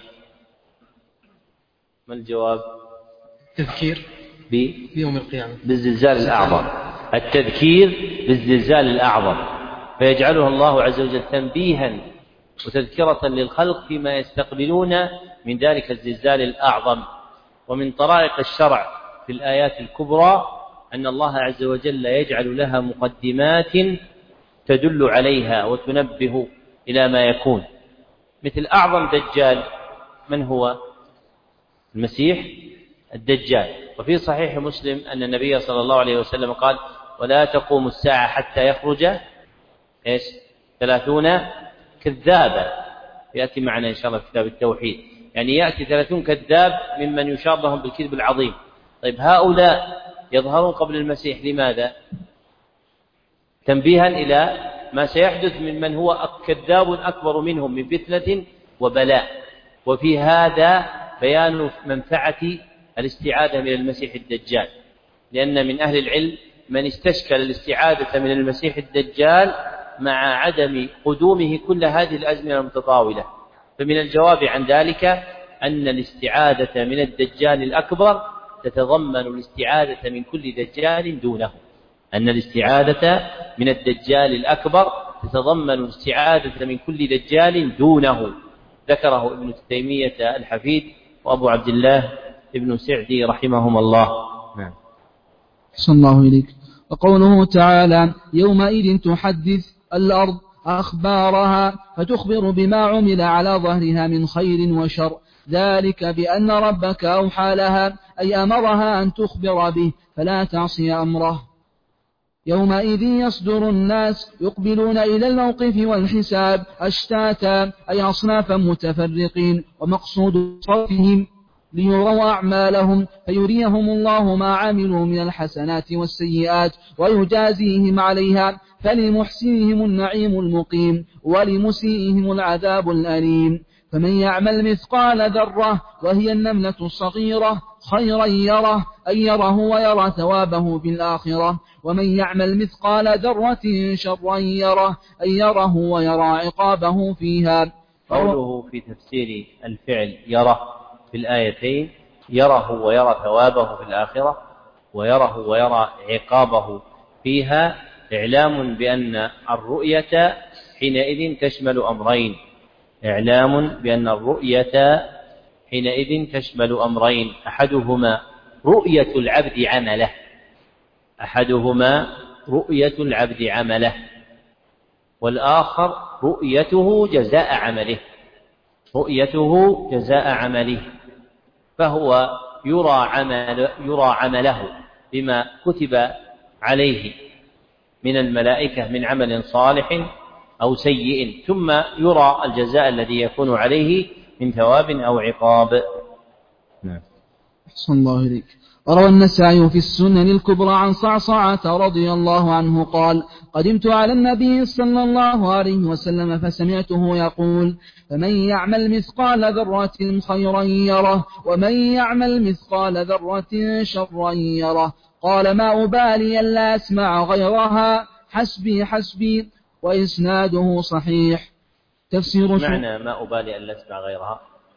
ما الجواب؟ تذكير بيوم القيامة بالزلزال الأعظم، التذكير بالزلزال الأعظم، فيجعلها الله عز وجل تنبيها وتذكرة للخلق فيما يستقبلون من ذلك الزلزال الأعظم. ومن طرائق الشرع في الآيات الكبرى أن الله عز وجل يجعل لها مقدمات تدل عليها وتنبه إلى ما يكون، مثل أعظم دجال من هو؟ المسيح الدجال. وفي صحيح مسلم أن النبي صلى الله عليه وسلم قال: ولا تقوم الساعة حتى يخرج إيش؟ ثلاثون كذابا يأتي معنا إن شاء الله في كتاب التوحيد. يعني يأتي ثلاثون كذاب ممن يشار لهم بالكذب العظيم. طيب هؤلاء يظهرون قبل المسيح لماذا؟ تنبيها إلى ما سيحدث ممن هو كذاب أكبر منهم من فتنة وبلاء. وفي هذا بيان منفعة الاستعاذة من المسيح الدجال، لأن من أهل العلم من استشكل الاستعاذة من المسيح الدجال مع عدم قدومه كل هذه الأزمنة المتطاولة. فمن الجواب عن ذلك أن الاستعاذة من الدجال الأكبر تتضمن الاستعاذة من كل دجال دونه. أن الاستعاذة من الدجال الأكبر تتضمن الاستعاذة من كل دجال دونه، ذكره ابن تيمية الحفيد وأبو عبد الله ابن سعدي رحمهم الله. نعم. صلى الله إليك. وقوله تعالى يومئذ تحدث الأرض أخبارها فتخبر بما عمل على ظهرها من خير وشر، ذلك بأن ربك أوحى لها أي أمرها أن تخبر به فلا تعصي أمره. يومئذ يصدر الناس يقبلون إلى الموقف والحساب أشتاتا أي أصنافا متفرقين، ومقصود صرفهم ليروا أعمالهم فيريهم الله ما عملوا من الحسنات والسيئات ويجازيهم عليها، فلمحسنهم النعيم المقيم ولمسيئهم العذاب الأليم. فمن يعمل مثقال ذرة وهي النملة الصغيرة خيرا يره أي يره ويرى ثوابه في الآخرة، ومن يعمل مثقال ذرة شرا يره أي يره ويرى عقابه فيها. قوله في تفسير الفعل يره في الآيتين يره ويرى ثوابه في الآخرة ويره ويرى عقابه فيها إعلام بأن الرؤية حينئذ تشمل أمرين. إعلام بأن الرؤية حينئذ تشمل أمرين، أحدهما رؤية العبد عمله أحدهما رؤية العبد عمله والآخر رؤيته جزاء عمله رؤيته جزاء عمله فهو يرى, عمل يرى عمله بما كتب عليه من الملائكة من عمل صالح أو سيء، ثم يرى الجزاء الذي يكون عليه من ثواب أو عقاب. نعم. أحسن الله إليك. وروى النسائي في السنن الكبرى عن صعصعة رضي الله عنه قال قدمت على النبي صلى الله عليه وسلم فسمعته يقول فمن يعمل مثقال ذرة خيرا يره ومن يعمل مثقال ذرة شرا يره. قال ما أبالي ألا أسمع غيرها حسبي حسبي، وإسناده صحيح. تفسير معنى ما أبالي ألا أسمع غيرها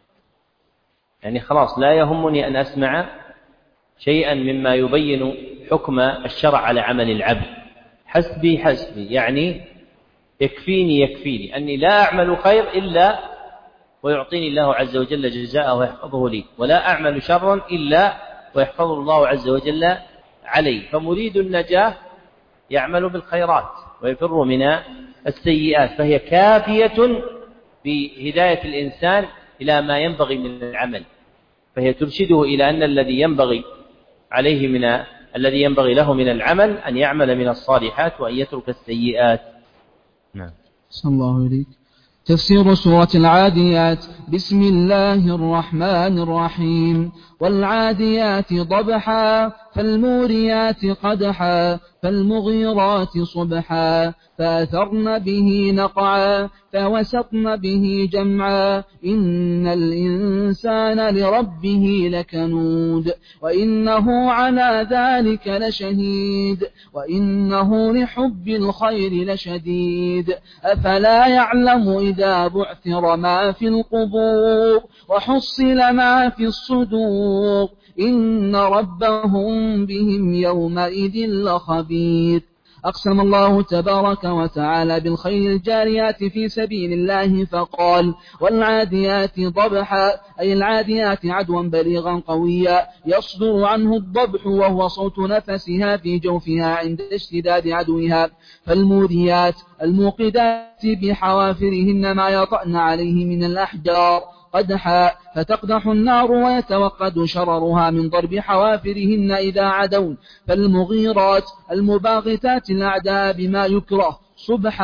يعني خلاص لا يهمني أن أسمع شيئا مما يبين حكم الشرع على عمل العبد. حسبي حسبي يعني يكفيني يكفيني أني لا أعمل خير إلا ويعطيني الله عز وجل جزاءه ويحفظه لي، ولا أعمل شرا إلا ويحفظه الله عز وجل علي. فمريد النجاة يعمل بالخيرات ويفر من السيئات، فهي كافية بهداية الإنسان إلى ما ينبغي من العمل، فهي ترشده إلى أن الذي ينبغي عليه من الذي ينبغي له من العمل أن يعمل من الصالحات وأن يترك السيئات. نعم. صلى الله عليك. تفسير سورة العاديات. بسم الله الرحمن الرحيم. والعاديات ضبحا فالموريات قدحا فالمغيرات صبحا فأثرن به نقعا فوسطن به جمعا إن الإنسان لربه لكنود وإنه على ذلك لشهيد وإنه لحب الخير لشديد أفلا يعلم إذا بعثر ما في القبور وحصل ما في الصدور إن ربهم بهم يومئذ لخبير. أقسم الله تبارك وتعالى بالخيل الجاريات في سبيل الله فقال والعاديات ضبحا أي العاديات عدوا بليغا قويا يصدر عنه الضبح وهو صوت نفسها في جوفها عند اشتداد عدوها. فالموريات الموقدات بحوافرهن ما يطأن عليه من الأحجار قدحا فتقدح النار ويتوقد شررها من ضرب حوافرهن إذا عدون. فالمغيرات المباغتات الأعداء بما يكره صبحا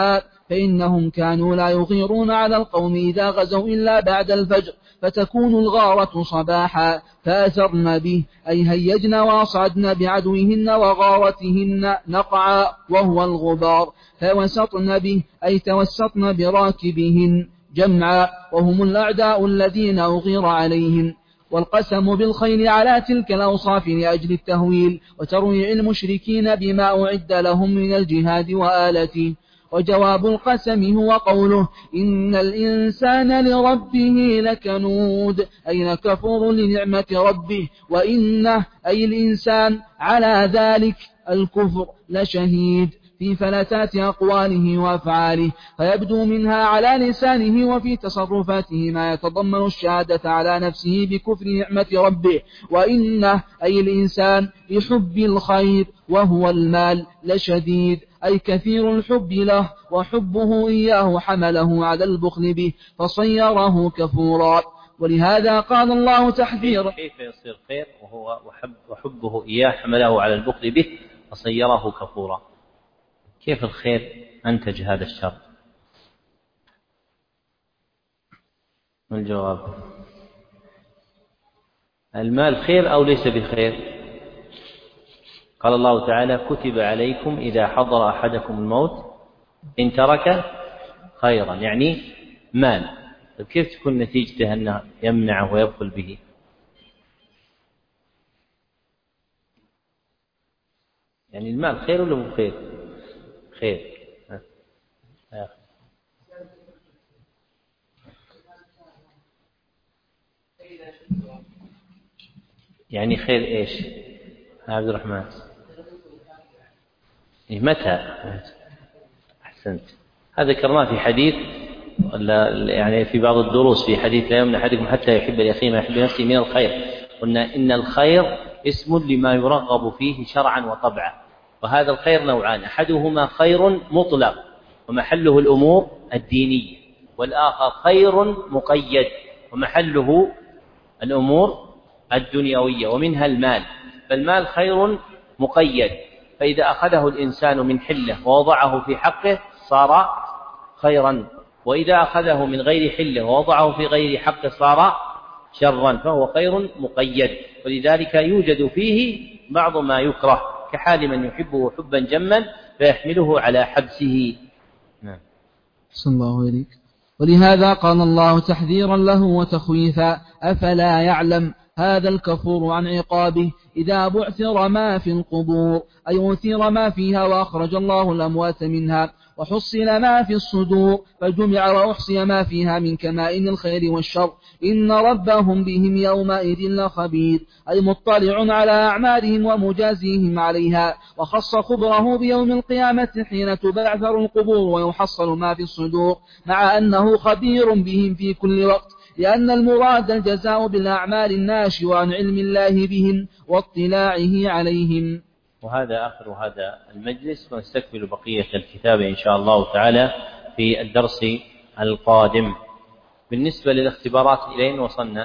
فإنهم كانوا لا يغيرون على القوم إذا غزوا إلا بعد الفجر، فتكون الغارة صباحا، فأثرن به أي هيجن وأصعدن بعدوهن وغارتهن نقعا وهو الغبار، فوسطن به أي توسطن براكبهن جمعا، وهم الأعداء الذين أغير عليهم. والقسم بالخيل على تلك الأوصاف لأجل التهويل وترويع المشركين بما أعد لهم من الجهاد وآلته. وجواب القسم هو قوله إن الإنسان لربه لكنود أي لكفور لنعمة ربه، وإنه أي الإنسان على ذلك الكفر لشهيد في فلتات أقواله وأفعاله، فيبدو منها على لسانه وفي تصرفاته ما يتضمن الشهادة على نفسه بكفر نعمة ربه، وإنه أي الإنسان لحب الخير وهو المال لشديد أي كثير الحب له، وحبه إياه حمله على البخل به فصيره كفورا. ولهذا قال الله تحذيرا كيف يصير خير وهو وحب وحبه إياه حمله على البخل به فصيره كفورا؟ كيف الخير أنتج هذا الشر؟ ما الجواب؟ المال خير أو ليس بخير؟ قال الله تعالى كتب عليكم إذا حضر أحدكم الموت إن ترك خيرا، يعني مال. طيب كيف تكون نتيجته أنه يمنعه ويبخل به؟ يعني المال خير ولا مو خير؟ خير. يعني خير إيش عبد الرحمن؟ متى؟ أحسنت. هذا ذكرناه في حديث يعني في بعض الدروس في حديث لا يمنع أحدكم حتى يحب لأخيه ما يحب لنفسه من الخير. قلنا إن الخير اسم لما يرغب فيه شرعا وطبعا، وهذا الخير نوعان، أحدهما خير مطلق ومحله الأمور الدينية، والآخر خير مقيد ومحله الأمور الدنيوية ومنها المال. فالمال خير مقيد، فإذا أخذه الإنسان من حله ووضعه في حقه صار خيرا، وإذا أخذه من غير حله ووضعه في غير حقه صار شرا، فهو خير مقيد. ولذلك يوجد فيه بعض ما يكره كحال من يحبه حبا جما فيحمله على حبسه. نعم. صلى الله عليك. ولهذا قال الله تحذيرا له وتخويفا أفلا يعلم هذا الكفور عن عقابه إذا بعثر ما في القبور، أي أثير ما فيها وأخرج الله الأموات منها، وحصل ما في الصدور فجمع وأحصي ما فيها من كمائن الخير والشر، إن ربهم بهم يومئذ لخبير، أي مطلع على أعمالهم ومجازيهم عليها. وخص خبره بيوم القيامة حين تبعثر القبور ويحصل ما في الصدور، مع أنه خبير بهم في كل وقت، لأن المراد الجزاء بالأعمال الناشئة عن علم الله بهم واطلاعه عليهم. وهذا آخر هذا المجلس، ونستكمل بقية الكتاب إن شاء الله تعالى في الدرس القادم. بالنسبة للاختبارات إلى أين وصلنا؟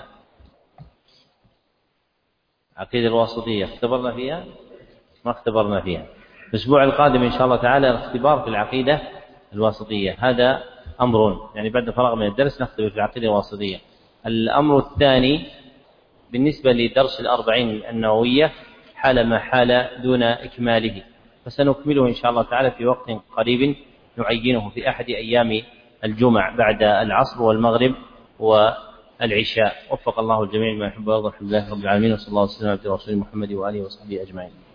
عقيدة الواسطية اختبرنا فيها؟ ما اختبرنا فيها. الأسبوع القادم إن شاء الله تعالى الاختبار في العقيدة الواسطية، هذا أمر يعني بعد فراغ من الدرس نختبر في العقيدة الواسطية. الأمر الثاني بالنسبة لدرس الأربعين النووية حال ما حال دون إكماله، فسنكمله إن شاء الله تعالى في وقت قريب نعينه في أحد أيام الجمع بعد العصر والمغرب والعشاء. وفق الله الجميع ما يحب ويرضى. الحمد لله رب العالمين، وصلى الله وسلم على رسول محمد وآله وصحبه أجمعين.